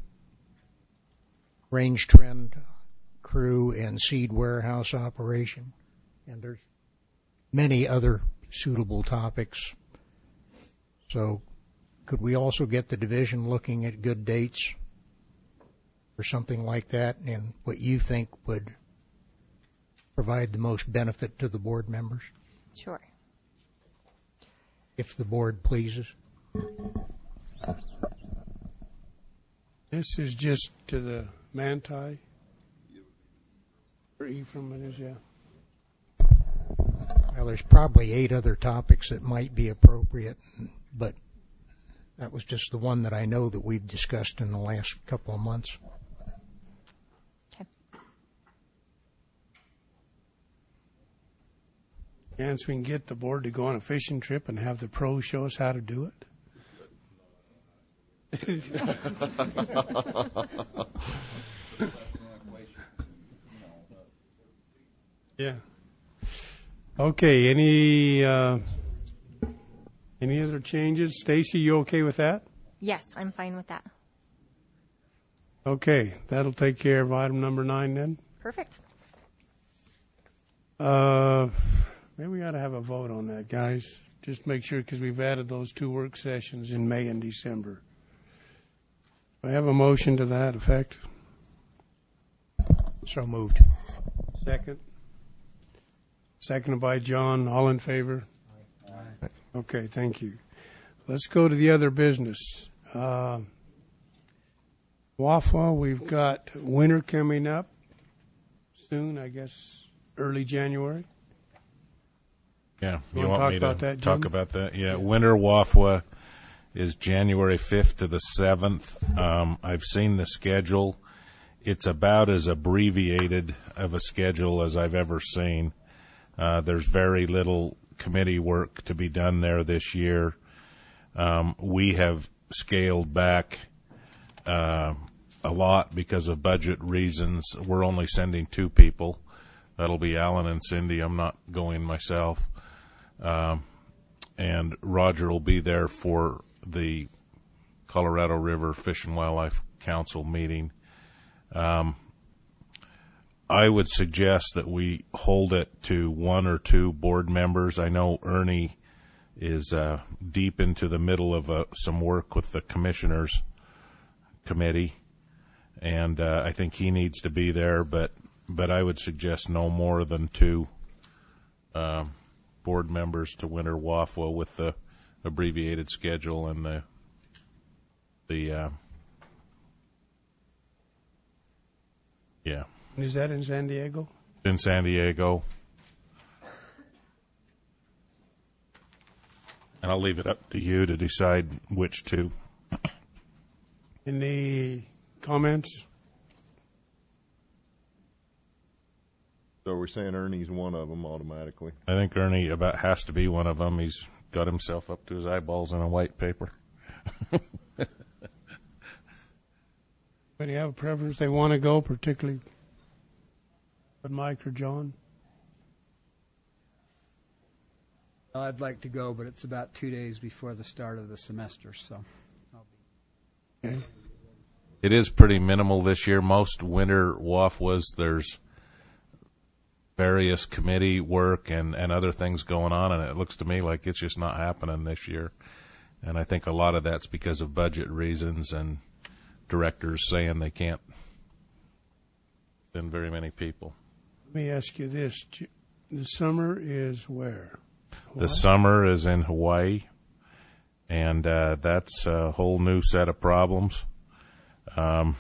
range trend crew and seed warehouse operation. And there's many other suitable topics. So could we also get the division looking at good dates for something like that and what you think would provide the most benefit to the board members? Sure. If the board pleases. this is just to the Manti. Or Ephraim it is, yeah. Well, there's probably eight other topics that might be appropriate, but that was just the one that I know that we've discussed in the last couple of months. Okay. Chance we can get the board to go on a fishing trip and have the pros show us how to do it. Yeah. Okay. Any uh, Any other changes? Stacy, you okay with that? Yes, I'm fine with that. Okay, that'll take care of item number nine then. Perfect. Uh, maybe we ought to have a vote on that, guys. Just make sure, because we've added those two work sessions in May and December. I have a motion to that effect. So moved. Second. Seconded by John. All in favor? Aye. Okay, thank you. Let's go to the other business. Uh, W A F A, we've got winter coming up soon, I guess, early January. Yeah, you, you want, want to me talk to about that, talk Jim? about that? Yeah, winter W A F A is January fifth to the seventh. Um, I've seen the schedule. It's about as abbreviated of a schedule as I've ever seen. Uh, there's very little committee work to be done there this year. Um, we have scaled back uh, a lot because of budget reasons. We're only sending two people. That'll be Alan and Cindy. I'm not going myself. Um, and Roger will be there for the Colorado River Fish and Wildlife Council meeting. Um, I would suggest that we hold it to one or two board members. I know Ernie is uh, deep into the middle of uh, some work with the commissioners committee, and uh, I think he needs to be there, but but I would suggest no more than two uh, board members to winter W A F A with the abbreviated schedule and the the uh, yeah. Is that in San Diego? In San Diego. And I'll leave it up to you to decide which two. Any comments? So we're saying Ernie's one of them automatically. I think Ernie about has to be one of them. He's got himself up to his eyeballs in a white paper. But you have a preference they want to go, particularly with Mike or John? I'd like to go, but it's about two days before the start of the semester, so I'll be. Okay. It is pretty minimal this year. Most winter W A F was there's various committee work and, and other things going on, and it looks to me like it's just not happening this year. And I think a lot of that's because of budget reasons and directors saying they can't send very many people. Let me ask you this. The summer is where? Hawaii? The summer is in Hawaii, and uh, that's a whole new set of problems. Um,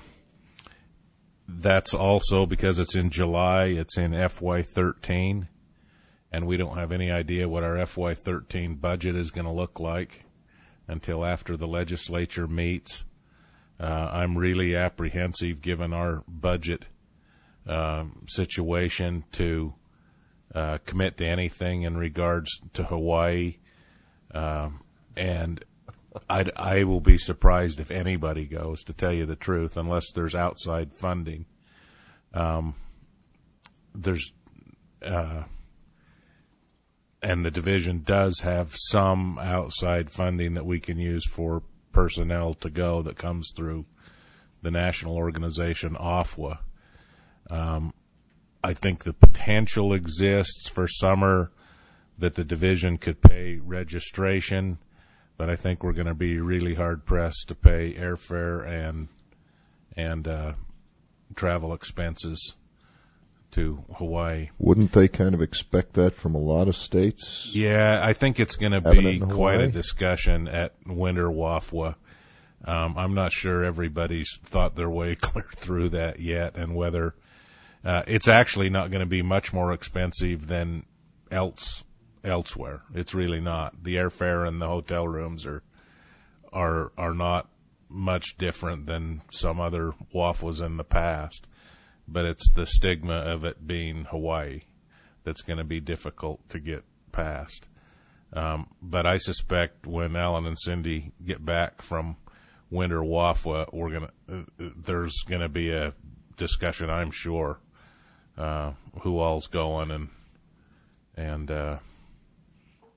that's also because it's in July, it's in F Y thirteen, and we don't have any idea what our F Y thirteen budget is going to look like until after the legislature meets. Uh, I'm really apprehensive, given our budget um, situation, to uh, commit to anything in regards to Hawaii, um, and I'd, I will be surprised if anybody goes, to tell you the truth, unless there's outside funding. Um, there's, uh, and the division does have some outside funding that we can use for personnel to go that comes through the national organization O F W A. Um, I think the potential exists for summer that the division could pay registration, but I think we're going to be really hard pressed to pay airfare and and uh, travel expenses to Hawaii. Wouldn't they kind of expect that from a lot of states? Yeah, I think it's going to be quite a discussion at winter W A F W A. Um, I'm not sure everybody's thought their way clear through that yet, and whether uh, it's actually not going to be much more expensive than else elsewhere. It's really not. The airfare and the hotel rooms are are are not much different than some other W A F Ws in the past, but it's the stigma of it being Hawaii that's going to be difficult to get past. Um, but I suspect when Alan and Cindy get back from winter W A F W A, we're gonna uh, there's going to be a discussion, I'm sure, uh, who all's going and and uh,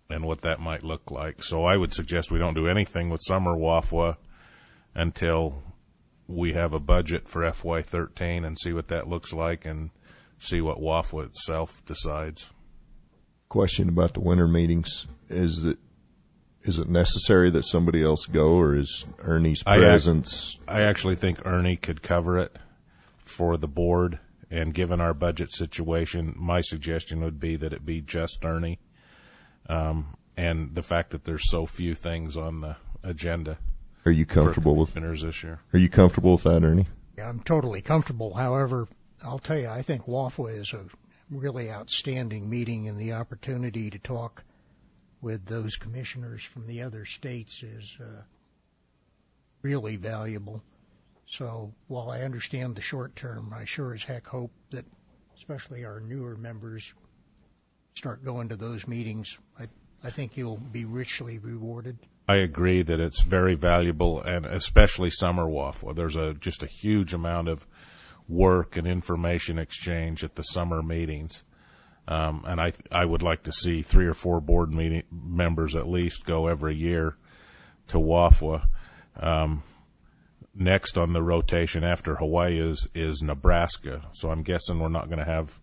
and what that might look like. So I would suggest we don't do anything with Summer W A F W A until we have a budget for F Y thirteen and see what that looks like and see what W A F W A itself decides. Question about the winter meetings. Is it is it necessary that somebody else go, or is Ernie's presence? I, I actually think Ernie could cover it for the board, and given our budget situation, my suggestion would be that it be just Ernie, um, and the fact that there's so few things on the agenda. Are you comfortable with winners this year? Are you comfortable with that, Ernie? Yeah, I'm totally comfortable. However, I'll tell you, I think W A F W A is a really outstanding meeting, and the opportunity to talk with those commissioners from the other states is uh, really valuable. So while I understand the short term, I sure as heck hope that especially our newer members start going to those meetings. I, I think you'll be richly rewarded. I agree that it's very valuable, and especially Summer W A F W A. There's a just a huge amount of work and information exchange at the summer meetings. Um, and I I would like to see three or four board meeting members at least go every year to W A F W A. Um, next on the rotation after Hawaii is, is Nebraska. So I'm guessing we're not going to have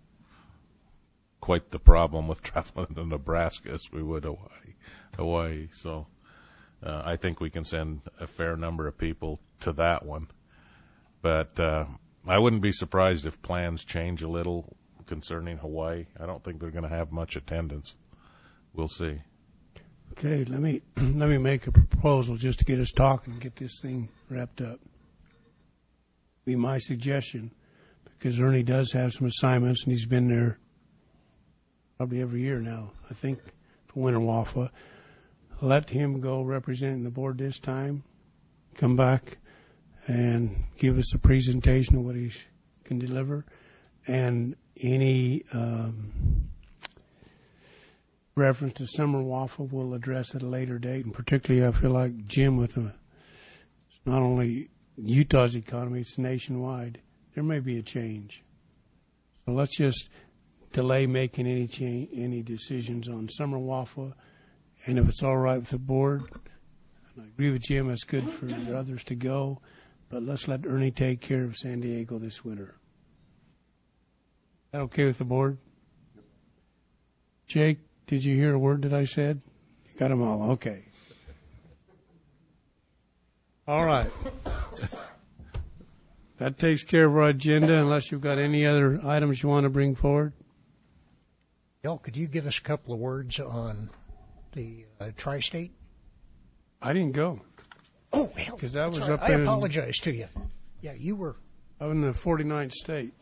quite the problem with traveling to Nebraska as we would Hawaii. Hawaii. So uh, I think we can send a fair number of people to that one. But uh, I wouldn't be surprised if plans change a little concerning Hawaii. I don't think they're going to have much attendance. We'll see. Okay, let me let me make a proposal just to get us talking, get this thing wrapped up. Be my suggestion, because Ernie does have some assignments, and he's been there probably every year now, I think, for Winter W A F W A. Let him go representing the board this time, come back and give us a presentation of what he can deliver, and any um, reference to Summer W A F W A we'll address at a later date, and particularly I feel like Jim with the, it's not only Utah's economy, it's nationwide. There may be a change. So let's just delay making any change, any decisions on Summer W A F W A, and if it's all right with the board, and I agree with Jim, it's good for the others to go, but let's let Ernie take care of San Diego this winter. Is that okay with the board? Jake, did you hear a word that I said? You got them all. Okay. All right. That takes care of our agenda, unless you've got any other items you want to bring forward. Bill, could you give us a couple of words on the uh, tri-state? I didn't go. Oh, hell. Because that was right. up I in, apologize to you. Yeah, you were. Up in the forty-ninth state.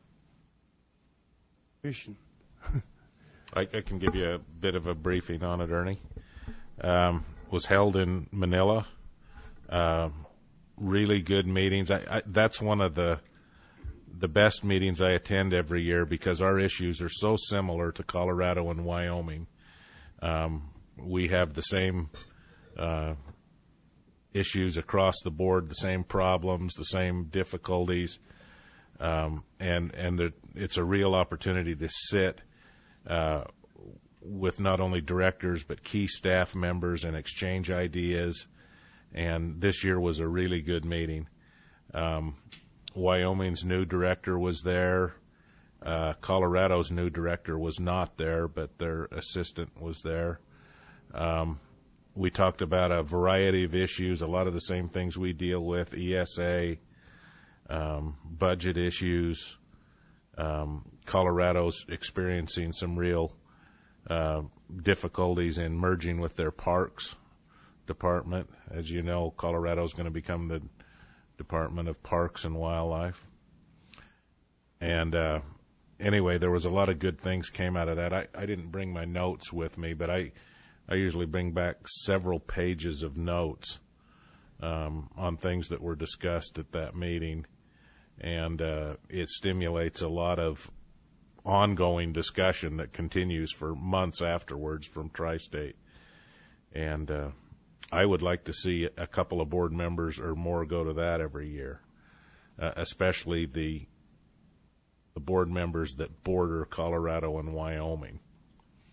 Fishing. I, I can give you a bit of a briefing on it, Ernie. Um, was held in Manila. Uh, really good meetings. I, I, that's one of the the best meetings I attend every year because our issues are so similar to Colorado and Wyoming. Um, we have the same uh, issues across the board, the same problems, the same difficulties, um, and and there, it's a real opportunity to sit uh, with not only directors but key staff members and exchange ideas. And this year was a really good meeting. Um, Wyoming's new director was there. Uh, Colorado's new director was not there, but their assistant was there. Um, we talked about a variety of issues, a lot of the same things we deal with, E S A, um, budget issues. Um, Colorado's experiencing some real uh, difficulties in merging with their parks department. As you know, Colorado's going to become the Department of Parks and Wildlife. And uh, anyway, there was a lot of good things came out of that. I, I didn't bring my notes with me, but I, I usually bring back several pages of notes um, on things that were discussed at that meeting. And uh, it stimulates a lot of ongoing discussion that continues for months afterwards from Tri-State. And uh, I would like to see a couple of board members or more go to that every year, uh, especially the the board members that border Colorado and Wyoming.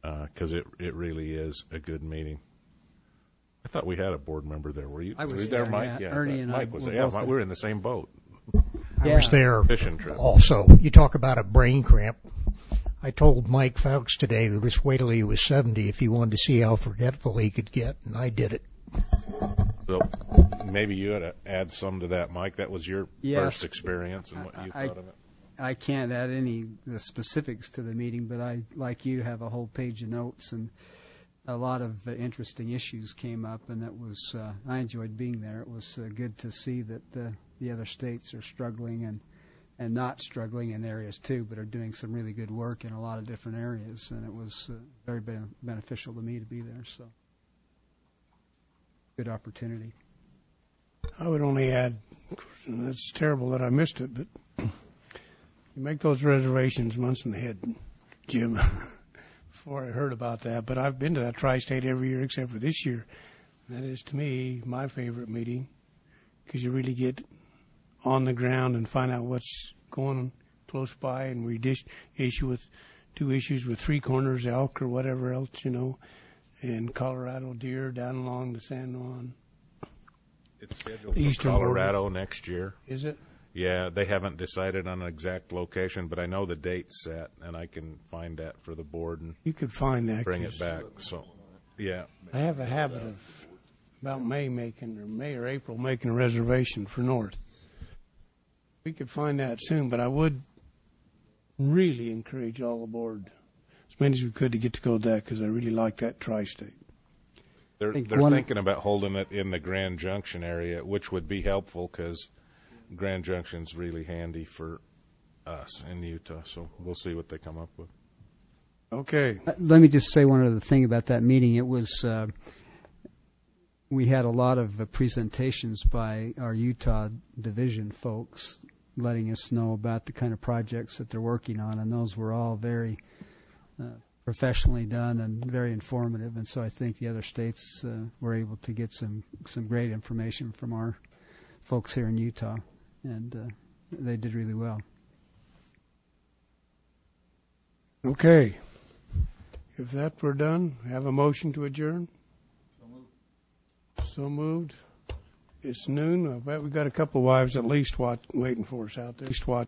because uh, it it really is a good meeting. I thought we had a board member there. Were you? I was were you there, there, Mike? yeah. Yeah, Ernie and Mike I was were there. Yeah, both Mike, there. we were in the same boat. I Yeah. was there Fishing trip. also. You talk about a brain cramp. I told Mike Fowkes today that just wait till he was seventy if he wanted to see how forgetful he could get, and I did it. So maybe you ought to add some to that, Mike. That was your Yes. first experience and what you I, thought of it. I can't add any the specifics to the meeting, but I, like you, have a whole page of notes, and a lot of uh, interesting issues came up, and that was uh, I enjoyed being there. It was uh, good to see that uh, the other states are struggling and and not struggling in areas too, but are doing some really good work in a lot of different areas, and it was uh, very ben- beneficial to me to be there. So, good opportunity. I would only add, and it's terrible that I missed it, but you make those reservations months in ahead, Jim, before I heard about that. But I've been to that tri-state every year except for this year. That is, to me, my favorite meeting because you really get on the ground and find out what's going on close by, and we dish, issue with two issues with Three Corners elk or whatever else, you know, and Colorado deer down along the San Juan. It's scheduled for Eastern Colorado border. next year. Is it? Yeah, they haven't decided on an exact location, but I know the date's set, and I can find that for the board and You could find that. bring it 'cause back. So, yeah. I have a habit of about May making, or May or April making a reservation for North. We could find that soon, but I would really encourage all aboard, as many as we could, to get to go to that because I really like that tri-state. They're, think they're one- thinking about holding it in the Grand Junction area, which would be helpful because Grand Junction's really handy for us in Utah. So we'll see what they come up with. Okay. Uh, Let me just say one other thing about that meeting. It was uh, we had a lot of uh, presentations by our Utah division folks, letting us know about the kind of projects that they're working on, and those were all very uh, professionally done and very informative. And so I think the other states uh, were able to get some some great information from our folks here in Utah, and uh, they did really well. Okay. If that were done, have a motion to adjourn? So moved. So moved. It's noon. I bet we've got a couple of wives at least watch, waiting for us out there. At least watch.